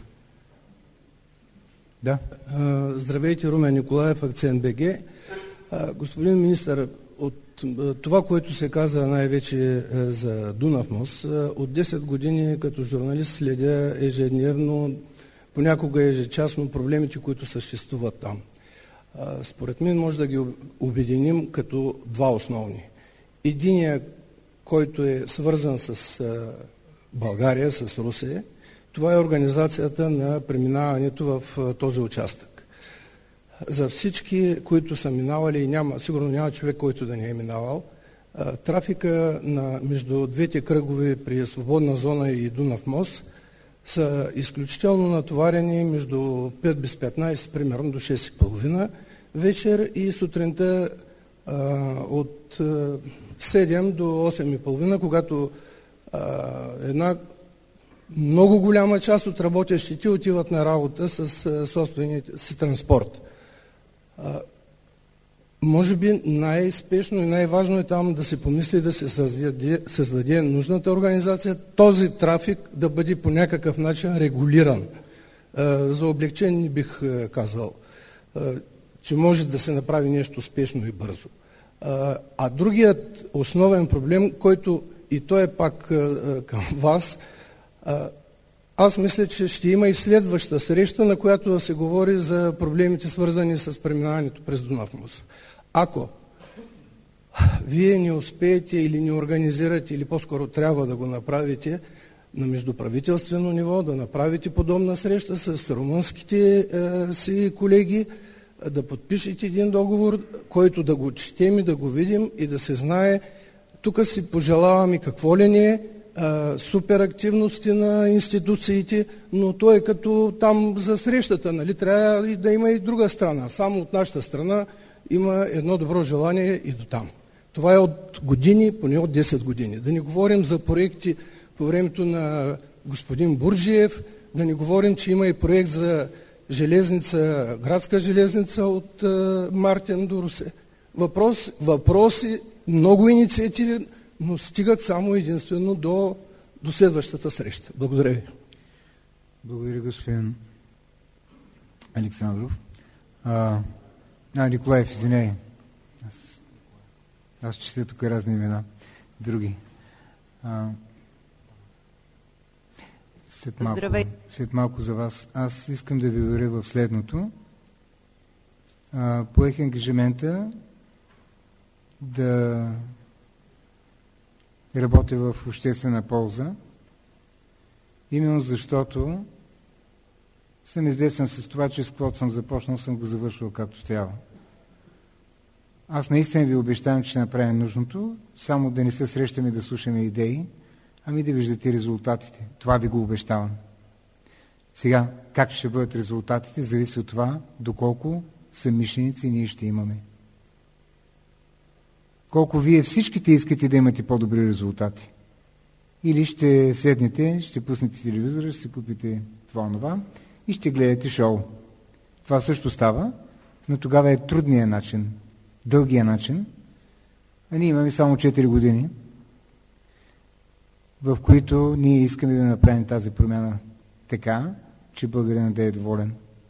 Да. Здравейте, Румен Николаев, Акцент БГ. Господин министър, от това, което се каза най-вече за Дунав мост, от десет години като журналист следя ежедневно, понякога ежечасно проблемите, които съществуват там. Според мен може да ги обединим като два основни. Единият, който е свързан с България, с Русе, това е организацията на преминаването в този участък. За всички, които са минавали, и няма, сигурно няма човек, който да не е минавал, трафика на, между двете кръгове при свободна зона и Дунав мост са изключително натоварени между пет без петнайсет, примерно до шест и половина вечер и сутринта а, от а, седем до осем и половина, когато а, една много голяма част от работещите отиват на работа с а, собствения си транспорт. А, може би най-спешно и най-важно е там да се помисли да се създаде, създаде нужната организация, този трафик да бъде по някакъв начин регулиран. А, за облегчен не бих а, казал, а, че може да се направи нещо спешно и бързо. А, а другият основен проблем, който и той е пак а, към вас, а, аз мисля, че ще има и следваща среща, на която да се говори за проблемите, свързани с преминаването през Дунав мост. Ако вие не успеете или не организирате, или по-скоро трябва да го направите на междуправителствено ниво, да направите подобна среща с румънските е, си колеги, да подпишете един договор, който да го четем и да го видим и да се знае. Тук си пожелаваме какво ли не е, супер активности на институциите, но то е като там за срещата, нали? Трябва и да има и друга страна. Само от нашата страна има едно добро желание и до там. Това е от години, поне от десет години. Да не говорим за проекти по времето на господин Бурджиев, да не говорим, че има и проект за железница, градска железница от uh, Мартин до Русе. Въпрос, въпроси, много инициативи, но стигат само единствено до, до следващата среща. Благодаря ви. Благодаря, господин Александров. А, а Николаев, извиняй. Аз, аз чета тук разни имена. Други. А, след, малко, след малко за вас. Аз искам да ви уверя в следното. А, поех ангажимента да работя в обществена полза, именно защото съм известен с това, че с каквото съм започнал, съм го завършил както трябва. Аз наистина ви обещавам, че ще направим нужното, само да не се срещаме да слушаме идеи, ами да виждате резултатите. Това ви го обещавам. Сега, как ще бъдат резултатите, зависи от това, доколко съмишленици ние ще имаме. Колко вие всичките искате да имате по-добри резултати. Или ще седнете, ще пуснете телевизора, ще си купите това-онова и ще гледате шоу. Това също става, но тогава е трудният начин, дългия начин. А ние имаме само четири години, в които ние искаме да направим тази промяна така, че българинът да е доволен.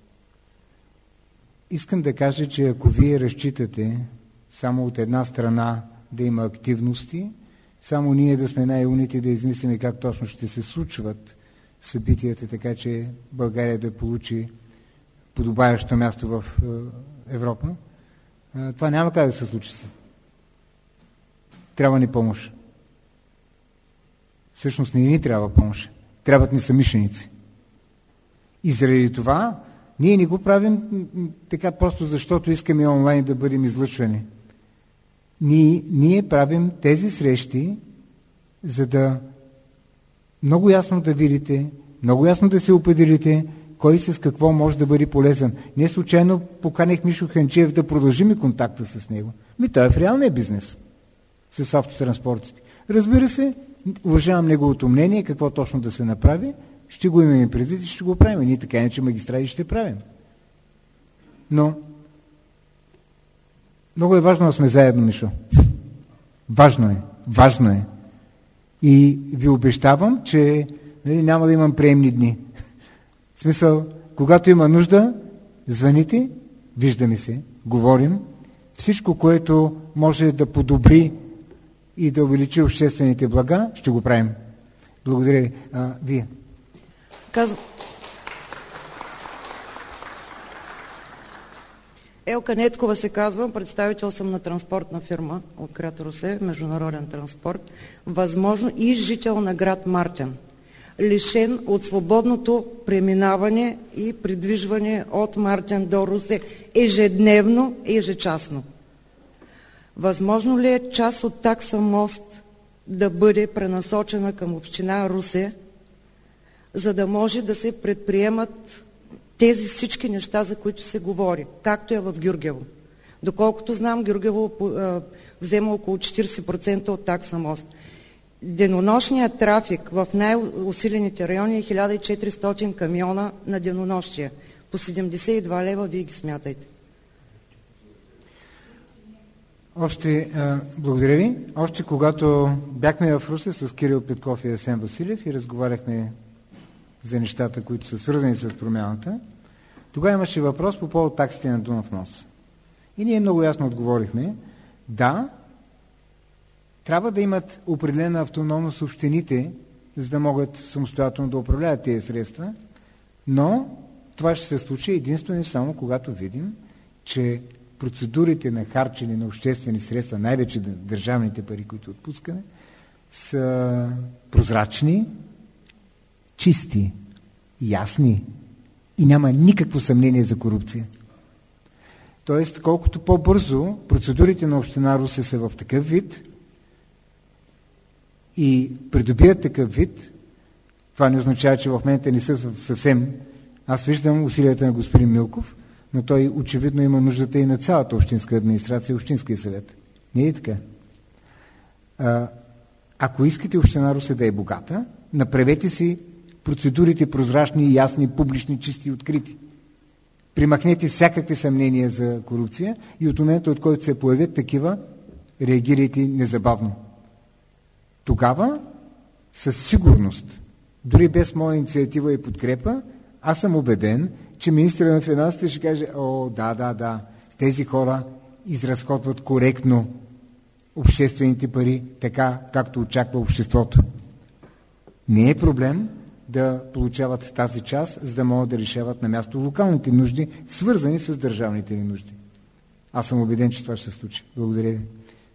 Искам да кажа, че ако вие разчитате само от една страна да има активности, само ние да сме най-умните да измислиме как точно ще се случват събитията, така че България да получи подобаващо място в Европа, това няма как да се случи. Трябва ни помощ. Всъщност не ни трябва помощ. Трябват ни съмишленици. И заради това ние не го правим така просто защото искаме онлайн да бъдем излъчвани. Ние, ние правим тези срещи, за да много ясно да видите, много ясно да се определите кой с какво може да бъде полезен. Не случайно поканих Мишо Ханчиев да продължим контакта с него. Ми той е в реалния бизнес с автотранспортите. Разбира се, уважавам неговото мнение, какво точно да се направи, ще го имаме предвид и ще го правим. Ние така иначе магистрали ще правим. Но много е важно да сме заедно, Мишо. Важно е. Важно е. И ви обещавам, че нали, няма да имам приемни дни. В смисъл, когато има нужда, звъните, виждаме се, говорим. Всичко, което може да подобри и да увеличи обществените блага, ще го правим. Благодаря ви. А, вие. Казвам. Елка Неткова се казвам, представител съм на транспортна фирма от град Русе, международен транспорт, възможно и жител на град Мартен, лишен от свободното преминаване и придвижване от Мартен до Русе ежедневно и ежечасно. Възможно ли е част от такса мост да бъде пренасочена към община Русе, за да може да се предприемат тези всички неща, за които се говори, както е в Гюргево. Доколкото знам, Гюргево взема около четирийсет процента от такса мост. Денонощният трафик в най-усилените райони е хиляда и четиристотин камиона на денонощие. По седемдесет и два лева вие ги смятайте. Още, а, благодаря ви. Още когато бяхме в Русе с Кирил Петков и Асен Василев и разговаряхме за нещата, които са свързани с промяната, тогава имаше въпрос по повод таксите на Дунав мост. И ние много ясно отговорихме, да, трябва да имат определена автономност общините, за да могат самостоятелно да управляват тези средства, но това ще се случи единствено и само когато видим, че процедурите на харчене на обществени средства, най-вече държавните пари, които отпускаме, са прозрачни, чисти, ясни и няма никакво съмнение за корупция. Тоест, колкото по-бързо процедурите на община Русе са в такъв вид и придобият такъв вид, това не означава, че в момента не са съвсем... Аз виждам усилията на господин Милков, но той очевидно има нуждата и на цялата общинска администрация и общинския съвет. Не е така. А, ако искате община Русе да е богата, направете си процедурите прозрачни, ясни, публични, чисти и открити. Примахнете всякакви съмнения за корупция и от момента, от който се появят такива, реагирайте незабавно. Тогава, със сигурност, дори без моя инициатива и подкрепа, аз съм убеден, че министърът на финансите ще каже, о, да, да, да, тези хора изразходват коректно обществените пари, така, както очаква обществото. Не е проблем да получават тази част, за да могат да решават на място локалните нужди, свързани с държавните ни нужди. Аз съм убеден, че това ще се случи. Благодаря ви.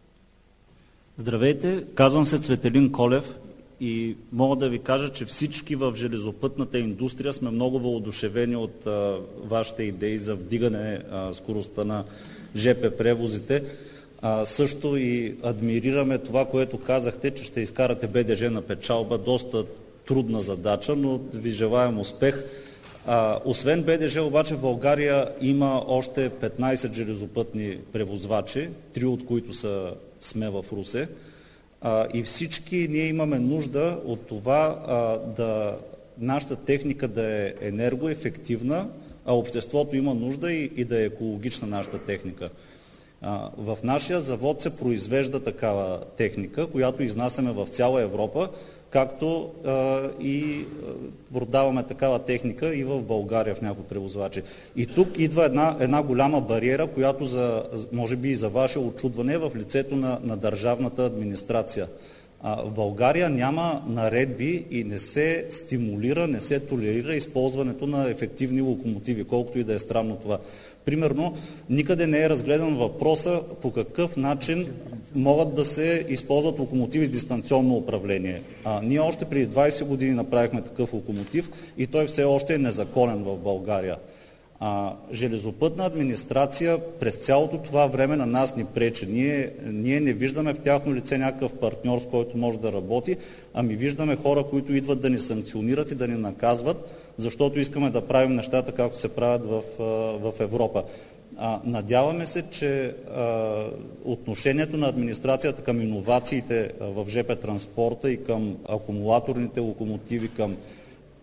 Здравейте, казвам се Цветелин Колев и мога да ви кажа, че всички в железопътната индустрия сме много въодушевени от а, вашите идеи за вдигане а, скоростта на ЖП превозите. А, също и адмирираме това, което казахте, че ще изкарате БДЖ на печалба. Доста трудна задача, но ви желаем успех. А, освен БДЖ, обаче в България има още петнайсет железопътни превозвачи, три от които са сме в Русе. А, и всички ние имаме нужда от това а, да нашата техника да е енергоефективна, а обществото има нужда и, и да е екологична нашата техника. А, в нашия завод се произвежда такава техника, която изнасяме в цяла Европа, както а, и а, продаваме такава техника и в България в някои превозвачи. И тук идва една, една голяма бариера, която за, може би и за ваше очудване в лицето на, на държавната администрация. А, в България няма наредби и не се стимулира, не се толерира използването на ефективни локомотиви, колкото и да е странно това. Примерно, никъде не е разгледан въпроса по какъв начин могат да се използват локомотиви с дистанционно управление. А, ние още преди двайсет години направихме такъв локомотив и той все още е незаконен в България. А, железопътна администрация през цялото това време на нас ни пречи. Ние, ние не виждаме в тяхно лице някакъв партньор, с който може да работи, ами виждаме хора, които идват да ни санкционират и да ни наказват, защото искаме да правим нещата, както се правят в, в Европа. А, надяваме се, че а, отношението на администрацията към иновациите в ЖП транспорта и към акумулаторните локомотиви, към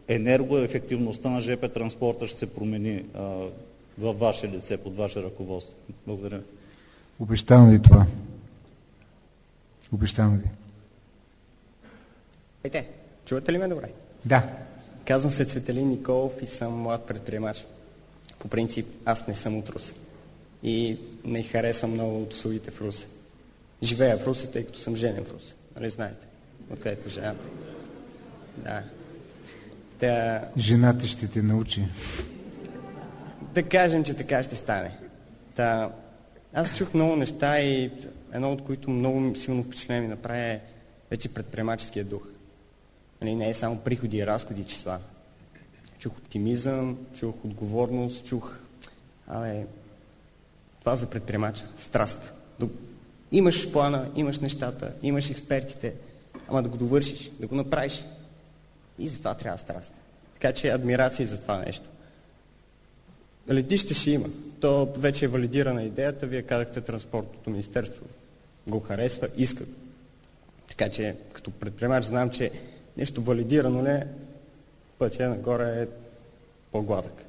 енергоефективността на ЖП транспорта ще се промени а, във ваше лице, под ваше ръководство? Благодаря. Обещавам ви това. Обещавам ви. Ейте, чувате ли ме добре? Да. Казвам се Цветелин Николов и съм млад предприемач. По принцип, аз не съм от Русе. И не харесвам много от услугите в Русе. Живея в Русе, тъй като съм женен в Русе. Нали знаете? Откъдето жената. Да. Та... Жената ще те научи. Да кажем, че така ще стане. Та... Аз чух много неща и едно от които много силно впечатление ми направи е вече предприемаческия дух. Нали, не е само приходи и разходи и числа. Чух оптимизъм, чух отговорност, чух абе, това за предприемача. Страст. Имаш плана, имаш нещата, имаш експертите, ама да го довършиш, да го направиш. И за това трябва страст. Така че адмирации за това нещо. Летище ще има. То вече е валидирана идеята. Вие казахте, транспортното министерство го харесва, иска. Така че като предприемач знам, че нещо валидирано ли, пътя нагоре е по-гладък.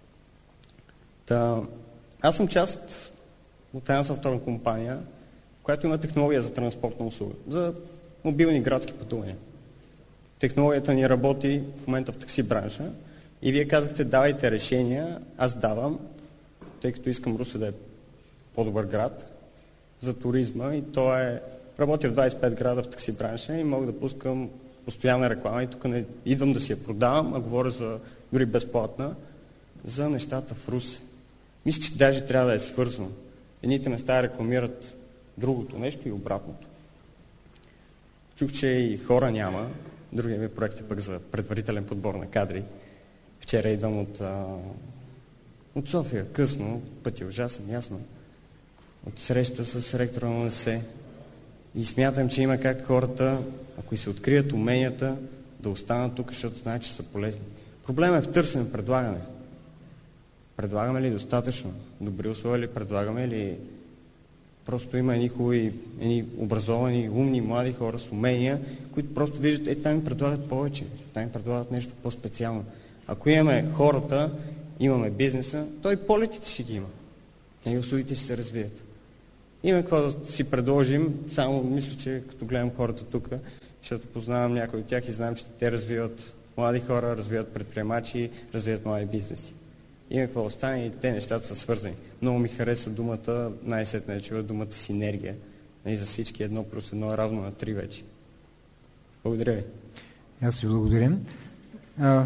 Та, аз съм част от една софтуерна компания, която има технология за транспортна услуга, за мобилни градски пътувания. Технологията ни работи в момента в такси бранша и вие казахте, давайте решения, аз давам, тъй като искам Русе да е по-добър град за туризма и то е, работя в двадесет и пет града в такси бранша и мога да пускам постоянна реклама и тук не идвам да си я продавам, а говоря за дори безплатна, за нещата в Русе. Мисля, че даже трябва да е свързано. Едните места рекламират другото нещо и обратното. Чух, че и хора няма. Другия ми проект е пък за предварителен подбор на кадри. Вчера идвам от, а, от София, късно, път е ужасен, ясно. От среща с ректора на ОНС. И смятам, че има как хората, ако и се открият уменията, да останат тук, защото знаят, че са полезни. Проблемът е в търсене, предлагане. Предлагаме ли достатъчно? Добри условия ли предлагаме ли? Просто има едни хубави, едни образовани, умни, млади хора с умения, които просто виждат, е, там им предлагат повече, там им предлагат нещо по-специално. Ако имаме хората, имаме бизнеса, то и полетите ще ги има. И услугите ще се развият. Има какво да си предложим, само мисля, че като гледам хората тук, защото познавам някои от тях и знам, че те развиват млади хора, развиват предприемачи, развиват млади бизнеси. Има какво да стане и те нещата са свързани. Много ми хареса думата, най-сетне да чува думата синергия. И за всички едно плюс едно е равно на три вече. Благодаря ви. Аз ви благодарим. А,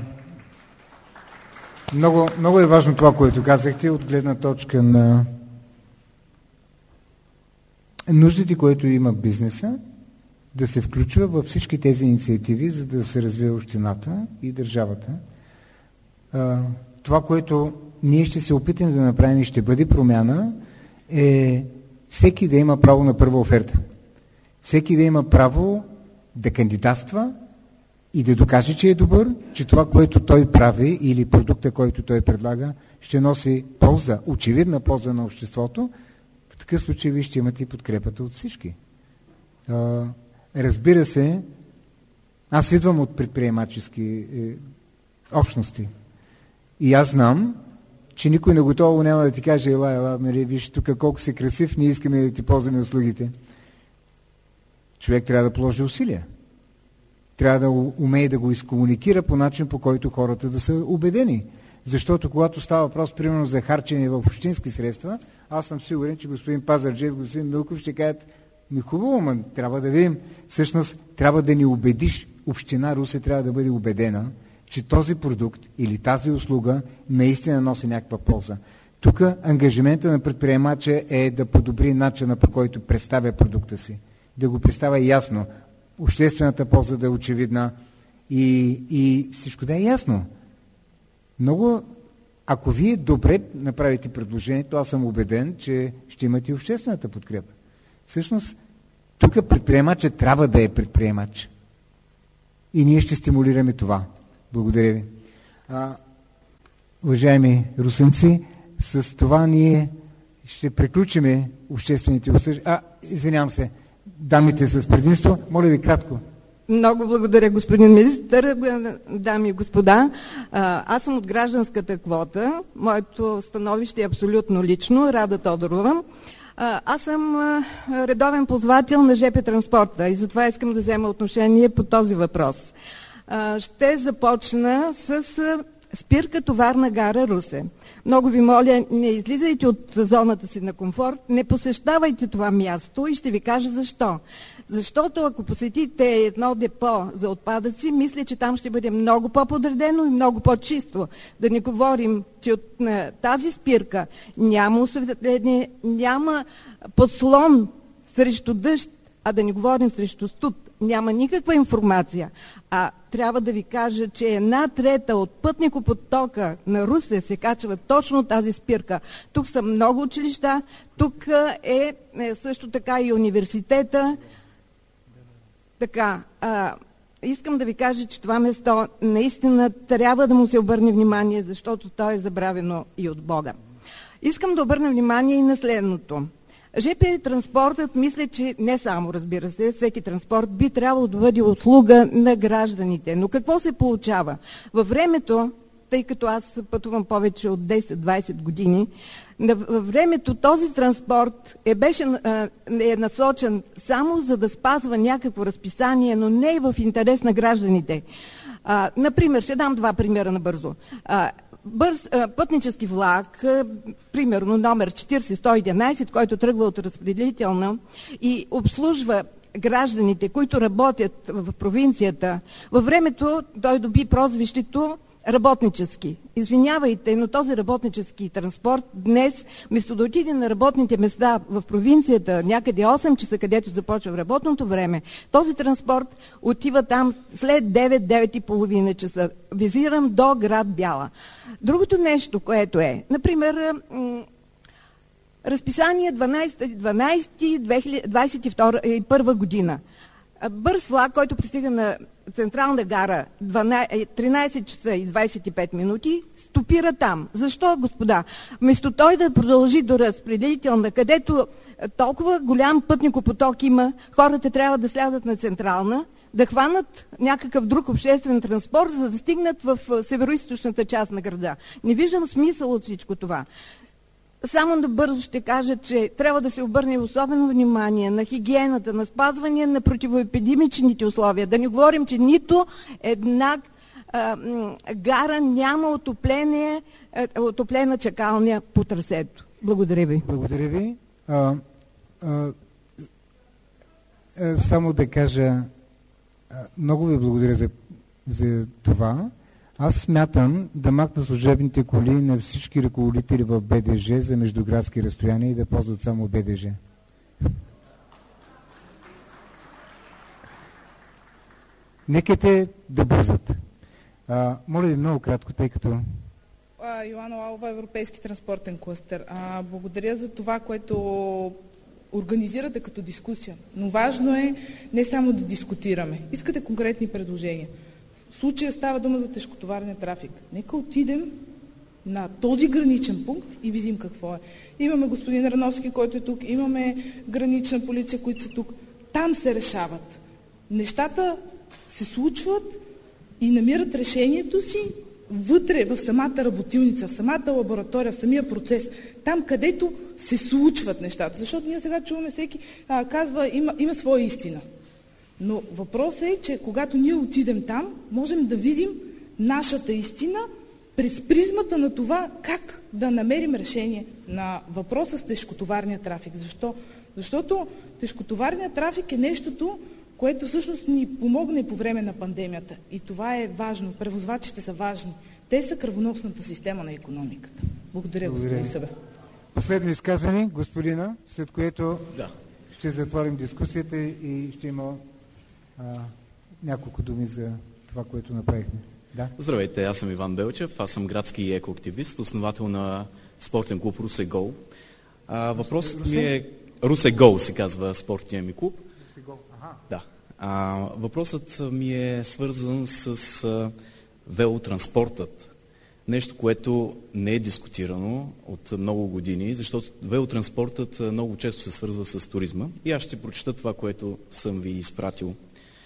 много, много е важно това, което казахте от гледна точка на нуждите, които има бизнеса, да се включва във всички тези инициативи, за да се развие общината и държавата. А, това, което ние ще се опитаме да направим и ще бъде промяна, е всеки да има право на първа оферта. Всеки да има право да кандидатства и да докаже, че е добър, че това, което той прави или продукта, който той предлага, ще носи полза, очевидна полза на обществото. В такъв случай ви ще имате и подкрепата от всички. А, разбира се, аз идвам от предприемачески е, общности. И аз знам, че никой наготово няма да ти каже, ела, ела, нали, виж тук колко си красив, ние искаме да ти ползваме услугите. Човек трябва да положи усилия. Трябва да умее да го изкомуникира по начин, по който хората да са убедени. Защото когато става въпрос, примерно, за харчене в общински средства, аз съм сигурен, че господин Пазарджиев, господин Милков ще кажат, ми хубаво, но трябва да видим. Всъщност, трябва да ни убедиш, община Русе трябва да бъде убедена, че този продукт или тази услуга наистина носи някаква полза. Тук ангажимента на предприемача е да подобри начина, по който представя продукта си. Да го представя ясно. Обществената полза да е очевидна и, и всичко да е ясно. Много, ако вие добре направите предложението, аз съм убеден, че ще имате и обществената подкрепа. Всъщност, тук предприемачът трябва да е предприемач. И ние ще стимулираме това. Благодаря ви. А, уважаеми русенци, с това ние ще приключиме обществените обсъждания. А, извинявам се, дамите с предимство. Моля ви кратко. Много благодаря, господин министър. Дами и господа, аз съм от гражданската квота. Моето становище е абсолютно лично. Рада Тодорова. Аз съм редовен ползвател на жп транспорта и затова искам да взема отношение по този въпрос. Ще започна с спирка товарна гара Русе. Много ви моля, не излизайте от зоната си на комфорт, не посещавайте това място и ще ви кажа защо. Защото ако посетите едно депо за отпадъци, мисля, че там ще бъде много по-подредено и много по-чисто. Да не говорим, че от тази спирка няма осветление, няма подслон срещу дъжд, а да не говорим срещу студ. Няма никаква информация. А трябва да ви кажа, че една трета от пътникопотока на Русе се качва точно тази спирка. Тук са много училища, тук е, е също така и университета. Така, а, искам да ви кажа, че това место наистина трябва да му се обърне внимание, защото то е забравено и от Бога. Искам да обърна внимание и на следното. жп транспортът, мисля, че не само, разбира се, всеки транспорт би трябвало да бъде услуга на гражданите. Но какво се получава? Във времето, тъй като аз пътувам повече от десет-двайсет години, във времето този транспорт е, беше, е насочен само за да спазва някакво разписание, но не и в интерес на гражданите. А, например, ще дам два примера набързо. А, Бърз, а, пътнически влак, а, примерно номер четирийсет сто и единайсет, който тръгва от разпределителна и обслужва гражданите, които работят в провинцията, във времето той доби прозвището работнически. Извинявайте, но този работнически транспорт днес, вместо да отиде на работните места в провинцията, някъде осем часа, където започва работното време, този транспорт отива там след девет-девет и половина часа. Визирам до град Бяла. Другото нещо, което е, например, разписание дванайсети дванайсети двайсет и първа година. Бърз влак, който пристига на Централна гара тринайсет часа и двайсет и пет минути, стопира там. Защо, господа? Вместо той да продължи до разпределителна, където толкова голям пътникопоток има, хората трябва да слязат на Централна, да хванат някакъв друг обществен транспорт, за да стигнат в североизточната част на града. Не виждам смисъл от всичко това. Само набързо ще кажа, че трябва да се обърне особено внимание на хигиената, на спазване на противоепидемичните условия. Да не говорим, че нито една а, гара няма отопление, отоплена чакалня по трасето. Благодаря ви. Благодаря ви. А, а, а, само да кажа, а, много ви благодаря за, за това. Аз смятам да махна служебните коли на всички ръководители в БДЖ за междуградски разстояния и да ползват само БДЖ. Нека те да бързат. А, моля ви много кратко, тъй като... Йоанна Лалова, Европейски транспортен клъстер. А, благодаря за това, което организирате като дискусия. Но важно е не само да дискутираме. Искате конкретни предложения. В случая става дума за тежкотоварния трафик. Нека отидем на този граничен пункт и видим какво е. Имаме господин Рановски, който е тук, имаме гранична полиция, които са тук. Там се решават. Нещата се случват и намират решението си вътре, в самата работилница, в самата лаборатория, в самия процес. Там, където се случват нещата. Защото ние сега чуваме, всеки а, казва, има, има своя истина. Но въпросът е, че когато ние отидем там, можем да видим нашата истина през призмата на това как да намерим решение на въпроса с тежкотоварния трафик. Защо? Защото тежкотоварният трафик е нещото, което всъщност ни помогне по време на пандемията. И това е важно. Превозвачите са важни. Те са кръвоносната система на икономиката. Благодаря, Благодаря. господин Събе. Последно изказване, господина, след което да. ще затворим дискусията и ще има а, няколко думи за това, което направихме. Да. Здравейте, аз съм Иван Белчев, аз съм градски екоактивист, основател на спортен клуб Русе Гол. А, въпросът ми е... Русе Гол се казва спортния ми клуб. Да. А, въпросът ми е свързан с а, велотранспортът. Нещо, което не е дискутирано от много години, защото велотранспортът много често се свързва с туризма. И аз ще прочета това, което съм ви изпратил.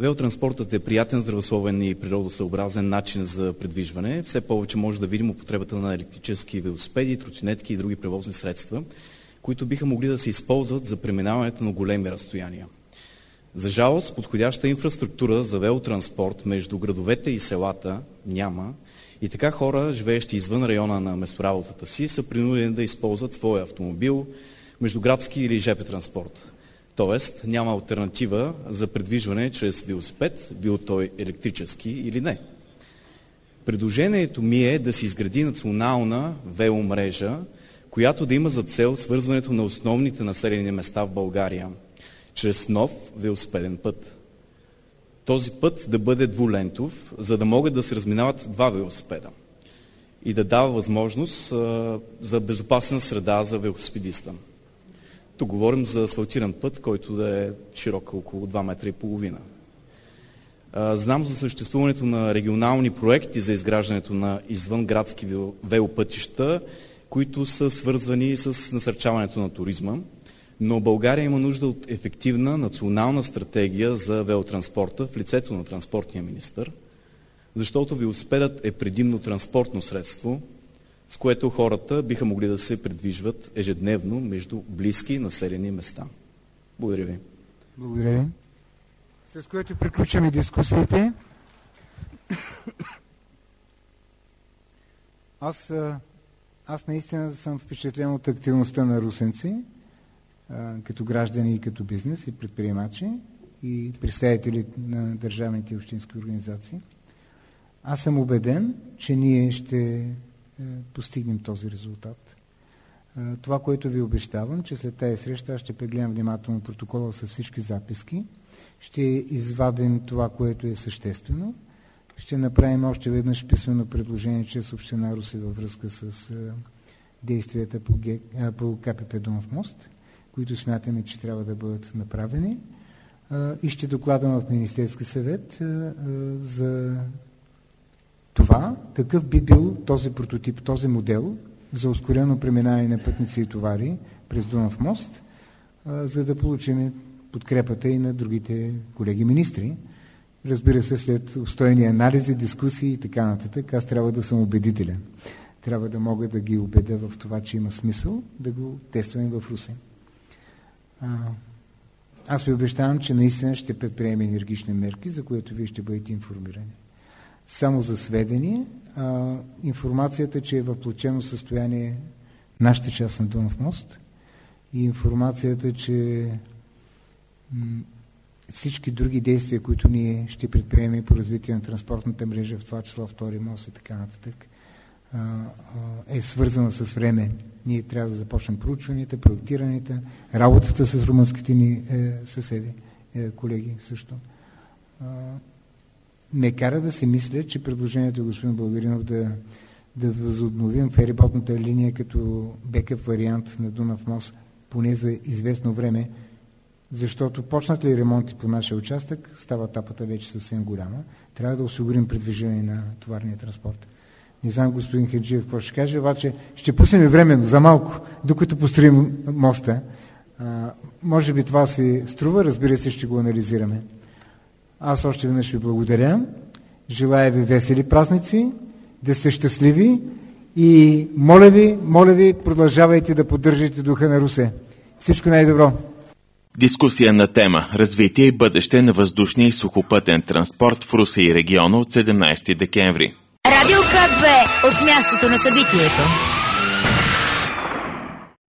Велотранспортът е приятен, здравословен и природосъобразен начин за придвижване. Все повече може да видим употребата на електрически велосипеди, тротинетки и други превозни средства, които биха могли да се използват за преминаването на големи разстояния. За жалост, подходяща инфраструктура за велотранспорт между градовете и селата няма и така хора, живеещи извън района на местоработата си, са принудени да използват своя автомобил, междуградски или жп транспорт. Тоест, няма алтернатива за придвижване чрез велосипед, бил той електрически или не. Предложението ми е да се изгради национална веломрежа, която да има за цел свързването на основните населени места в България чрез нов велосипеден път. Този път да бъде двулентов, за да могат да се разминават два велосипеда и да дава възможност а, за безопасна среда за велосипедиста. Тук говорим за асфалтиран път, който да е широк около два метра и половина. А, знам за съществуването на регионални проекти за изграждането на извънградски велопътища, които са свързвани с насърчаването на туризма, но България има нужда от ефективна национална стратегия за велотранспорта в лицето на транспортния министър, защото велосипедът е предимно транспортно средство, с което хората биха могли да се придвижват ежедневно между близки населени места. Благодаря ви. Благодаря ви. С което приключваме дискусиите. Аз, аз наистина съм впечатлен от активността на русенци, като граждани и като бизнес и предприемачи и представители на държавните и общински организации. Аз съм убеден, че ние ще постигнем този резултат. Това, което ви обещавам, че след тази среща аз ще прегледам внимателно протокола с всички записки, ще извадим това, което е съществено, ще направим още веднъж писмено предложение чрез община Русе във връзка с действията по, Г... по КПП Дунав мост, които смятаме, че трябва да бъдат направени, и ще докладвам в Министерски съвет за това какъв би бил този прототип, този модел за ускорено преминаване на пътници и товари през Дунав мост, за да получим подкрепата и на другите колеги министри. Разбира се, след обстойни анализи, дискусии и така нататък, аз трябва да съм убедителен. Трябва да мога да ги убедя в това, че има смисъл да го тестваме в Русе. Аз ви обещавам, че наистина ще предприемем енергични мерки, за което вие ще бъдете информирани. Само за сведение, а, информацията, че е в плачено състояние нашата част на Дунав мост и информацията, че м- всички други действия, които ние ще предприемем по развитие на транспортната мрежа, в това число втори мост и така нататък, а, а, е свързана с време. Ние трябва да започнем проучванията, проектирането, работата с румънските ни е, съседи, е, колеги също. А, ме кара да се мисля, че предложението господин Българинов да, да възобновим фериботната линия като бекъп вариант на Дунав мост поне за известно време, защото почнат ли ремонти по нашия участък, става тапата вече съвсем голяма. Трябва да осигурим предвижване на товарния транспорт. Не знам господин Хаджиев какво ще каже, обаче ще пуснем временно, за малко, докато построим моста. А, може би това си струва, разбира се, ще го анализираме. Аз още веднъж ви благодаря. Желая ви весели празници, да сте щастливи и моля ви, моля ви, продължавайте да поддържате духа на Русе. Всичко най-добро! Дискусия на тема развитие и бъдеще на въздушния и сухопътен транспорт в Русе и региона от седемнайсети декември. Радио К две от мястото на събитието.